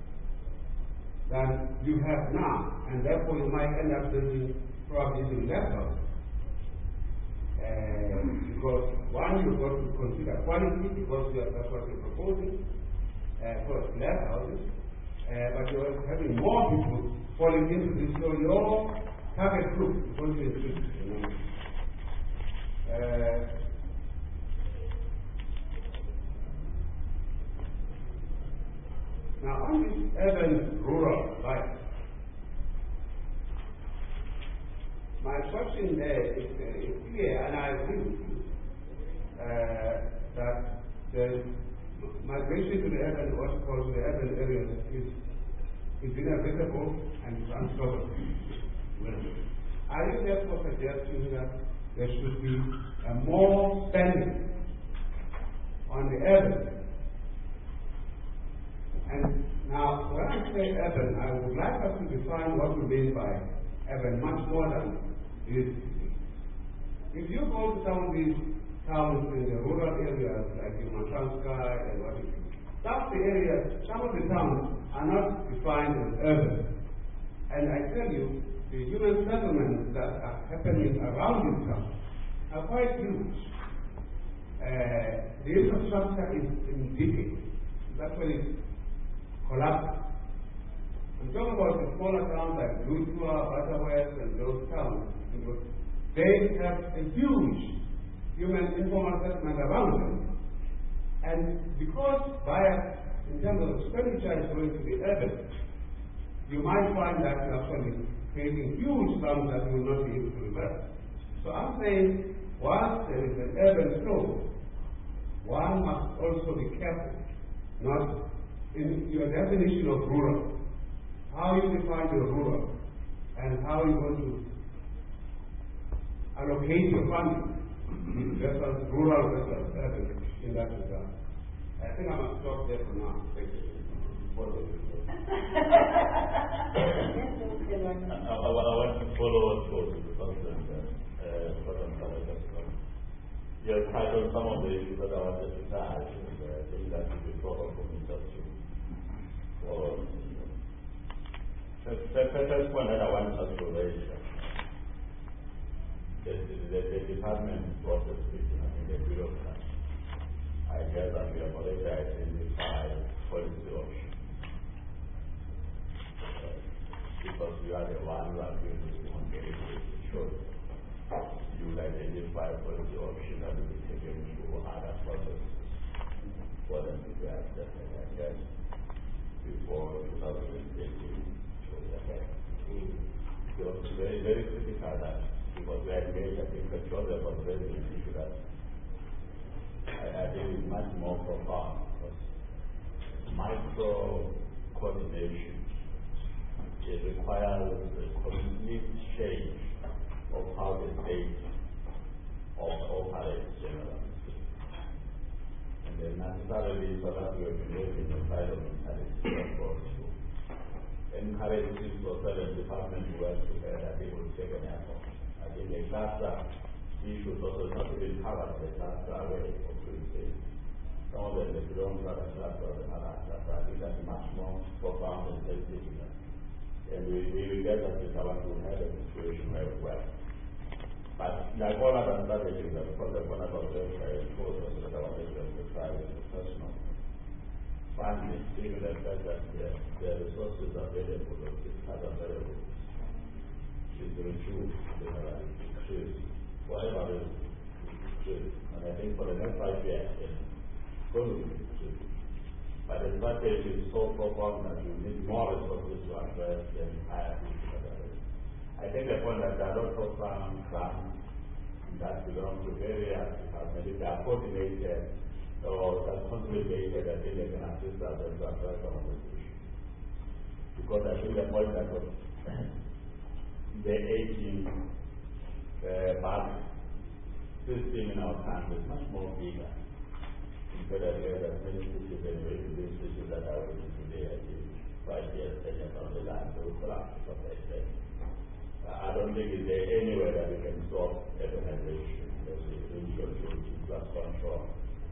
than you have now, and therefore you might end up building probably even less houses. Uh, because one, you've got to consider quality, because you are, that's what you're proposing, uh, for flat houses, uh, but you're having more people falling into this, so your target group is going to increase. You know? uh, now, on this urban-rural life, my question there is, uh, is clear, and I agree with you, uh, that the migration to the urban, what's called the urban areas, is, is inevitable and is unstoppable. Are you therefore suggesting that there should be a more spending on the urban? And now, when I say urban, I would like us to define what we mean by urban much more than this. If you go to some of these towns in the rural areas, like in Matanska and what it is, some of the areas, some of the towns are not defined as urban. And I tell you, the human settlements that are happening around these towns are quite huge. Uh, the infrastructure is in decay. That's when it collapses. I'm talking about the smaller towns like Lutua, Butterworth, and those towns. They have a huge human informal settlement around them. And because bias in terms of expenditure is going to be urban, you might find that you're actually creating huge sums that you will not be able to reverse. So I'm saying, once there is an urban flow, one must also be careful, not in your definition of rural, how you define your rural, and how you're going to allocate your funding versus rural versus urban in that regard. I think I must stop there for now. Thank you. I, I, I want to follow what was the question. You have titled some of the issues that I wanted to touch, and I think that would be proper for me just to follow. The first point that I want us to raise, the, the, the department process, I think the bureaucrats, I guess that we have already identified policy options. Because you are the one who are going to be on the show. You will identify policy options that will be taken through other processes for them to be accepted, I guess, before two thousand eighteen. It was very, very critical that because we had made, I think, the choice was very an issue that I, I think is much more profound because micro coordination, it requires a complete change of how the state operates generally. And then necessarily for that we have been working on side of mentality. Encourage civil service department to work together, they will take an effort. I think the cluster issues also not even covered the cluster way of doing things. Some of them, they belong to other clusters and other clusters. I think that's much more profound and sensitive. And we, we will get that the Tabank will have a situation very well. But like all other strategies, of course, the one about the force of the Tabank is private and personal. Finally, given the fact that the, the resources available of this are available, is reduced, generally increased, whatever is increased. And I think for the next five years, it's going to be increased. But the strategy is so profound that you need more resources to address the entire issue. I think the point that there are lots of um, plans that belong to various departments, they are coordinated or that consolidated, I think they can assist us to address some of these issues. Because I think the point that was the aging uh, bad system in our country is much more bigger. Instead of here, that many issues and these issues that are waiting today, I think five years, ten years down the line, they will collapse what they say. Uh, I don't think is there anywhere that we can solve urbanization. There's infrastructure plus control.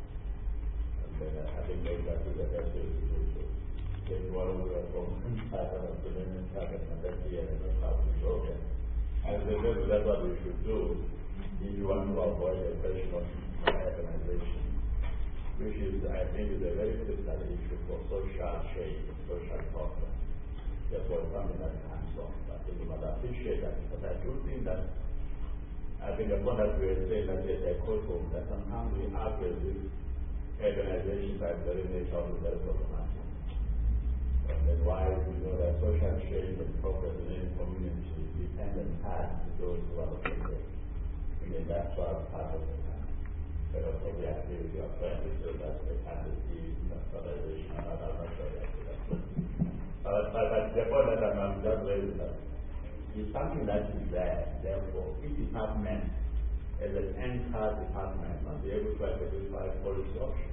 And uh, I think maybe that is the best way to do so. Take one of the from inside of the and that's the end of how we go there. And that's what we should do. if you want to avoid the question of urbanization, which is, I think, is a very critical issue for social change, social problem. Therefore, it's something that hands on. I think you must appreciate that, because I do think that, I think the point that we are saying that there's a culture that sometimes we argue with urbanization by the very nature of the very problematic. And that's why we know that social change and progress in any community depend on part to those who are located in the industrial part of the country. But also the activity of trying to show that the capacity, industrialization, and other activities. But, but, but the point that I'm just raising that is something that is there. Therefore, each department, as an entire department, must be able to identify policy options.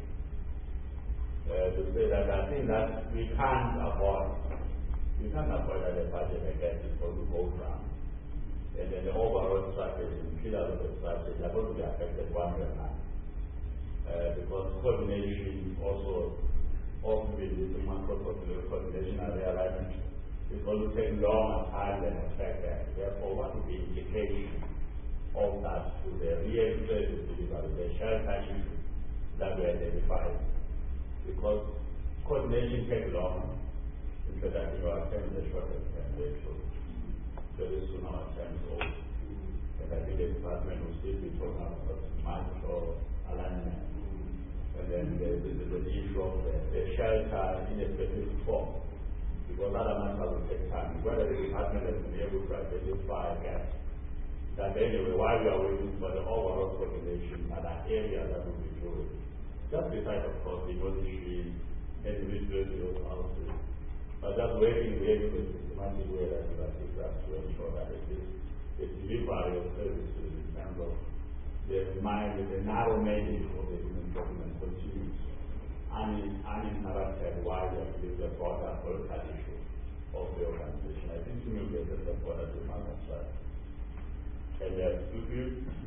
Uh, to say that I think that we can't avoid, we can't avoid that the budget again is going to go down. And then the overall strategy, the pillars of the strategy are going to be affected one way or another. Uh, because coordination also, often with this macro coordination, I realize it's going to take longer time than expected. Therefore, what is the implication of that to the real service delivery, the shelter issue that we identified? Because coordination takes long, because I think our time is the shortest time ratio. Very soon our time is over. And I think the department will still be talking about much or alignment. And then there's the, the, the issue of the, the shelter in a specific form. Because other matters will take time. Whether the department has been able to identify gaps. That anyway, while we are waiting for the overall coordination, are there areas that will be doing? Just besides, of course, the industry, individual houses, but just waiting, waiting in a systematic way that we are taking us to ensure that it is the delivery of services in terms of the mind, the narrow mandate of the human government continues uninterrupted while we are dealing with the broader political issue of the organization. I think to me we are just important to understand. And uh, we, we,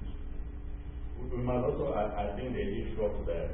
we must also, I, I think the issue of the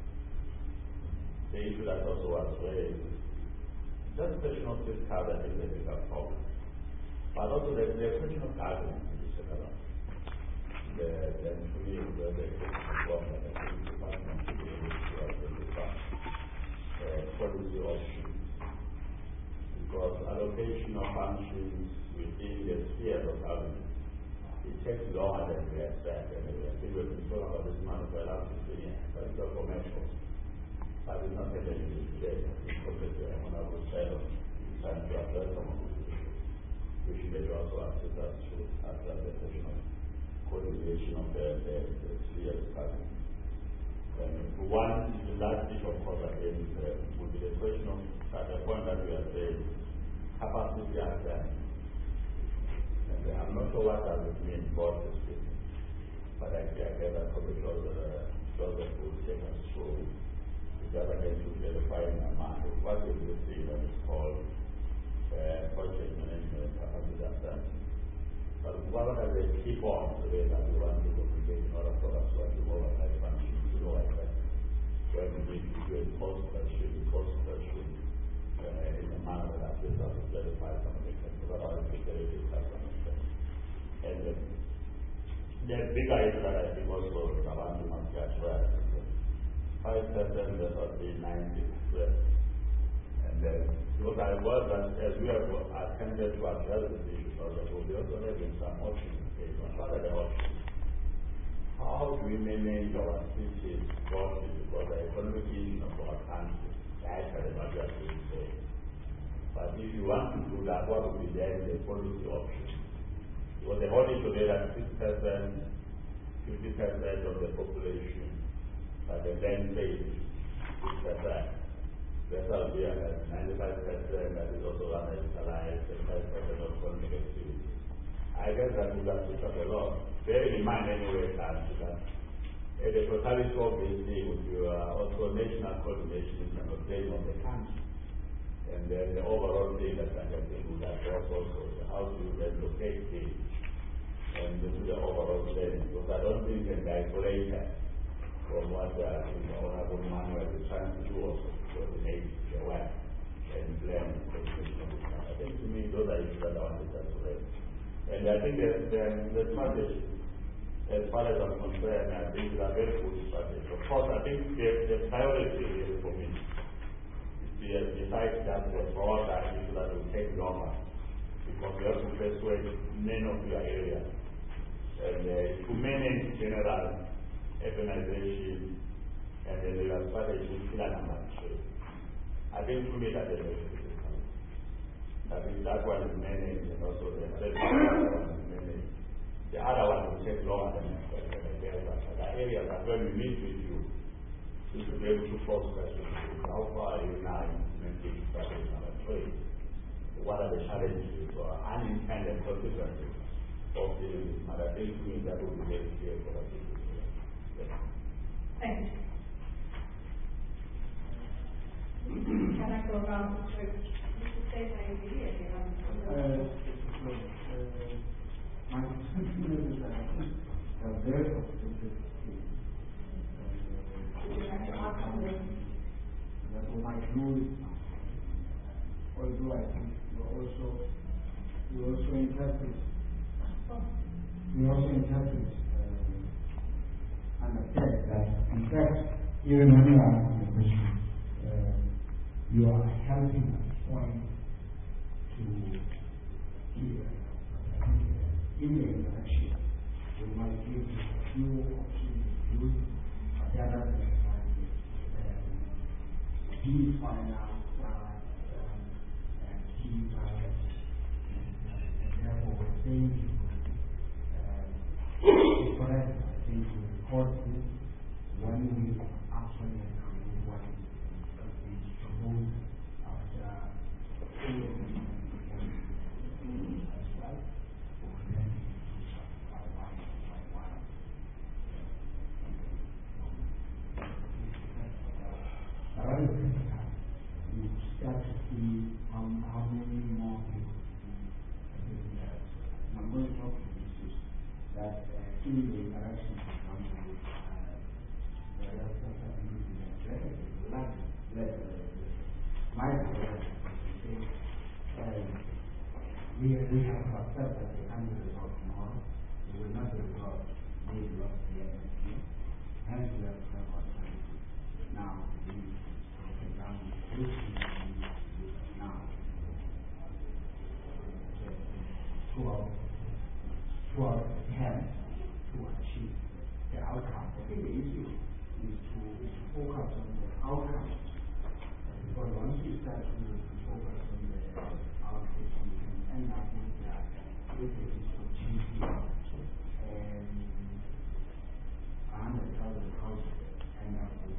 The issue that also was raised, just the question of this card, I think, is a bigger problem. But also the, the question of governance is another. The, the, to me, the, the question of government, I think the department should be able to identify uh, policy options. Because allocation of functions within the sphere of government, it takes longer than we expect. And I think we've been talking about this matter for the last fifteen years, but it's not commercial. I will not get into this today, because when I was said on time to address some of these issues, which may also assist us to address the question of coordination of the, the, the sphere department. And one, the last issue, of course, again, uh, would be the question of, at the point that we are saying, capacity assessment. And uh, I'm not sure what that would mean broadly speaking, but I guess that probably Joseph, Joseph will take us through. That again to verify in my mind what is this thing that is called uh, project management capacity assessment. But what are the key points today that we want to communicate in order for us to actually override functions to know exactly where we need to do a post question, post question uh, in a manner that assists us to verify some of the things, because otherwise we very difficult to understand. And uh, the bigger issue that I think also around the market as well. Five percent of the ninety percent. And then, what I was, that as we have attempted to address this issue, also, we also have been some options. What are the options? How do we manage our cities broadly? Because the economic issue of our country, actually, not just being said. But if you want to do that, what would be there in the policy option? Because the whole issue there that six percent, fifty percent of the population, but the land base is percent. That's how we are at ninety-five percent that is also unutilized, and five percent of economic activity. I guess that we have to talk a lot. Bear in mind anyway that uh, the totality of this thing with your uh, also national coordination and obtaining of the country. And then the overall thing that I think we have also how to relocate things and do the overall planning. Because I don't think can be isolated from what uh, the Honorable Manuel is trying to do also to coordinate the work and plan the coordination of the country. I think to me those are issues that I want to raise. And I think the, the, the strategy as far as I'm concerned, I think it's a very good strategy. Of course, I think the, the priority is for me. Besides that, the broader issue that will take longer, because we have to persuade many of your areas. And uh, to manage general urbanization and then the strategy is still number three. I think to me that is I think that one is managed and also the other one is managed. The other one will take longer than the other. The areas that when we meet with you, we should be able to pose questions. How far are you now implementing strategy number three? What are the challenges or unintended consequences of dealing with matter? I think to me that would be very clear for us. Yes. Thank you. Can I go around to Mister State immediately? Uh, my concern is that I think the very optimistic that what my view is now. Although I think we also we also interpret we also interpret uh, understand that in fact even when you are asking the question, uh, you are helping us point to here. In the interaction, we might give you a few options to use, but the other thing is these final uh, um, and key values, and therefore we're saying uh, it's correct, I think, to record this when we actually agree what is proposed after all of the as well. Rather than that, you start to see how, how many more people see that. I'm going to talk to you that uh, in the interaction with uh, the my we, we have accepted that the end result tomorrow. We will not resolve the result the end of the year. Hence, we have to have now. Now, to our, to our attempt to achieve the outcome. I think the issue is to, is to focus on the outcome. Uh, because once you start to focus on the outcome, you can end up with that with the achieving and a hundred thousand houses end up with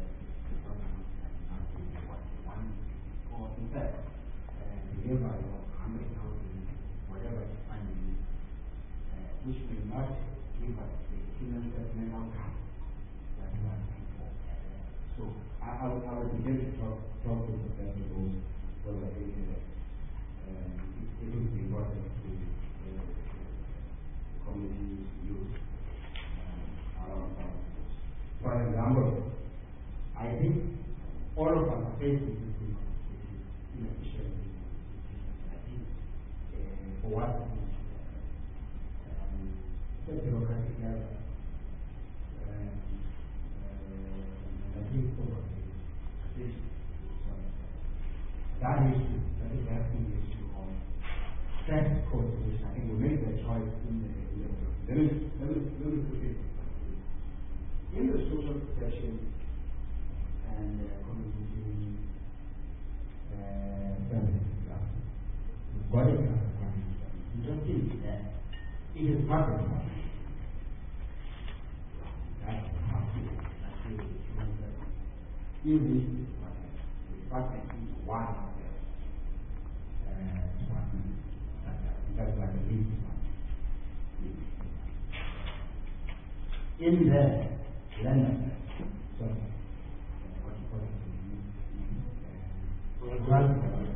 or in fact, uh, the nearby of one hundred thousand, whatever the finding is, uh, which will not give us the human settlement outcome that we are looking for. So, I, I, would, I would begin to talk, talk to Professor Bose for the area. Um, it, it would be important to uh, communities use um, around town. For example, I think all of us are facing this inefficiency. I think uh, for what um, the bureaucratic level, um, uh, I think probably this that issue, that is the issue of tax codes, which I think will make the choice in the in the let me let me let me put it in the social protection and uh, community uh, services class. What is the community? Just think that it is part of the money. That's how it is. That's it. Even if the department is one of the uh, departments, that's like a lead department. In there, Leonard, so what you call it,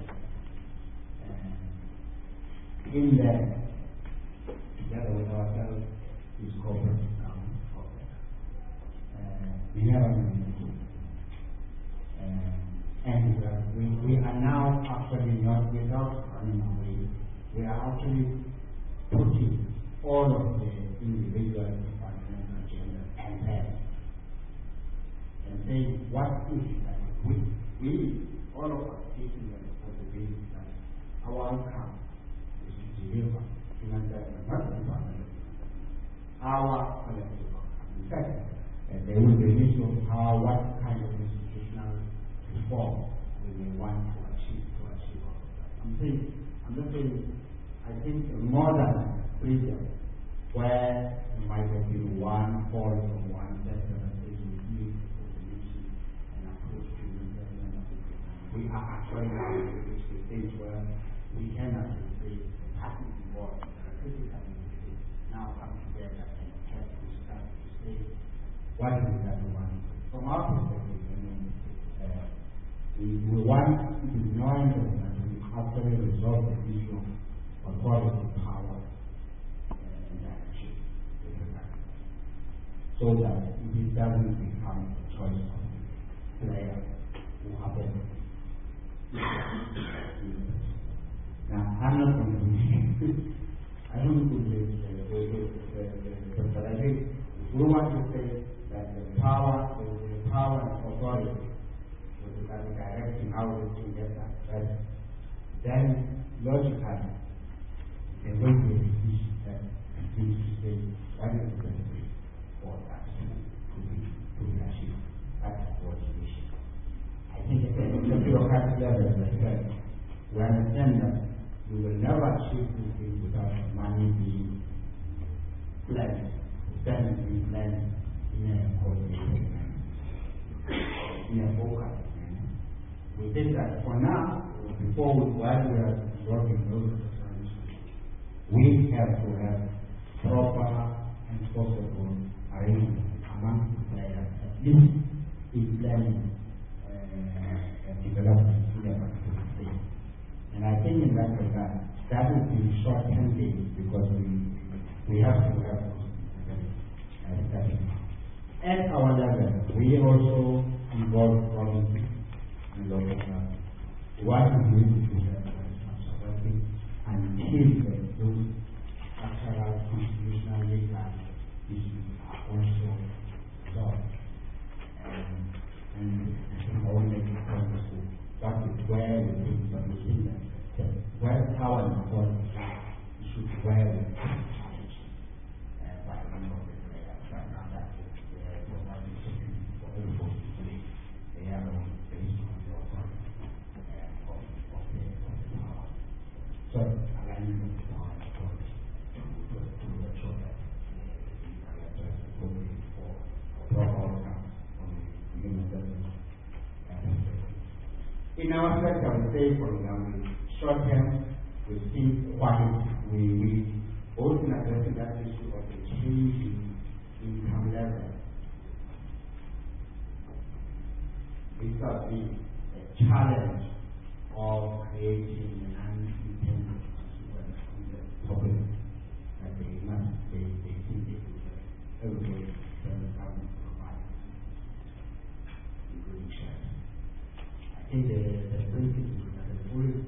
uh, in there, together with ourselves, is corporate um, corporate. Uh, we have a uh, and uh, we, we are now actually not without running away. We are actually putting all of the individual what is that we, we, all of us taking the responsibility that our outcome is to deliver human development, not the development, our collective outcome. In fact, uh, there will be a list of how, what kind of institutional reform we may want to achieve to achieve all of that. I'm saying, I'm not saying, I think a modern freedom where you might have been one fall from one sector and say you need a solution and approach to the development of the people. We are actually now in a stage where we can actually say the parties involved that are critical in the state now come together and try to start to say what is that we want. From our perspective, I mean, uh, we, we want to be knowing that we actually resolve the issue of authority, power, uh, and action, so that it doesn't become a choice of the player who happen. Now, I'm not going to be, I don't believe the but I think if we want to say that the power, the, the power and authority was directing how we can get that, right? Then logically, the way we use that is to say what is the best way for that to be to be achieved. That's what we wish. I think at the bureaucratic level, as I said, we understand that we will never achieve this thing without money being pledged, spending being pledged in a coordinated manner, in a focused manner. We think that for now, before we, while we are working those concerns, we have to have proper and possible arrangement among the players, at least in planning uh, and development in a particular state. And I think in that regard, that would be short-term gains because we we have to have those discussions. At our level, we also involve volunteers and local government. What we do is to have responsibility until those actual constitutional legal issues are also resolved. And, and I think I want to make it clear to what is where we think that we think that where power and authority should be where we challenge by a number of the players. Right now, that is the providing security for every force to play. They are based on the authority of, of, the, of the power. So, aligning with the power and authority to, to, to ensure that we can address the problem for proper outcomes on the human development. In our sector, I would say, for example, short term, we see quite, we, we both in addressing that issue of the change in income level. We start being a challenge of creating an unintended consequence on the public that they must, they, they think they could get everybody from the government provides, including shares. I think the, the principle that the policy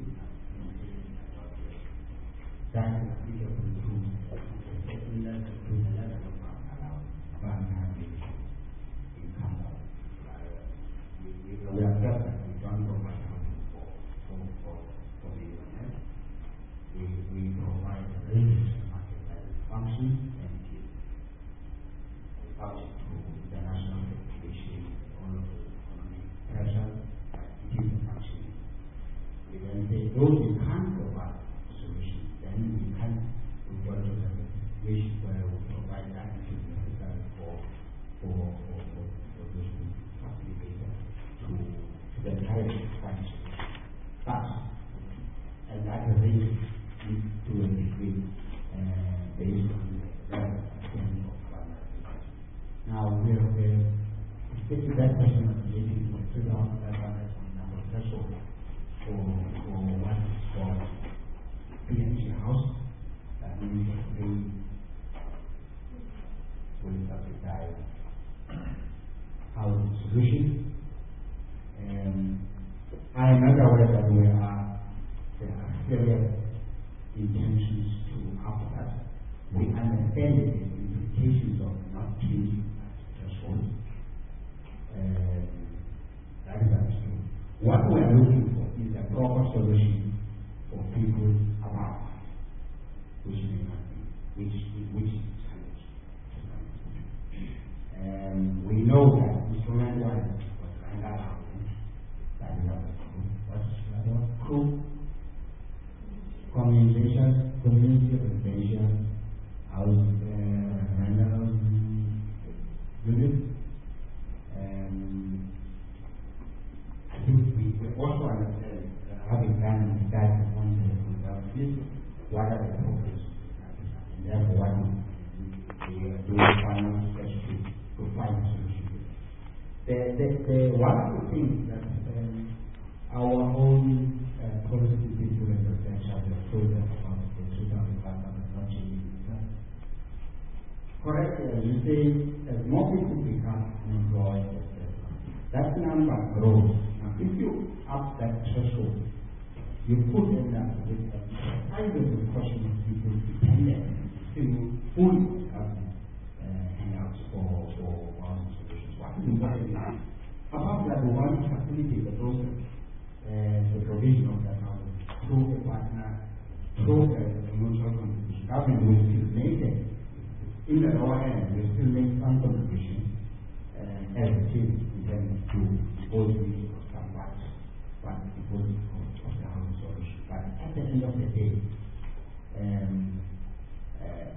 that is applicable to the second level, to the level of our bank having income. We, we, we are just that we don't provide housing for, for, for, for the internet. We, we provide a range of market that is functioning and it is subject to international regulation, all of the economic pressure. Functioning. We then say those who can't provide solutions, then we can refer to the situation where we provide that which is necessary for for for, for, for those who facilitate to to the entire function. But and that range is to a degree uh, based on the level of government. Now we're we're taking that question of living for two thousand five hundred threshold for, for what is called P N G house. That means we will subsidize housing solution. And I am not aware that we are, there are serious intentions to have that. We understand the implications of not changing that threshold. Um, the, the one of the things that um, our own uh, policy people and researchers have told us about the two thousand five hundred not changing. Correct, uh, you say as more people become unemployed, et cetera, that number grows. Now, if you up that threshold, you put them down with a kind of a portion of people dependent still fully government uh, handouts for for housing solutions. What is important is apart that we want to facilitate the process, uh, the provision of that housing through a partner, through a mutual contribution. Government will still make it. In the lower end, we still make some contribution uh, as a team in terms to dispose of some rights, but dispose of, of the housing solution. But at the end of the day, um, uh,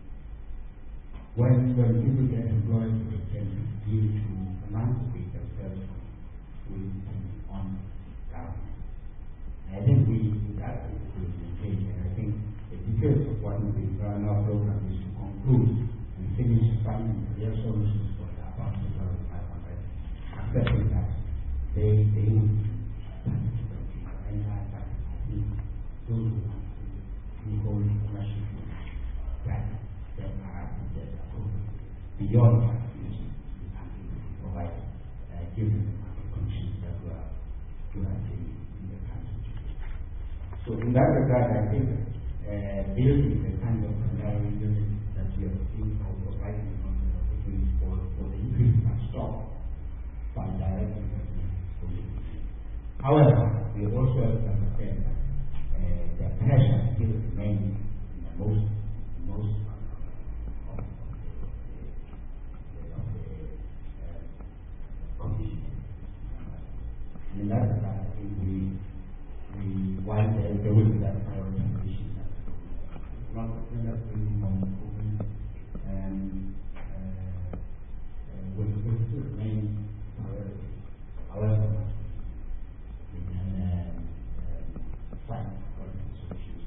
when when people get employed, they can begin to emancipate themselves with on government. I think we that is the change, and I think the details of what we do in our program is to conclude and finish finding real solutions for the about two thousand five hundred, accepting that they they would and I think those who want to be holding commercial that that are that are beyond that using and provide uh, given the market conditions that we are doing in the country. So in that regard, I think uh, building the kind of primary unit that we are seeing for providing opportunities for, for the increase must stop by directing government solutions. However, we also have to understand that uh, the pressure still remains in the most, most of the, of the, of the uh, conditions. And in that regard, I think we We, while there, there will be that prioritization, not necessarily more improvement, and uh, uh, will, will still remain priority. However, we can uh, uh, find alternative solutions.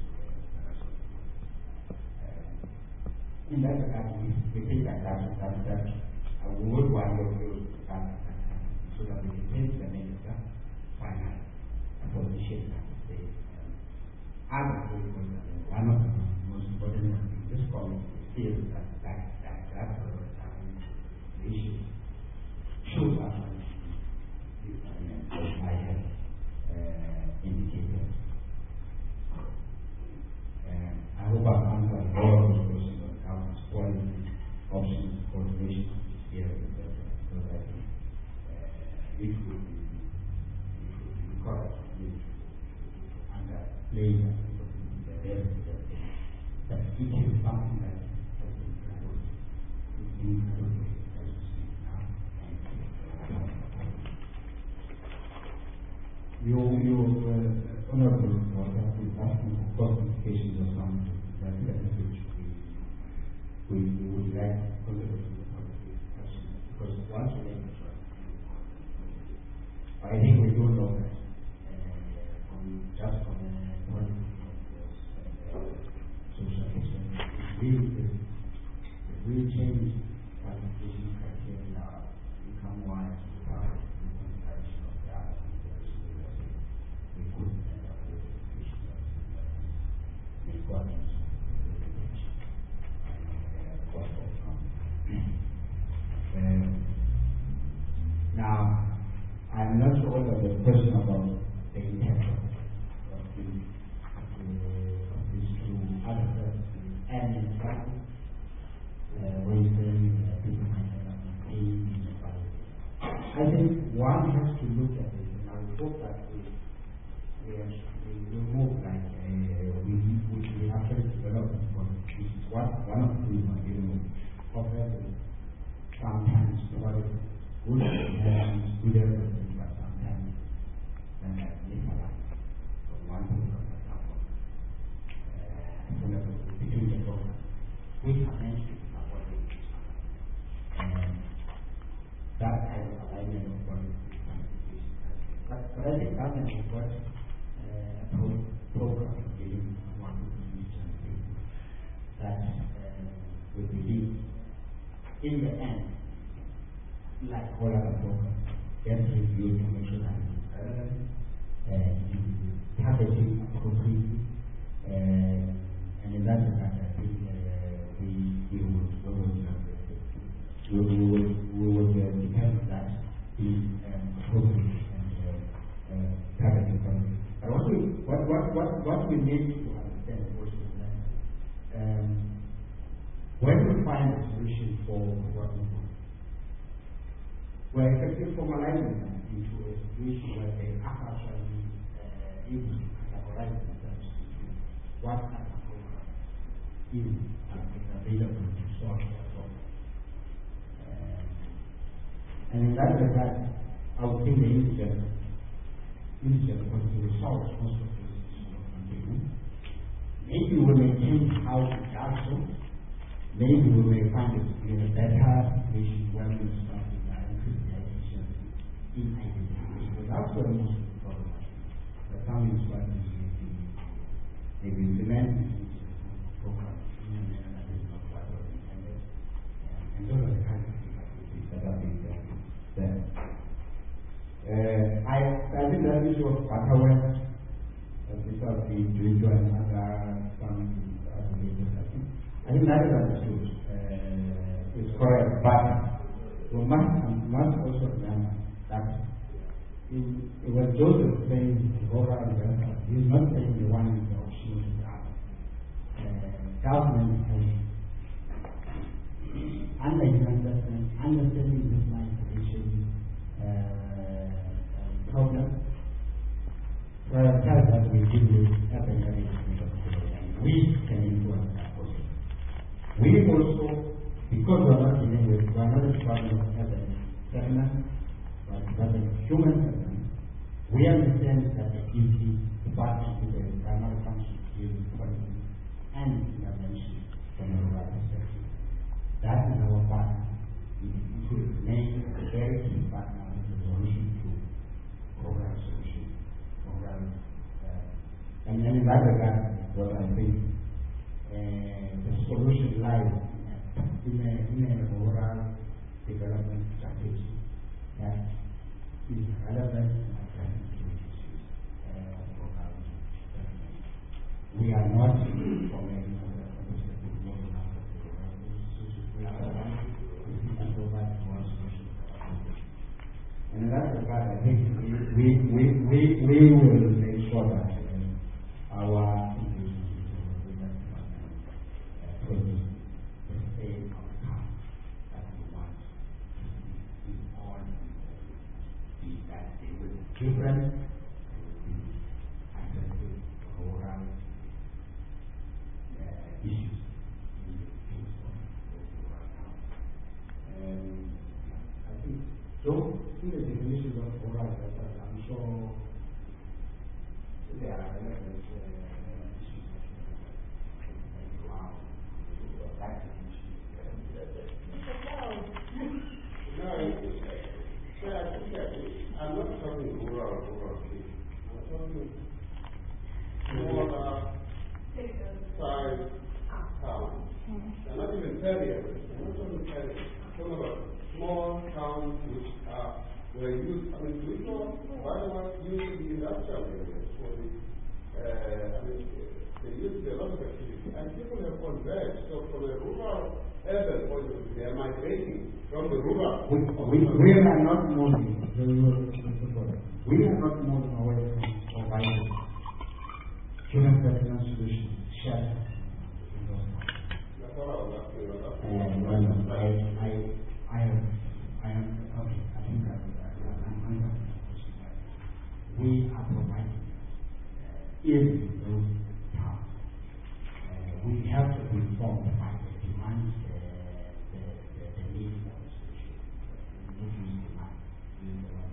Uh, in that regard, we, we think that that, that, that uh, we would want to use that so that we can take the minister finally. For the shape of the state. Other people, one of the most important ones in this college is that that that that the issue shows up as I have uh, indicated. And I hope I've answered all of those questions on how to spoil options, coordination of this area, so that uh, it will be correct. And that plays the very that it is something that has been proposed in the as we speak now. You, you, uh, honorable, that is asking for qualifications or something that which we, we, we would like to consider because once we make the choice, I think we do know that. Just from the point of view of the social history, it's really good. If we change qualification criteria, become wise without the consideration of the other considerations, we could end up with a situation that may go against the education and cost of Now, I'm not sure whether the question about the intent of and in fact, raising people I think one has to look at it, and I would hope that we we we move like uh, we we actually develop because this is what one of the things we're dealing with. Obviously, sometimes what is good and good everything, but sometimes then I live a life. So one thing, for example, uh, between the doctors, we have mentioned about what it is, and that kind of alignment of what it is. But, but I think government has got uh, a pro program dealing with one of the regions that uh, we believe in the end, like all other programs, get reviewed to make sure that it is relevant, uh, it is targeted appropriately, uh, and in that regard, I think uh, we, we would, we would, uh, we would, we would, we would uh, depend on that being um, appropriate and uh, uh, targeted appropriately. But what we, what, what, what, what we need to understand also is that um, when we find a solution for what we do, we're effectively formalizing them into a situation where they are actually uh, able to categorize themselves into what kind of program is uh, available to solve their problem. Uh, and in that regard, I would think the indigent, indigent was to resolve most of those issues of continuum. Maybe we may change how we does so. Maybe we may find it in a better situation where we start with our increased efficiency in identification. But that's where most of the problem is. The family is what is they will implement this program in a manner that is not what was intended. And those are the kinds of things that have been there. Uh, I, I think that issue of Patawet, as we thought the individual and other some other leaders, I think I think that is understood. Uh, it's correct, but we must, must also remember that in, when Joseph saying Hora and Welfare, he is not saying the one with the option to grant. Uh, government has under his understanding, understanding this migration uh, problem, prioritize that we deal with urban areas and we can influence that process. We also, because we are not dealing with, we are not a department of urban settlement, but a department of human settlement, we understand that the E C department is a primary function to deal with policy and intervention from a rural perspective. That is our part. It will make a very key partner in the solution to program solution. Program, uh, and, and in that regard, what I think Uh, the solution lies in a, in a rural development strategy that is relevant and addressing to issues uh, of rural development. We are not from a perspective of rural development. We are aligned with people to provide one solution. And in that regard, I think we, we, we, we will make sure that uh, our produce the same outcome that we want in all the that they will be different, they will be addressing rural uh, issues in the case of rural town. And I think, so in the definition of rural, I'm sure there are relevant uh, issues like wow. No, I think that I'm not talking rural, rural people. I'm talking smaller size towns. They're not even terriers. I'm not talking terriers. I'm talking about small towns which are were used. I mean, we know why was used in the industrial areas for the. Uh, I mean, they used to be a lot of activity, and people have converged. So from a rural urban point of view, they are migrating from the rural. We, we, we are not moving. We are not moving away from providing human capital solutions, shelter. That's all I was asking about. And well, I, I, I am, I am, okay, I think that I'm under we are providing uh, in those towns. Uh, we have to inform the market demands the, the, the, the needs of the solution. We need to demand, we need to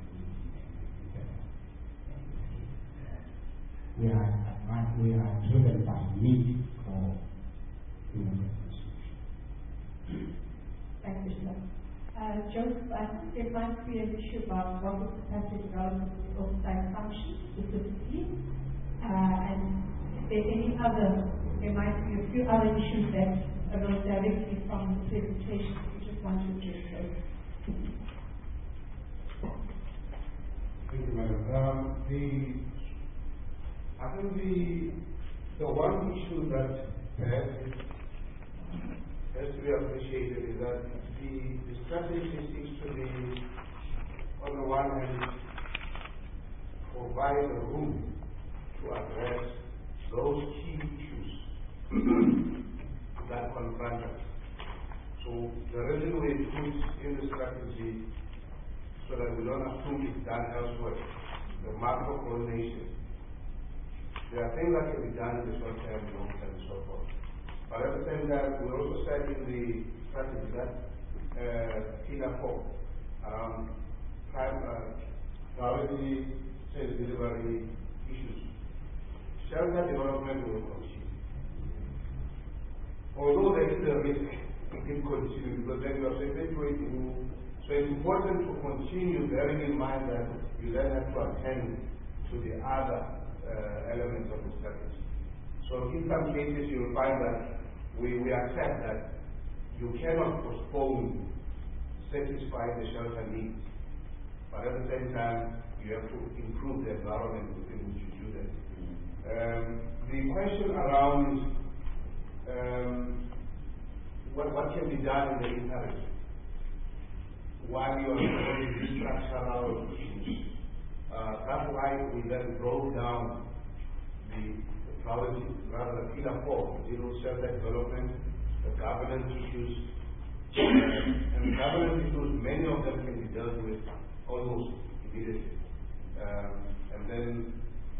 we are we are driven by need for human solution. Thank you, sir. Uh, Joseph, I think there might be an issue about what is capacity development with oversight function specifically, uh, and if there are any other, there might be a few other issues that arose directly from the presentation. We just want to address those. the, I think the, the one issue that perhaps is, has to be appreciated is that the, the strategy seems to be, on the one hand, provide a room to address those key issues that confront us. So the reason we put in the strategy so that we don't assume it's done elsewhere, the macro coordination. There are things that can be done in the short term, long term, and so forth. But at the same time, we also said in the strategy that uh, pillar four, around prime, uh, priority sales delivery issues. Shelter development will continue. Although there is a risk, it can continue because then you are separating you. So it's important to continue bearing in mind that you then have to attend to the other uh, elements of the strategy. So in some cases you will find that we, we accept that you cannot postpone satisfying the shelter needs, but at the same time you have to improve the environment within which you do that. Um, the question around um, what, what can be done in the interim while you are doing structural issues. Uh, that's why we then broke down the, the priority, rather the pillar four, the zero shelter development, the governance issues. Uh, and the governance issues, many of them can be dealt with almost immediately. Um, and then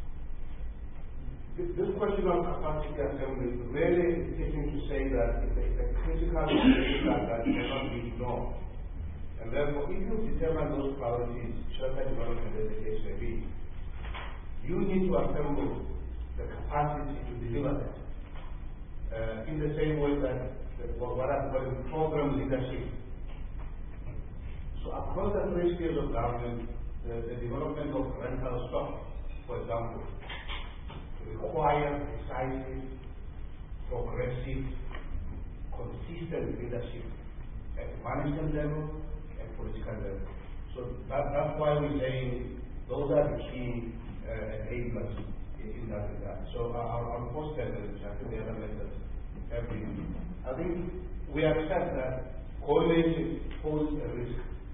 this, this question of capacity assembly really is taking to say that it's a, it's a critical issue that cannot be ignored. And therefore, if you determine those priorities, shelter development as the case may be, you need to assemble the capacity to deliver that. Uh, in the same way that, that what I call program leadership. So across the three spheres of government, the, the development of rental stock, for example, requires decisive, progressive, consistent leadership at management level and political level. So that, that's why we're saying those are the key uh, enablers in, in that regard. So our, our post methods, I think the other methods have been. I think we accept that coordination poses a risk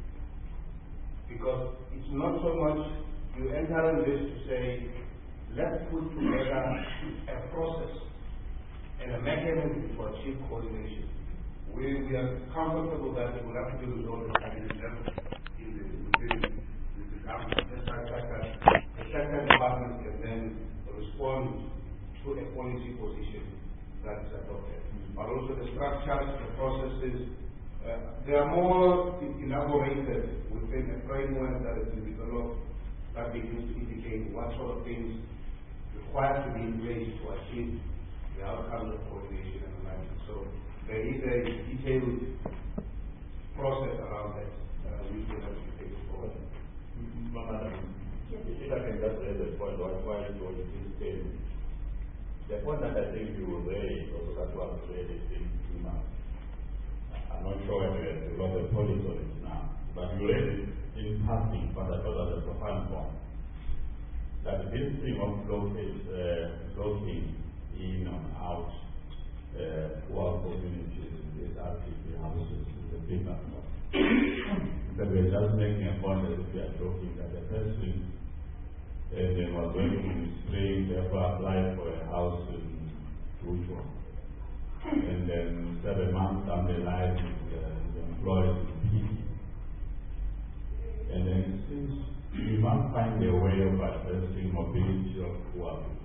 because it's not so much you enter in this to say, let's put together a process and a mechanism to achieve coordination. We, we are comfortable that we will have to do with all the cabinet levels in the within the government. Just like that, the sector department can then respond to a policy position that is adopted. But also the structures, the processes, uh, they are more elaborated within a framework that has been developed that begins to indicate what sort of things require to be in place to achieve the outcomes of coordination and alignment. So there is a detailed process around that, uh, which we have to take forward. Madam, if I can just raise a point, why it was this case. The point that I think you raised, also that was raised in two months. I'm not sure whether you got the policy on it now, but you raised it in passing, but I thought that was a profound point. That this thing of floating, uh, floating in and out uh, poor communities is actually houses is a big number. But we're just making a point that we are joking that the person uh, they were going to spring, therefore apply for a house in Ruchwa. And then seven months down the line, uh, employed in P C. And then since we must find a way of addressing mobility of poor people.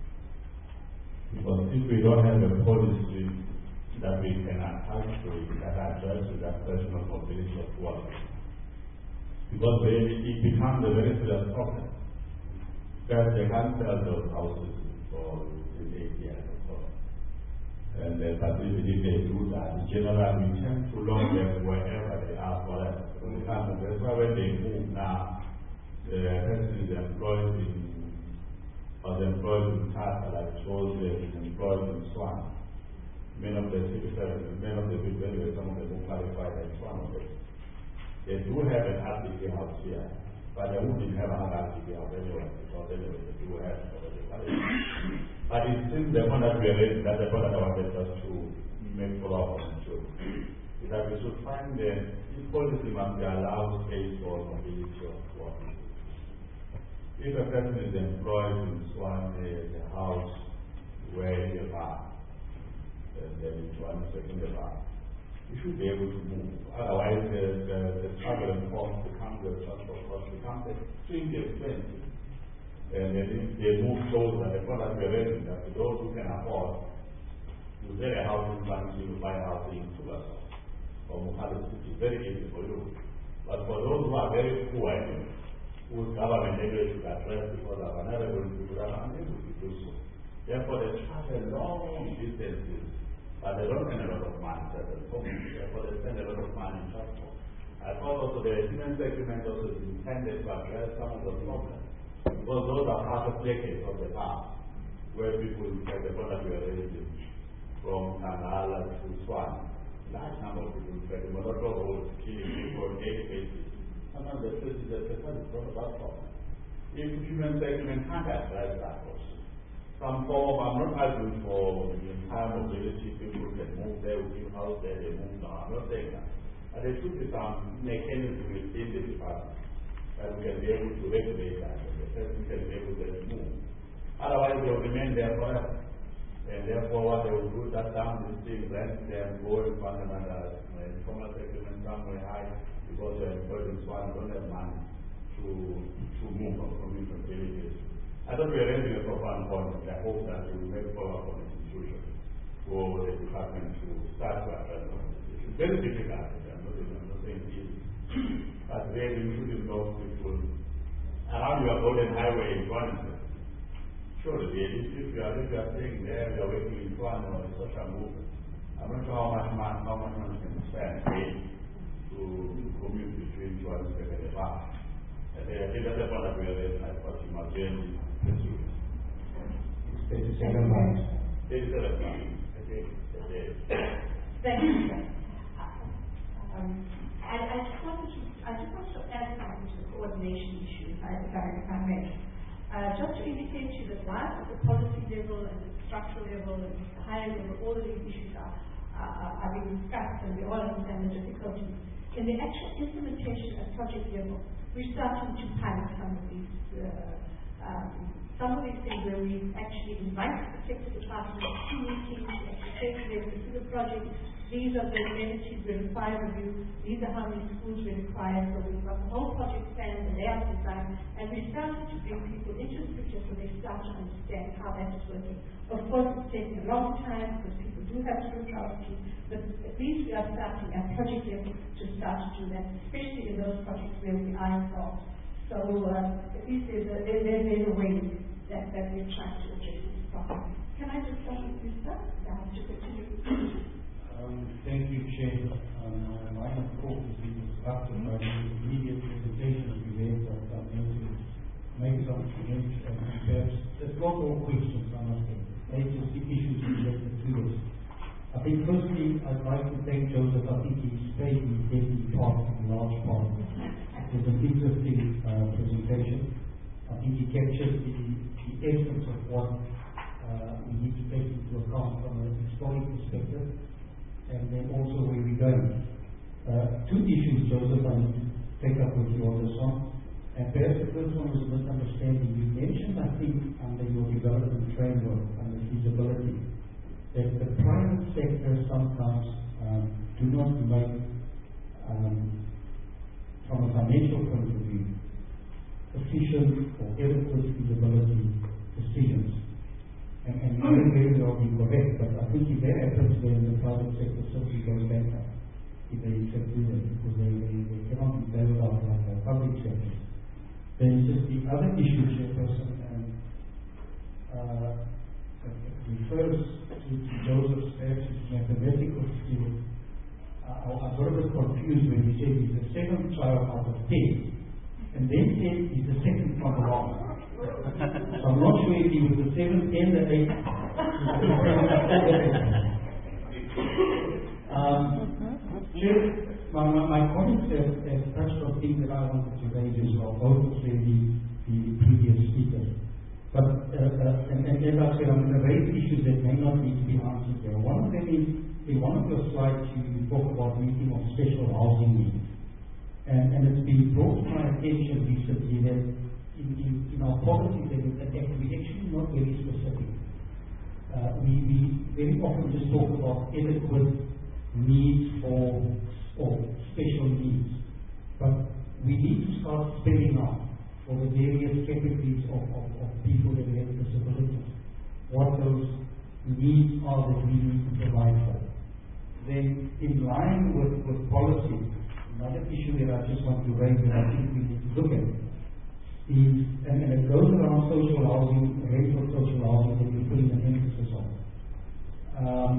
Because if we don't have a policy that we can attach to it, that addresses that question of mobility of poor people, because then it becomes a very serious problem. Because they can't sell those houses for the eight years or so. And uh, but if they do that, generally we tend to loan them wherever they are forever. That's why when they move now, the person is employed in, or employed in Tata, like soldier is employed in Swan. Many of the civil servants, many of the people, anyway, some of them who qualified as one of them. They do have an R T C house here, but they wouldn't have a hierarchy of anyone because anyway the two have already qualified. But it seems the point that we are raising, that's the point that I wanted us to make follow up on too, is that we should find that this policy must be allowed space for mobility of work. If a person is employed in one uh, house where you are, and then in one second bar, you should be able to move. Otherwise, the, the, the travel and cost becomes the transport cost becomes extremely expensive. And then if they move closer, the product we're raising that to those who can afford, you sell a house in Bangladesh, you buy a house in Tubaso or Muhammad City, very easy for you. But for those who are very poor, whose government able to address because of another going to do that, unable to do so. Therefore, they travel long distances, but they don't spend a lot of money. Therefore, they spend a lot of money in transport. I thought also the cement segment also is intended to address some of the problems, because those are part of decades of the past, where people, like the product we are raising, from Kanala to Swan, large number of people, like the Morocco road, killing people on daily basis. Sometimes the truth is that the person is not about problem. If human segment can't address that also, some form of, I'm not arguing for the entire mobility, people can move there, we give house there, they move now, I'm not saying that. But there should be some mechanism within the department that we can be able to regulate that, and the person can be able to move. Otherwise, they will remain there forever. And therefore, what they will do is that down the street, rent them, go and find another informal settlement somewhere high, because they're employed in Swan, don't have money to, to move from community from villages. I thought we were raising a profound point, and I hope that we will make follow up on the institution for the department to start to address on this issue. It's very difficult, I'm not, I'm not saying it's easy. But really, we should involve people around your golden highway in Johannesburg. Surely, if you are, if you are staying there, you are working in Swan or in social movement, I'm not sure how much money, how much money can spend to commute between Johannesburg and the bar. I think that's the point that we are raising, I thought you must really pursue. thirty-seven months. thirty-seven months, I think. Thank you. Um, I, I just wanted to, I just wanted to add something to the coordination issue, if I, if I, if I may. Uh, just to indicate to you that while at the policy level and the structural level and the higher level, all of these issues are, uh, are being discussed and we all understand the difficulties. In the actual implementation at project level, we're starting to pilot some of these, uh, um, some of these things where we actually invite the sector department to meetings, to actually say to them, this is a project, these are the amenities we require of you, these are how many schools we require, so we've got the whole project plan, the layout design, and we're starting to bring people into the picture so they start to understand how that is working. Of course, it's taking a long time because people do have to priority, but at least we are starting at project level to start to do that, especially in those projects where we are involved. So uh, at least there's a, there, there, there's a way that, that we're trying to address this problem. Can I just start with you, sir? I have to continue. Um, thank you, Chair. Um, my line of thought has been disrupted by the immediate presentation that we made, but I'm going to make some comments and perhaps there's not all questions, I must say. Maybe just the issues related to this. I think firstly, I'd like to thank Joseph. I think he explained the deadly part of the large part. It was an interesting uh, presentation. I think he captured the, the essence of what uh, we need to take into account from an historic perspective, and then also where we're going. Uh, two issues, Joseph, I need to take up with you on this one. And perhaps the first one was a misunderstanding. You mentioned, I think, under your development framework, under feasibility, that the private sector sometimes um, do not make, um, from a financial point of view, efficient or adequate feasibility decisions. And, and you may very well be correct, but I think if that happens, then the private sector simply goes bankrupt if they accept do that, because they, they, they cannot be bailed out like the public sector. Then just the other issue, Chairperson, and uh, refers to, to Joseph's perhaps his mathematical skills. Uh, I was a little bit confused when he said he's the seventh child out of ten, and then said he's the second from the wrong. So I'm not sure if he was the seventh and the eighth. um, Chair, My, my, my colleagues have, have touched on things that I wanted to raise as well, both of the, the previous speakers. But, uh, uh, and, and as I said, I'm going to raise issues that may not need to be answered here. One of them is, in one of your slides, you talk about meeting of special housing needs. And, and it's been brought to my attention recently that in, in, in our policies that we're actually not very specific. Uh, we, we very often just talk about adequate needs for or special needs. But we need to start spelling out for the various categories of, of, of people that have disabilities what those needs are that we need to provide for. Then, in line with, with policy, another issue that I just want to raise that I think we need to look at is, and, and it goes around social housing, rental social housing that we're putting an emphasis on. Um,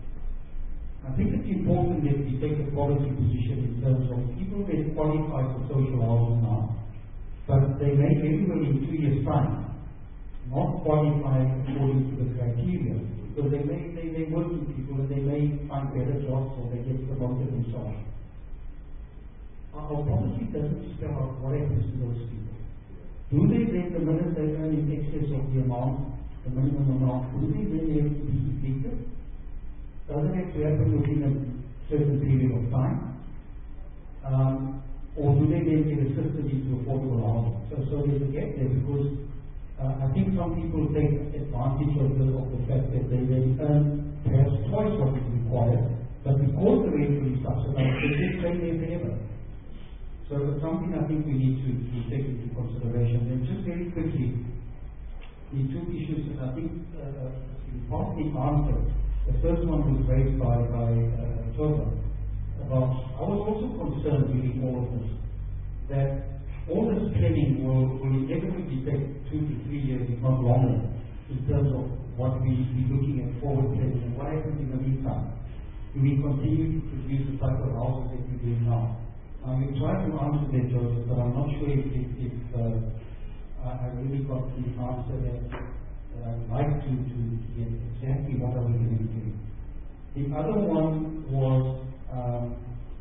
I think it's important that we take a policy position in terms of people that qualify for social housing now, but they may very well in two years' time not qualify according to the criteria, because they may they, they working people and they may find better jobs or they get promoted and so on. Our, our policy doesn't spell out what happens to those people. Do they then, the minute they earn in excess of the amount, the minimum amount, do they then have to be evicted? Does it have to happen within a certain period of time? Um, or do they then get assistance into affordable housing? So, so there's a gap there, because uh, I think some people take advantage of the, of the fact that they, they earn perhaps twice what is required, but because the rental is subsidized, they just stay there forever. So it's something I think we need to, to take into consideration. And just very quickly, the two issues that I think uh, partly answered. The first one was raised by, by uh, Toba about, I was also concerned during all of this, that all this planning will, will inevitably take two to three years, if not longer, in terms of what we be looking at forward planning and what happens in the meantime. Do we continue to produce the type of houses that we're doing now? Now, we tried to answer that, Joseph, but I'm not sure if, if, if uh, I really got the answer that Uh, I'd like to, to get exactly what are we going to do. The other one was um,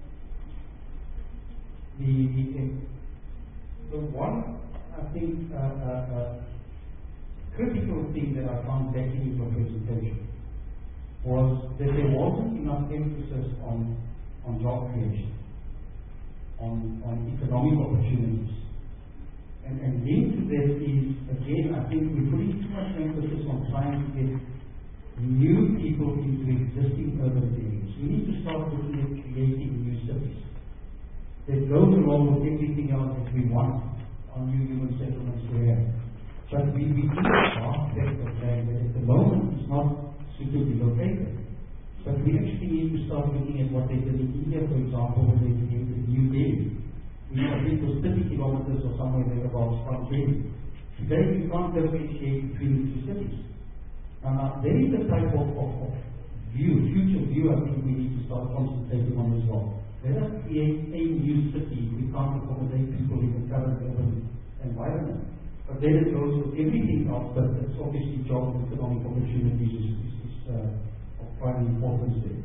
the, the the one I think uh, uh, uh, critical thing that I found lacking in your presentation was that there wasn't enough emphasis on on job creation, on on economic opportunities. And, and linked to this is, again, I think we're putting too much emphasis on trying to get new people into existing urban areas. We need to start looking at creating new cities that goes along with everything else that we want on new human settlements to have. But we, we do have aspects of land that at the moment is not suitably located. But we actually need to start looking at what they did in India, for example, when they created New Delhi. We know it was thirty kilometers or somewhere thereabouts from Delhi. Today we can't differentiate between the two cities. Uh, there is a type of, of, of view, future view, I think we need to start concentrating on as well. Let us create a new city. We can't accommodate people in the current urban environment. But then it goes with everything else, but it's obviously job and economic opportunities is, is, is uh, of prime importance there.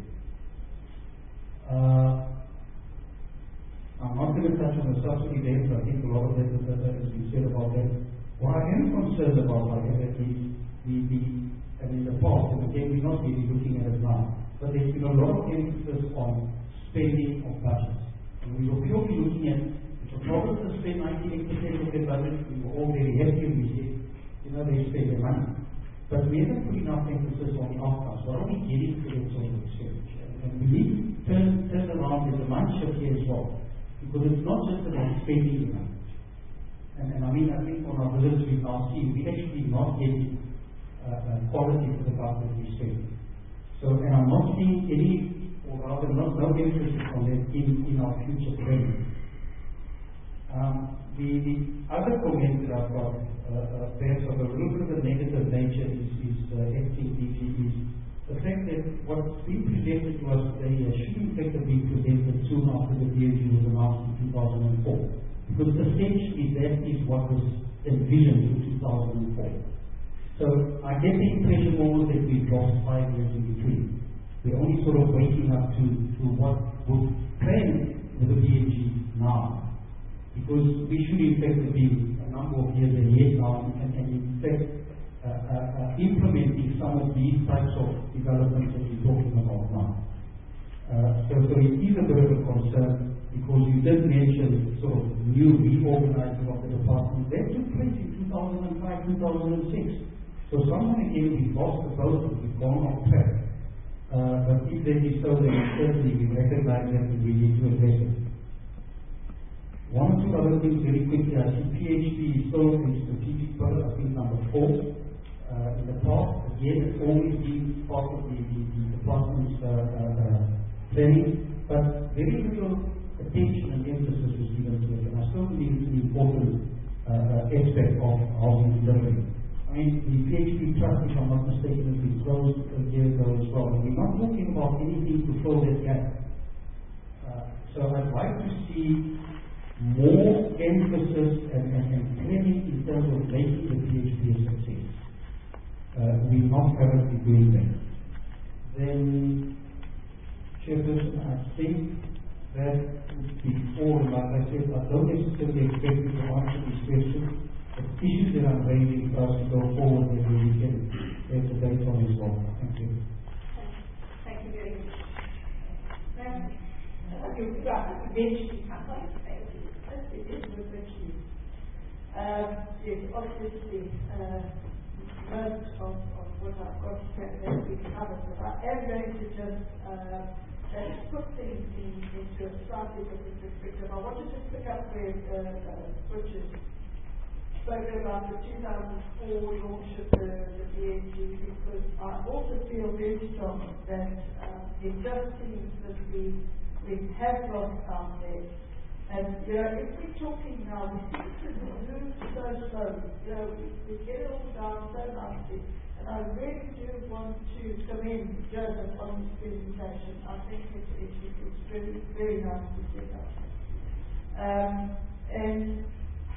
Uh, I'm not going to touch on the subsidy there, but I think a lot of that has been said about that. What I am concerned about, like I said, is the, the, and in the past, and again, we're not really looking at it now, but there's been a lot of emphasis on spending of budgets. And we were purely looking at, if a province has spent ninety-eight percent of their budget, we were all very happy and we said, you know, they spend their money. But we haven't put enough emphasis on the outcomes. What are we getting for that sort of expenditure? And, and we need to turn, turn around, there's a mind shift here as well. Because it's not just about spending money. And, and I mean, I think on our visits we now see, we actually not getting uh, uh, quality for the government we spend. So, and I'm not seeing any, or rather not, no emphasis on that in, in our future planning. Um, the, the other comment that I've got, uh, uh, perhaps of a little bit of a negative nature is, is uh, acting D G is the fact that what's being presented to us today uh, should in fact have been presented soon after the D S U was announced in two thousand four. Because essentially that is what was envisioned in two thousand four. So I get the impression almost that we've lost five years in between. We're only sort of waking up to, to what was planned with the P N G now, because we should in fact be a number of years ahead now, and, and in fact uh, uh, uh, implementing some of these types of developments that we're talking about now. Uh, so, so it is a bit of a concern, because you did mention sort of new reorganizing of the department. That took place in two thousand five, two thousand six. So someone again, we've lost the boat, we've gone off track. Uh, but if there is so, then certainly we recognize that and we need to address it. One or two other things very quickly. I see P H D is still in strategic pillar, I think number four. Uh, in the past, again, it's always been part of the, the, the department's uh, uh, uh, planning, but very little attention and emphasis was given to it. And I still believe it's an important uh, uh, aspect of housing delivery. I mean, the P H D trust, if I'm not mistaken, has been closed a year ago as well. And we're not talking about anything to fill that gap. Uh, so I'd like to see more emphasis and, and, and planning in terms of making the P H D a success. Uh, we're not currently doing that. Then, Chairperson, I think that before, like I said, I don't necessarily expect you to answer these questions. The issues that I'm raising for us to go forward, then we can have the debate on as well. Thank you. Thank you very much. Ma'am, Okay, right, eventually come back. That's it, it was eventually. Um, yes, obviously, uh, most of, of what I've got here has been covered, but I am going to just uh, uh, put things in, into a slightly different perspective. I want to just pick up where uh, uh, Richard spoke about the two thousand four launch of the, the B N G, because I also feel very strong that uh, it just seems that we, we have lost out there. And, you know, if we're talking now, we seem to move so slowly. You know, we, we get it all down so nicely. And I really do want to commend Joseph on his presentation. I think it's, it's, it's really very nice to set up. Um, and,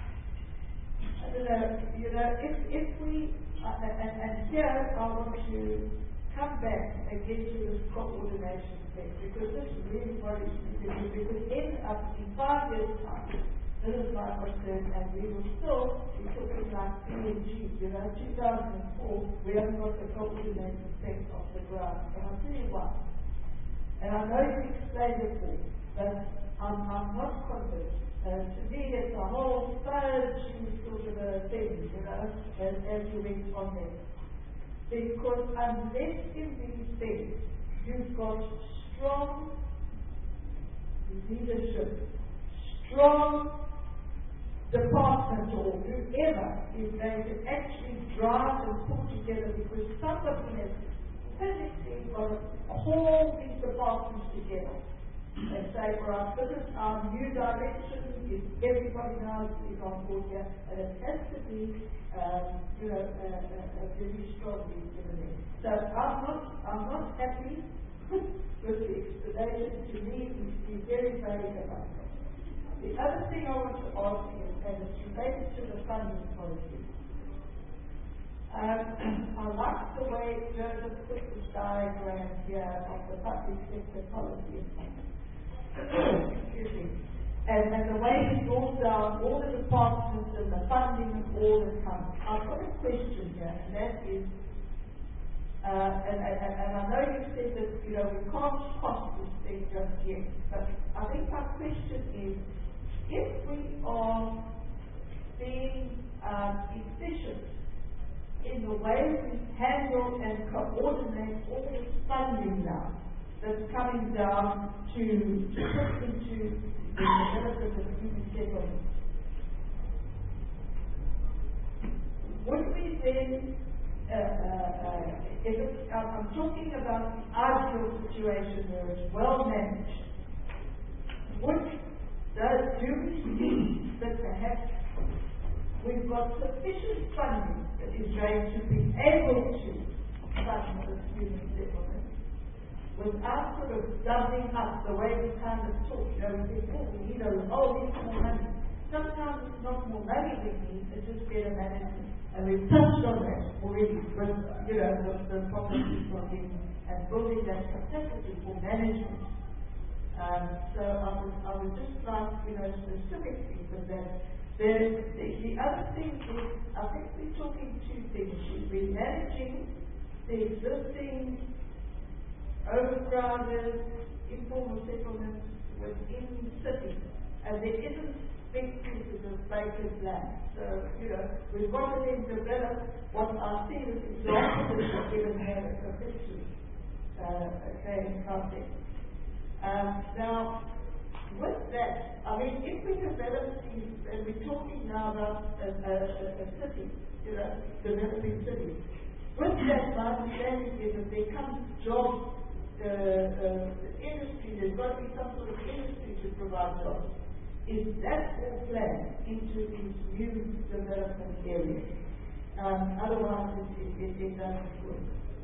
I don't know, you know, if, if we, uh, and, and here I want to come back again to this coordination thing, because this really worries me, because in, uh, in five years' time, this is my concern, and we will still be talking like P N G, you know, two thousand four, we haven't got the coordinated effect off the ground. And I'll tell you why. And I know you explained it all, but I'm, I'm not convinced. Uh, to me, it's a whole fudge sort of a thing, you know, as, as you went on there. Because unless in these things you've got strong leadership, strong department or whoever is going to actually drive and pull together, because somebody has physically got to call these departments together and say, for our business, our new direction is everybody now is on board here, and it has to be, um, you know, a, a, a very strong leader. So I'm not, I'm not happy with the explanation. To me, it's very vague about that. The other thing I want to ask you, and it's related to the funding policy. Um, I like the way Joseph put this diagram here of the public sector policy. Excuse me. And, and the way it goes down, all the departments and the funding and all that comes. I've got a question here, and that is, uh, and, and, and I know you said that, you know, we can't cost this thing just yet, but I think my question is, if we are being um, efficient in the way we handle and coordinate all this funding now that's coming down to, to put into the development of human settlements, would we then, uh, uh, uh, if it's, uh, I'm talking about the ideal situation where it's well managed, would does do we see that perhaps we've got sufficient funding that is going to be able to fund this human settlement without sort of doubling up the way we kind of talk? You know, we say, oh, we need a whole lot more money. Sometimes it's not more money we need, it's just better management. And we've touched on that already with, you know, the, the property building and building that capacity for management. Um, so I would, I would just like, you know, specifically with that. The, the, the other thing is, I think we're talking two things. We're managing the existing overcrowded informal settlements within the city, and there isn't big pieces of vacant land. So, you know, we've got to then develop what I see as examples that even have a history, uh, okay, in context. Um, now, with that, I mean, if we develop these, and we're talking now about a, a, a city, you know, developing cities, with that, my understanding is that there comes jobs, uh, uh, industry, there's got to be some sort of industry to provide jobs. Is that all planned into these new development areas? Um, otherwise, it, it, it doesn't work.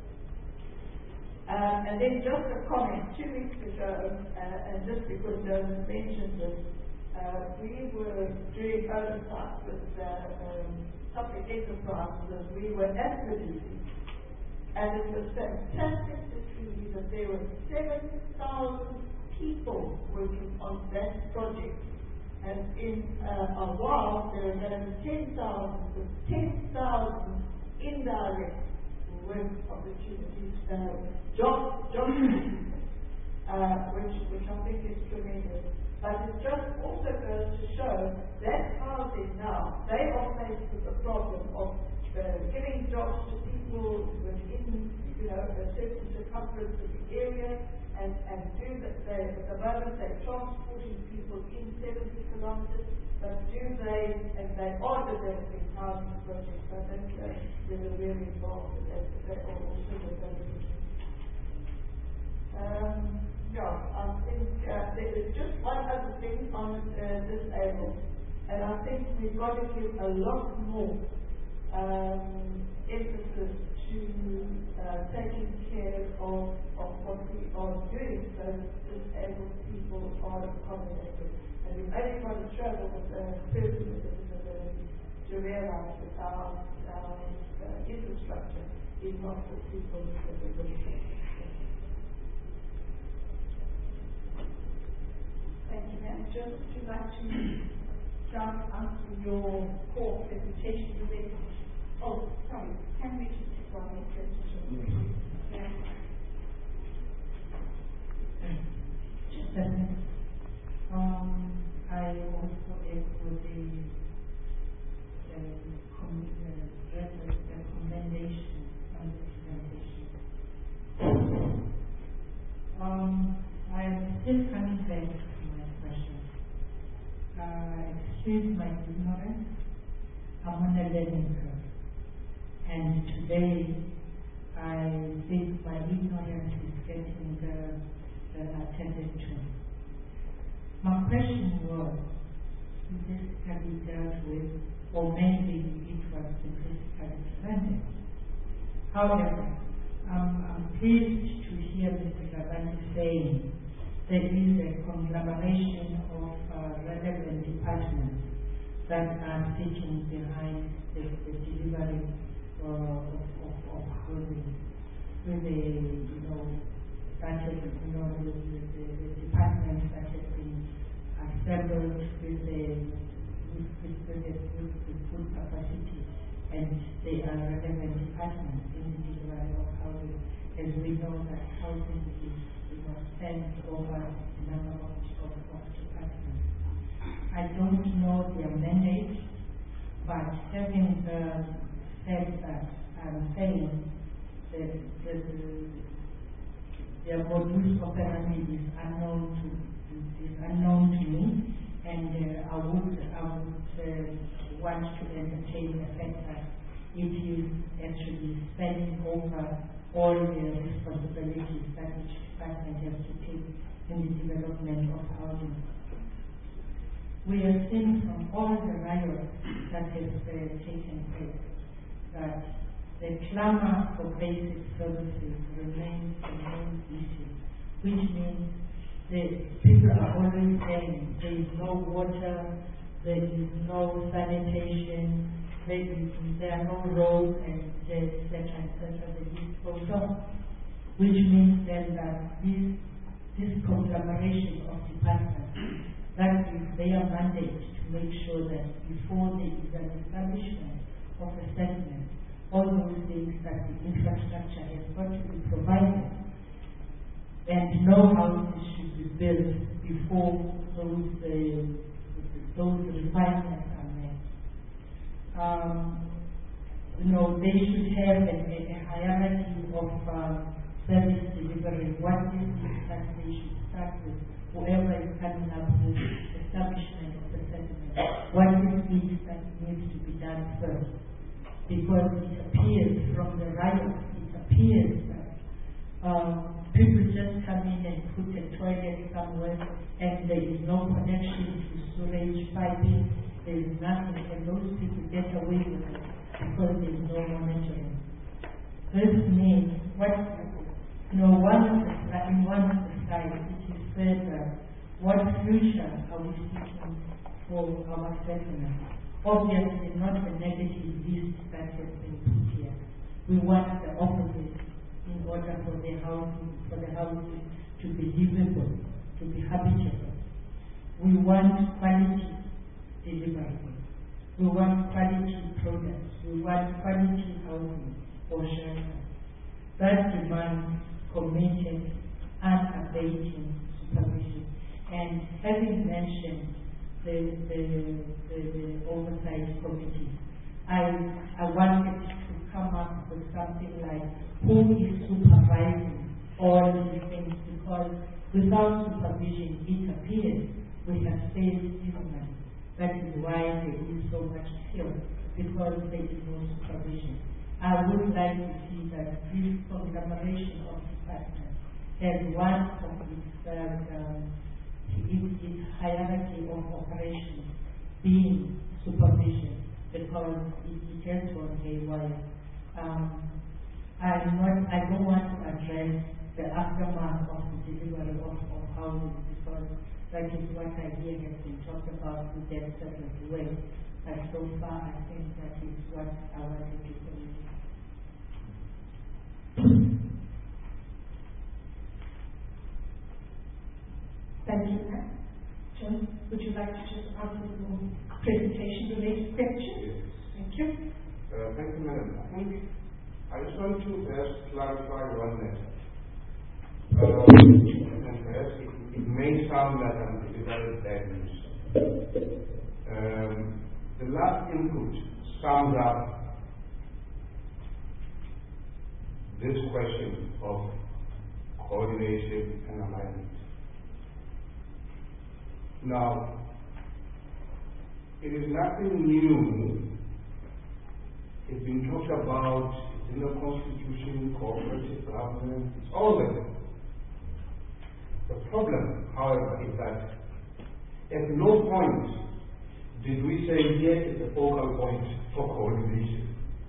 Um, and then just a comment, two weeks ago, uh, and just because Jonas mentioned this, uh, we were doing oversight with uh, um, public enterprises as we were at the D C. And it was fantastic to see that there were seven thousand people working on that project. And in uh, a while, there are going to be ten thousand, with ten thousand indirect work opportunities, uh, job, job uh, which, which I think is tremendous. But it just also goes to show that housing now, they are faced with the problem of uh, giving jobs to people within, you know, a certain circumference of the area, and, and do that. They, at the moment, they're transporting people in seventy kilometers, but do they, and they are developing housing projects, I think uh, they're really involved in that, they are also developing. Um, yeah, I think uh, there is just one other thing on uh, disabled, and I think we've got to give a lot more um, emphasis to uh, taking care of, of what we are doing so that disabled people are accommodated. And we've only got to travel with a person with a disability to realize that our, our uh, infrastructure is not for people with disabilities. Thank you, ma'am. Just would you like to jump onto your core presentation related? Oh, sorry. Can we just take one minute? Yeah. Just a minute. Um, I also echo the uh, com- uh, recommendation on the presentation. Um, I am still coming back to my question. Uh, excuse my ignorance. I'm on a learning curve. And today, I think my ignorance is getting uh, uh, attended to. My question was, is this can be dealt with, or maybe it was simplistically presented. However, um, I'm pleased to hear Mister Gabani saying there is a conglomeration of uh, relevant departments that are sitting behind the, the delivery uh, of, of, of housing. With the, you know, budget, you know, the, the, the departments that have been assembled with the with, with, with, with, with full capacity, and they are relevant departments in the delivery of housing, as we know that housing is, you know, spent over a number of, of, of departments. I don't know their mandate, but having uh, said that, I'm saying that the, their modus operandi is unknown to is unknown to me, and uh, I would I would uh, want to entertain the fact that it is actually spreading over all the responsibilities that each department has to take in the development of housing. We are seeing from all the riots that has uh, taken place that the clamor for basic services remains the main issue, which means the people are always saying there is no water, there is no sanitation, there, is, there are no roads, and et cetera, et cetera. The list goes on, which means then that these this conglomeration of departments, that is their mandate to make sure that before there is an establishment of a settlement, all those things that the infrastructure has got to be provided, and no houses should be built before those uh, those requirements are met. Um, you know, they should have a, a, a hierarchy of uh, service delivery. What is it that they should start with? Whoever is coming up with establishment of the settlement, what is it that needs to be done first? Because it appears from the riots, it appears that um, people just come in and put a toilet somewhere and there is no connection to sewage piping, there is nothing, and those people get away with it because there is no monitoring. This means, what, you know, one of the, in one of the slides, it is said that what future are we seeking for our settlement? Obviously, not the negative list that has been put here. We want the opposite in order for the housing, for the housing to be livable, to be habitable. We want quality delivery. We want quality products. We want quality housing or shelter. That demands committed, unabating supervision. And having mentioned the, the, the, the oversight committee, I, I wanted to come up with something like who is supervising all these things, because without supervision it appears we have failed humanly. That is why there is so much fear, because there is no supervision. I would like to see that this conglomeration of departments has one of its, uh, um, its, its hierarchy of operations being supervision, because it, it has gone haywire. Um, I'm not, I don't want to address the aftermath of the delivery of, of housing, because that is what I hear has been talked about to them several ways. But so far, I think that is what I wanted to say. Thank you, Matt. John, would you like to just answer the presentation-related questions? Yes. Thank you. Uh, thank you, Madam. I think I just want to perhaps clarify one matter. Uh, and perhaps it, it may sound like I'm delivering bad news. Um, the last input sums up this question of coordination and alignment. Now, it is nothing new. It's been talked about, it's in the Constitution, cooperative government, it's all there. The problem, however, is that at no point did we say here is the focal point for coordination.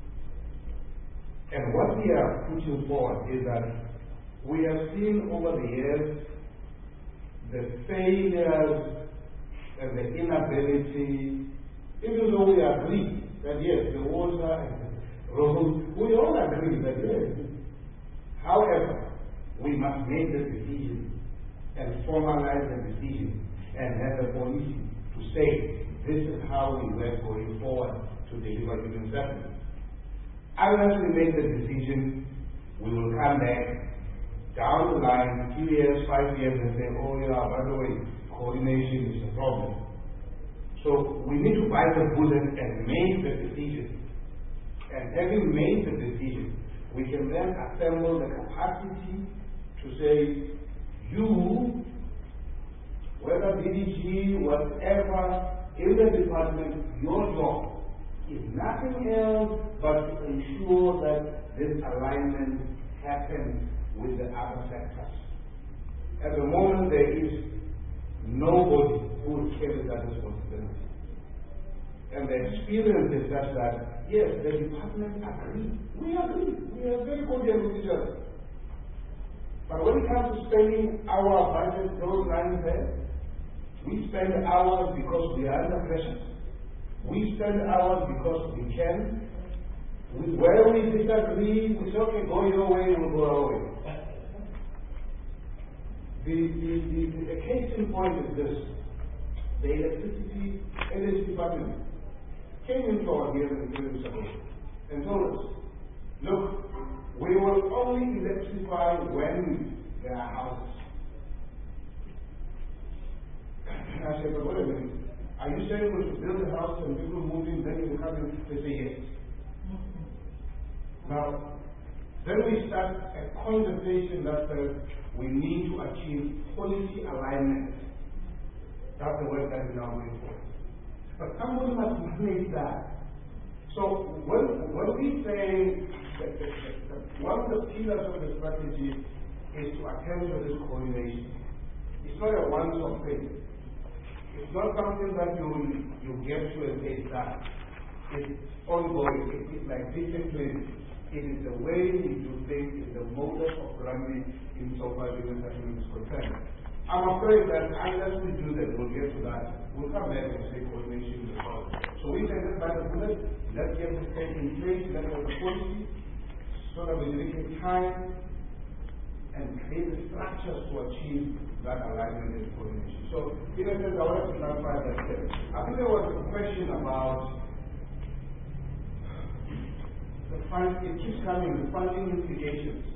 And what we are putting forward is that we have seen over the years the failures and the inability, even though we agree that yes, the water and the roads, we all agree that yes. However, we must make the decision and formalize the decision and have a policy to say this is how we were going forward to deliver human settlement. Unless we make the decision, we will come back down the line, two years, five years, and say, oh yeah, by the way, coordination is a problem. So we need to bite the bullet and make the decision. And having made the decision, we can then assemble the capacity to say, you, whether D D G, whatever, in the department, your job is nothing else but to ensure that this alignment happens with the other sectors. At the moment, there is nobody who carries that responsibility. And the experience is such that, yes, the departments agree. We agree. We are very cordial with each other. But when it comes to spending our budget, those lines there, we spend hours because we are under pressure. We spend hours because we can. We, where we disagree, we say, okay, go your way, we'll go our way. The, the, the, the case in point is this. The electricity energy department came into our hearing and told us, look, we will only electrify when there are houses. And I said, but wait a minute, are you saying we should build a house and people move in, then you come in? They say yes. Now, then we start a conversation that says we need to achieve policy alignment. That's the word that is now going for. But somebody must make that. So when, when we say that, that, that, that one of the pillars of the strategy is to attend to this coordination, it's not a one-off thing. It's not something that you you get to and say it's done. It's ongoing. It, it's like discipline. It is the way we do things, it's the modus operandi in so far as the settlement is concerned. I'm afraid that unless we do that, we'll get to that. We'll come back and say coordination is the problem. So we say that by the bullet, let's get this thing in place, let's have the policy, so that we dedicate time and create the structures to achieve that alignment and coordination. So, in a sense, I want to clarify that step. I think there was a question about the fund, it keeps coming, the funding implications.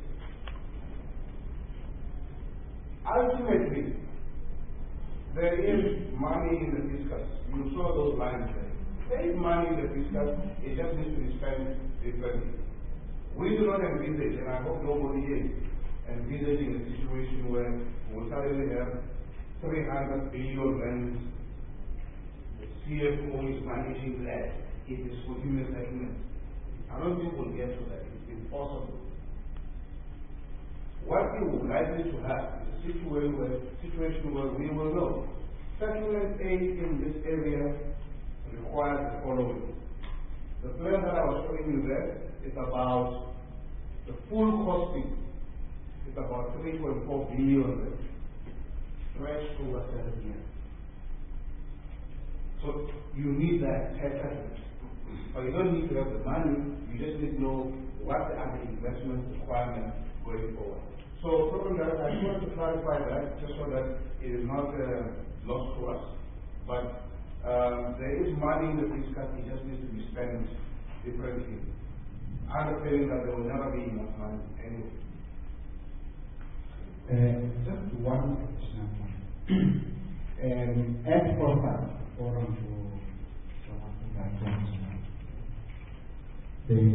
Ultimately, there is money in the fiscus. You saw those lines there. There is money in the fiscus, it just needs to be spent differently. We do not envisage, and I hope nobody is, envisaging a situation where we suddenly have three hundred billion rands. The C F O is managing that. It is for human settlement. I don't think we'll get to that. It's impossible. What we would likely to have is a situation where, situation where we will know settlement aid in this area requires the following. The plan that I was showing you there is about the full costing. It's about three point four billion stretched over seven years. So you need that settlement. But you don't need to have the money, you just need to know what the other investment requirements going forward. So, Program Director, I just want to clarify that, just so that it is not uh, lost to us. But um, there is money in the fiscal, it just needs to be spent differently. Understanding that there will never be enough money anyway. Uh, just one additional point. um, at Forum, Forum to South Africa, there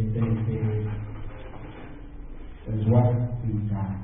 is one thing that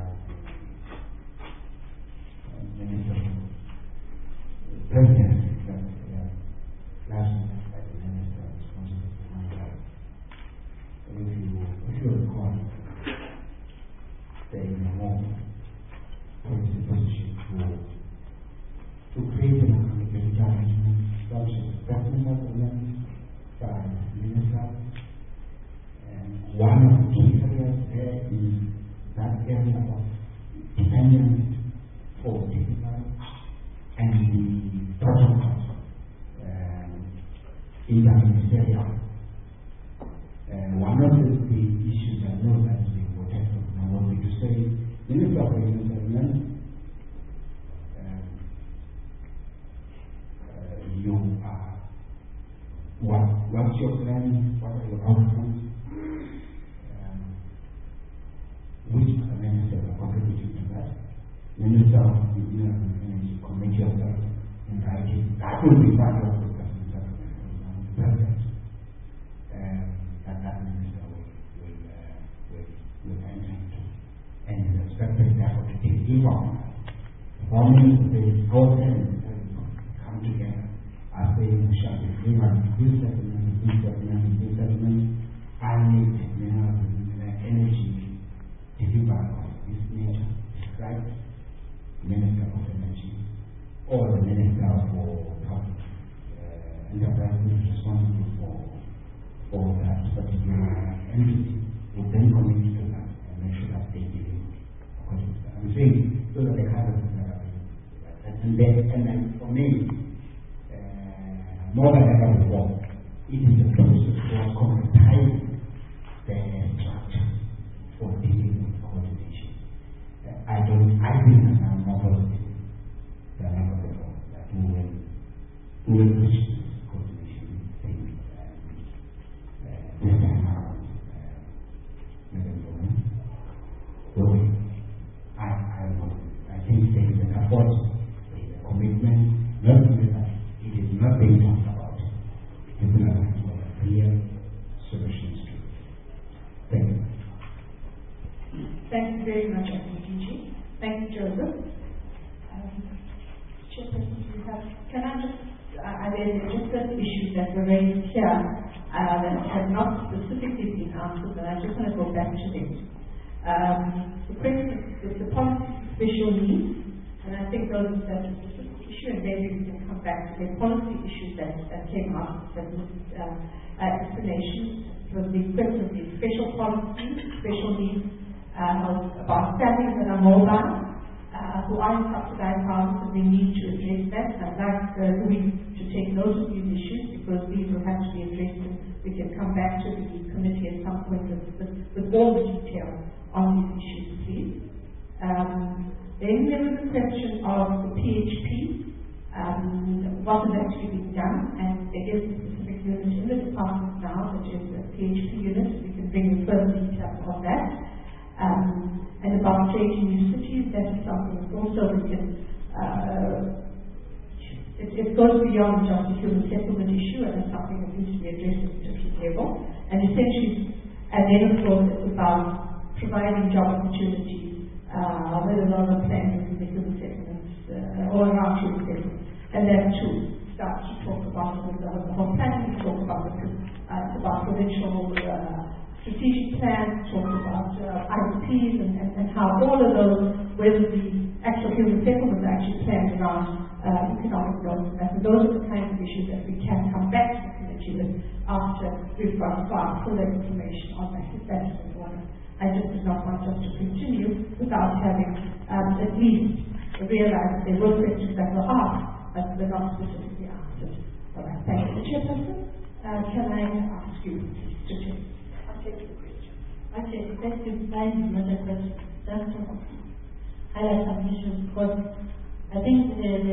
Minister President that last night by the Minister responsible for my life. If you if you recall, there is a more policy position to to create an economic arrangement such as personal government by the Minister. And one of the key areas there is that area of dependence for digital and the protocol um, interministerial. Uh, one of the, the issues I know that we would have to to say, Minister of Environment, um, uh, you are, what, what's your plan, what are your outcomes, um, which are the ministers are contributing to that? Minister of the Energy commit yourself in writing. That will be part of the president. Um, and that minister will, will, uh, will, will enter into. And is expected therefore to take leave on. Forming the both ends come together as they shall be free on this settlement, this settlement, this settlement. I need minerals and energy delivered of this nature described. Minister of Energy or the Minister for Public uh, Enterprise responsible for, for that particular entity will then commit to that and make sure that they give it according to that. I'm saying so that they have a and then, and then for me, uh, more than ever before, it is a process for concretizing the structure for dealing with coordination. Uh, I don't, I think that I'm wish this coordination thing uh, this time around, uh, Madam Woman. So I, I, will, I think there is an effort, there is a commitment, not only that it is not being talked about. People are looking for clear solutions to it. Thank you. Thank you very much, Doctor Gigi. Thank you, Joseph. Um, Chairperson, you have, can I just, uh, there are just certain issues that were raised here uh, that have not specifically been answered, and I just want to go back to them. Um, the question is the policy special needs, and I think those are a specific issue, and maybe we can come back to the policy issues that, that came out that was uh, uh, explanation. It was the question of the special policy, special needs, uh, about families that are mobile, uh, who are in subsidized houses, and we need to address that. I'd like uh, Louis to take note of these issues because these will have to be addressed, and we can come back to the committee at some point with, with, with all the detail on these issues, please. Um, then there was the question of the P H P, um, what has actually been done, and there is a specific unit in the department now, which is a P H P unit. We can bring you further details on that. Um, and about creating new cities, that is something also we can, uh, it, it goes beyond just the human settlement issue, and it's something that needs to be addressed at a different level. And essentially, and then of course it's about providing job opportunities, uh, with a lot of plans in the human settlements, uh, all around human settlements. And then to start to talk about the, the whole planning, talk about the, uh, about provincial, uh, strategic plans, talk about uh, I D Ps and, and, and how all of those, whether the actual human settlements are actually planned around uh, economic development. And those are the kinds of issues that we can come back to the committee with after we've got far fuller information on that. If that is important. I just did not want us to continue without having um, at least realized there were questions that were asked, but were not specifically answered. All right, thank you. Chairperson, uh, can I ask you to take Okay, the question nine is not a question. Just to highlight some issues because I think the, the,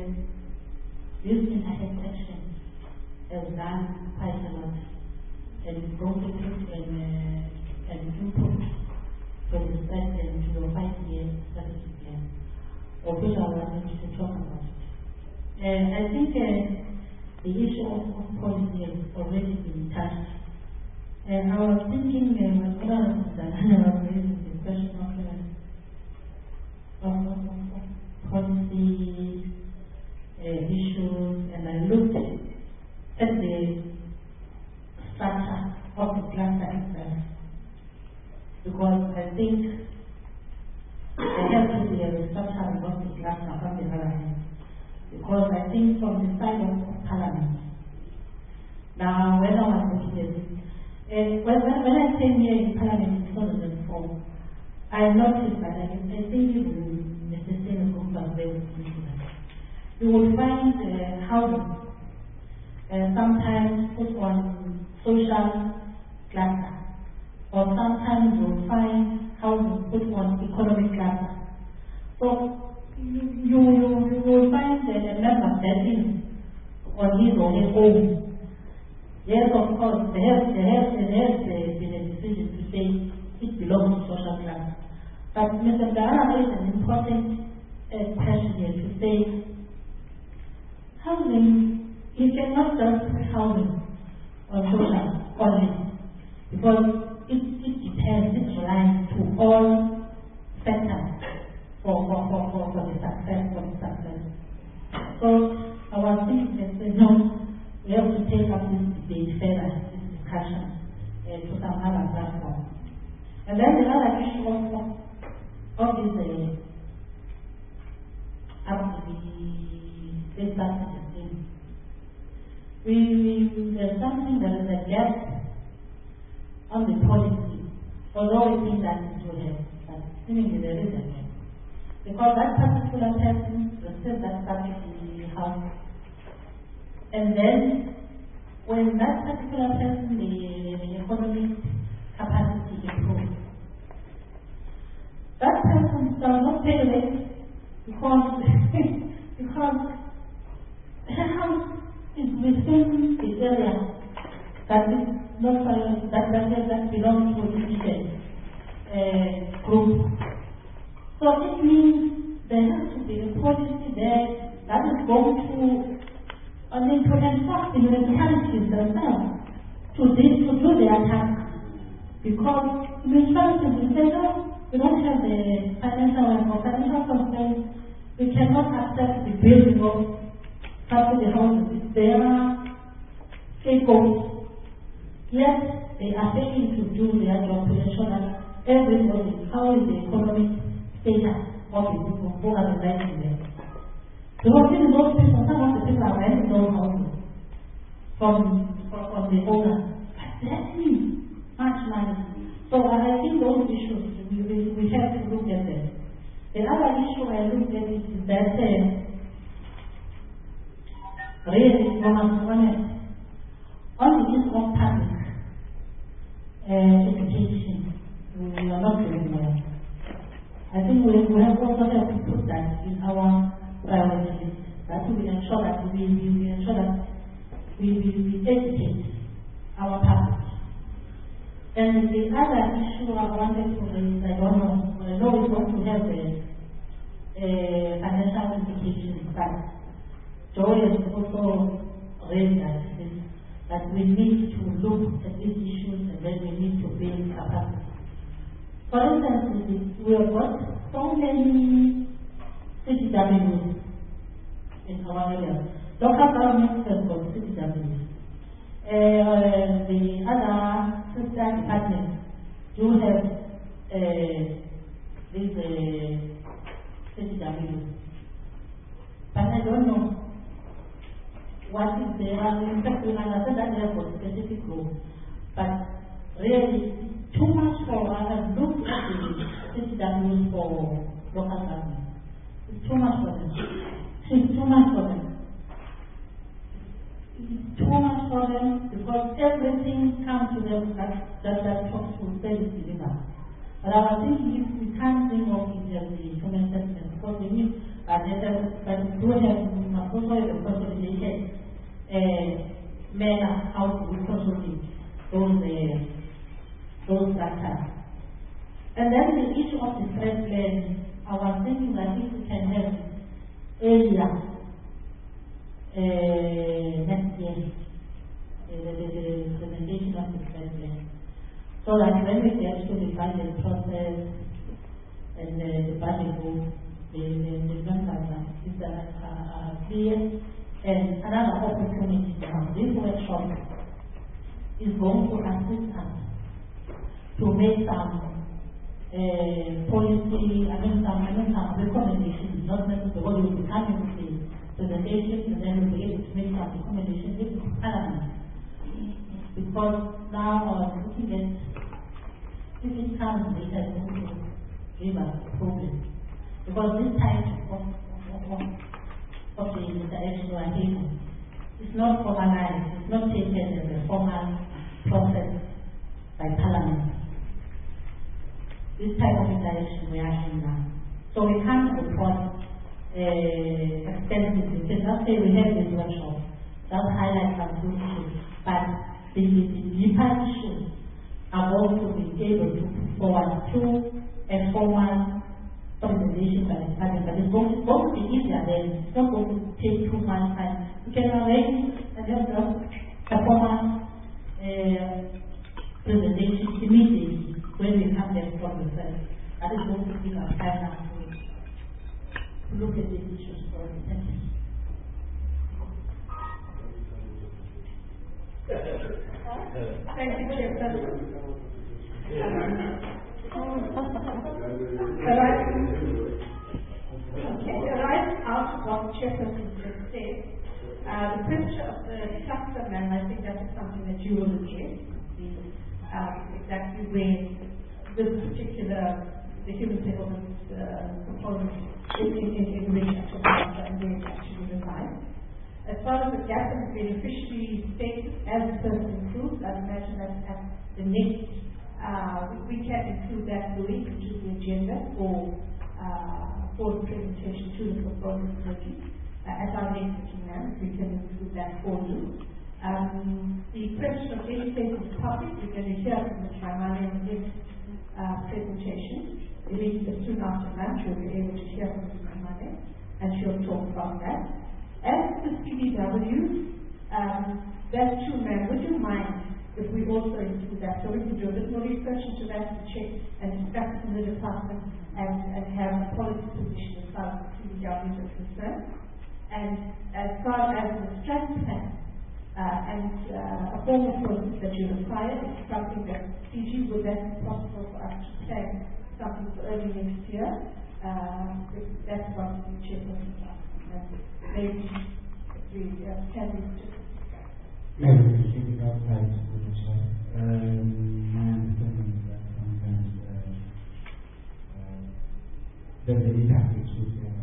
the youth internet section has done quite a lot and it's going to take an, uh, an input for the site and to the five year strategy plan, of which I wanted to talk about. And I think uh, the issue of, of policy has already been touched. And I was thinking, uh, when I was raising the question of, uh, of, of, of policy uh, issues, and I looked at the structure of the cluster itself, because I think there has to be a restructuring of the cluster from the other hand, because I think from the side of, of Parliament, now when I was looking at it, Uh, when, when I came here in Parliament in two thousand four, I noticed that I, I think it was necessary to go very that. You will find uh, housing uh, sometimes put on social cluster, or sometimes you will find housing put on economic cluster. So you, you, you will find uh, a member that is on his or her own. Yes, of course, there has, there has, there has uh, been a decision to say it belongs to social class. But Mister Dara raised an important uh, question here to say housing, you cannot just put housing on social only, because it, it depends, it relies to all sectors for, for, for, for, for the success, for the success. So I was thinking that, you know, we have to take up this debate further, this discussion, uh, to some other platform. And then the other issue of, of, of this uh, up to the state budget thing. We, we, there's something that is a gap on the policy, although it means that it will have, but seemingly there is a gap. Because that particular person received that budget in the house. And then, when that particular person, the, the economic capacity improves, that person does not pay rent because, because her house within the area that is not that that that, that belongs to the uh, group. So it means there has to be a policy there that is going to, I mean, to enforce the municipalities themselves to, this, to do their task. Because municipalities will say, no, we don't have the financial or financial constraints, we cannot accept the building of public houses. They are scapegoats. Yet they are failing to do their job to ensure that everybody, how is the economic status of the people who are residing there. Because in those people, some of the people are renting those houses from, from, from the owner. But that means much money. So I think those issues, we, we, we have to look at them. The other issue I look at is that uh, really, one of on the issue of public uh, education, we are not doing well. I think we, we have also have to put that in our priorities. That we ensure that we, we, we ensure that we, we, we educate our public. And the other issue I wanted to raise, I don't know, I know we want to have a, a financial implications, but Joy has also raised that, that we need to look at these issues and then we need to build capacity. For instance, we have got so many C T Ws in our area. Local governments have got C T Ws. Uh, the other sister departments do have uh, these uh, C T Ws. But I don't know what is there. In fact, we understand that they have got specific rules. But really, too much for I have looked at the C T Ws for local government. It's too much for them. It's too much for them. It's too much for them because everything comes to them that that, that talks to service delivery. But I think if we can't think of it as the human settlement because we need uh, but we do have also the consolidation uh, manner how to consolidate those uh, those data. And then the issue of the threat plan, I was thinking that if we can have earlier uh, next year, uh, the, the, the implementation of the threat plan, so that when we get to the budget process and the, the budget book, the, the, the numbers are uh, clear. And another opportunity now, this workshop is going to assist us to make some uh, policy, I mean some, I mean some recommendations, not necessarily will be coming with the presentation and then we'll be able to make some recommendations in Parliament. Because now uh, looking at if it comes later, it's going to give us a problem. Because this type of, of, of, of the interaction we are having is not formalized, it's not taken as a formal process by Parliament. This type of interaction we are having now. So we can't report uh, extensively. Let's say we have this workshop, that highlights some good issues, but the, the, the deeper issues are going to be able to put forward through a formal presentation by the Parliament. But it's going to, going to be easier then. It's not going to take too much time. We can arrange and just a formal uh, presentation immediately when we come there from the first. That is going to give us time now to look at these issues for the thank you. Thank you, Chairperson. Okay, right out of what Chairperson just said, uh, the picture of the cluster man, I think that is something that you will address. The, uh, exactly where this particular, the human settlement uh, component is in, in, in relation to cluster and where it's actually designed. As far as the gap in the beneficiary status, as the person improves, I imagine that at the next, uh, we can include that link into the agenda for, uh, for the presentation to the proposal committee. uh, as our next man, we can include that for you. Um, the question of educating the public, we're going to hear from Miz Raimane in the next uh, presentation. It is soon after lunch, we'll be able to hear from Miz Raimane, and she'll talk about that. As the C B W, um, that too, ma'am, would you mind if we also include that, so we can do a bit more research into that and check and discuss it in the department and, and have a policy position as far as the C B W is concerned. And as far as the strategy plan uh, and uh, a formal process that you require, it's something that C G, would that be possible for us to plan something for early next year? Uh, if that's what the chairperson is asking. And maybe we uh, can we just Maybe we should keep it outside with the chair. Um, my understanding is that sometimes uh, uh, there's a tactics with the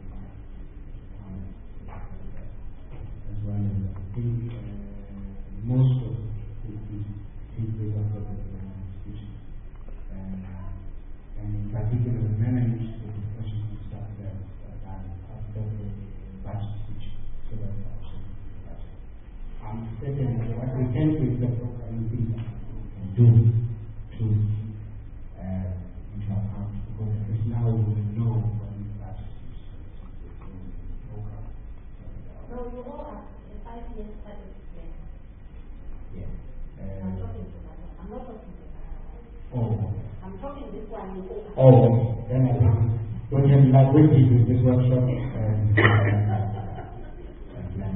as well as I think uh, most of the people are of the institutions. And, uh, and in particular, the management the discussion will start there uh, after the batch speech. So that's also Um, second, what we can do is the program things that we can do to uh, into account, because at least now we will know when the batch program. So you all have a five years strategy plan. Yes. I'm Uh, talking to myself. I'm not talking to myself. oh, I'm talking this one. You all have. oh, then I think we can like with people this workshop and uh, uh, plan.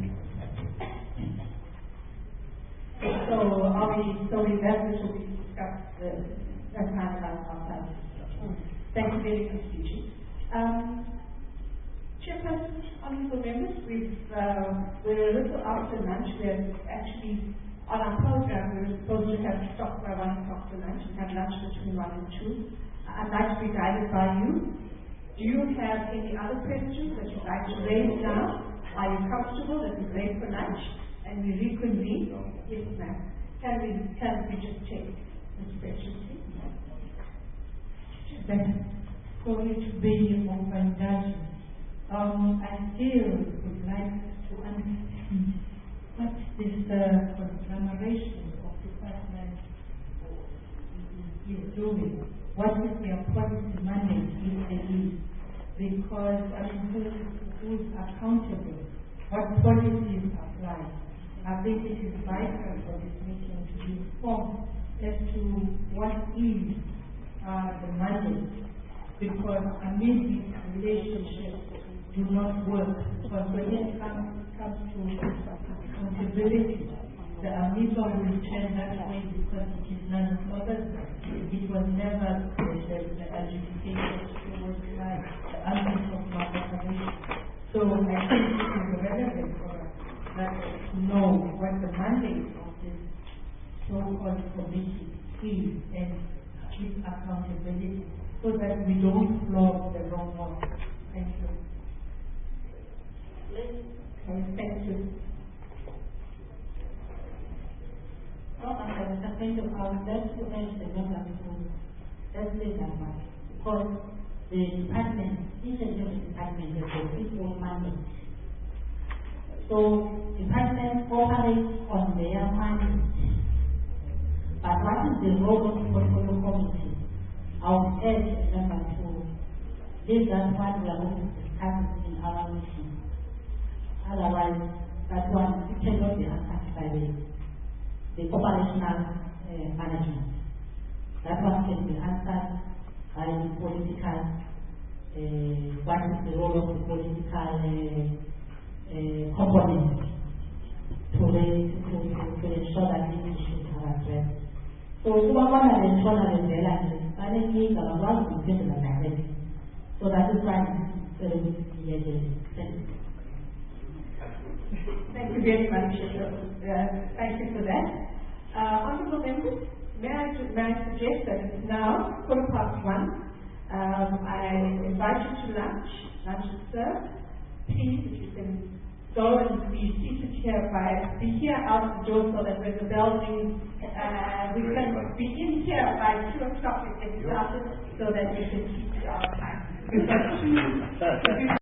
So are we, so we that which will be discussed uh, as time about our time. Thank you very much, D G. Um, Chairperson, honourable members, we've, uh, we're a little after lunch. We're actually, on our program, we were supposed to have stopped by one o'clock for lunch and have lunch between one and two. I'd like to be guided by you. Do you have any other questions that you'd like to raise now? Are you comfortable that we break for lunch and we reconvene? Yes, ma'am. Can we, can we just take this question, please? But for you to be on validation, um, I still would like to understand what is the conglomeration of departments is doing. What is their policy mandate if there is? Because I mean, who, who is accountable? What policies apply? I think it is vital for this meeting to be informed as to what is uh, the mandate, because amid these relationships do not work. Because when it comes, comes to accountability, the amoeba will turn that way because it is none of others. It was never the, the, the adjudication, it was like the ambit of my operation. So I think it is relevant for us that to know what the mandate of this so-called committee is and its accountability, so that we don't flog the wrong one. Thank you. Okay, thank you. Oh, I was thinking of our best to end the member before. Let's leave that much. Because the department, each and every department has its own mandate. So departments operate on their mandate. But what is the role of the portfolio committee? I would urge the member to leave that one we are going to discuss in our meeting. Otherwise, that one it cannot be answered by the the operational uh, management. That one can be answered by the political, uh, what is the role of the political uh, uh, component to, raise, to, to, to ensure that these issues are addressed. So, one of the internal relationships, I think these are one of the things that are addressed. So, that is why it's very good. Thank you. Thank you very much. Uh, thank you for that. Uh, honourable members, may I, may I suggest that it's now quarter past one. Um, I invite you to lunch. Lunch is served. Please, if you can go and be seated here by, be here out the door so that when the bell rings, uh, we can be in here by two o'clock and get started so that we can keep our time.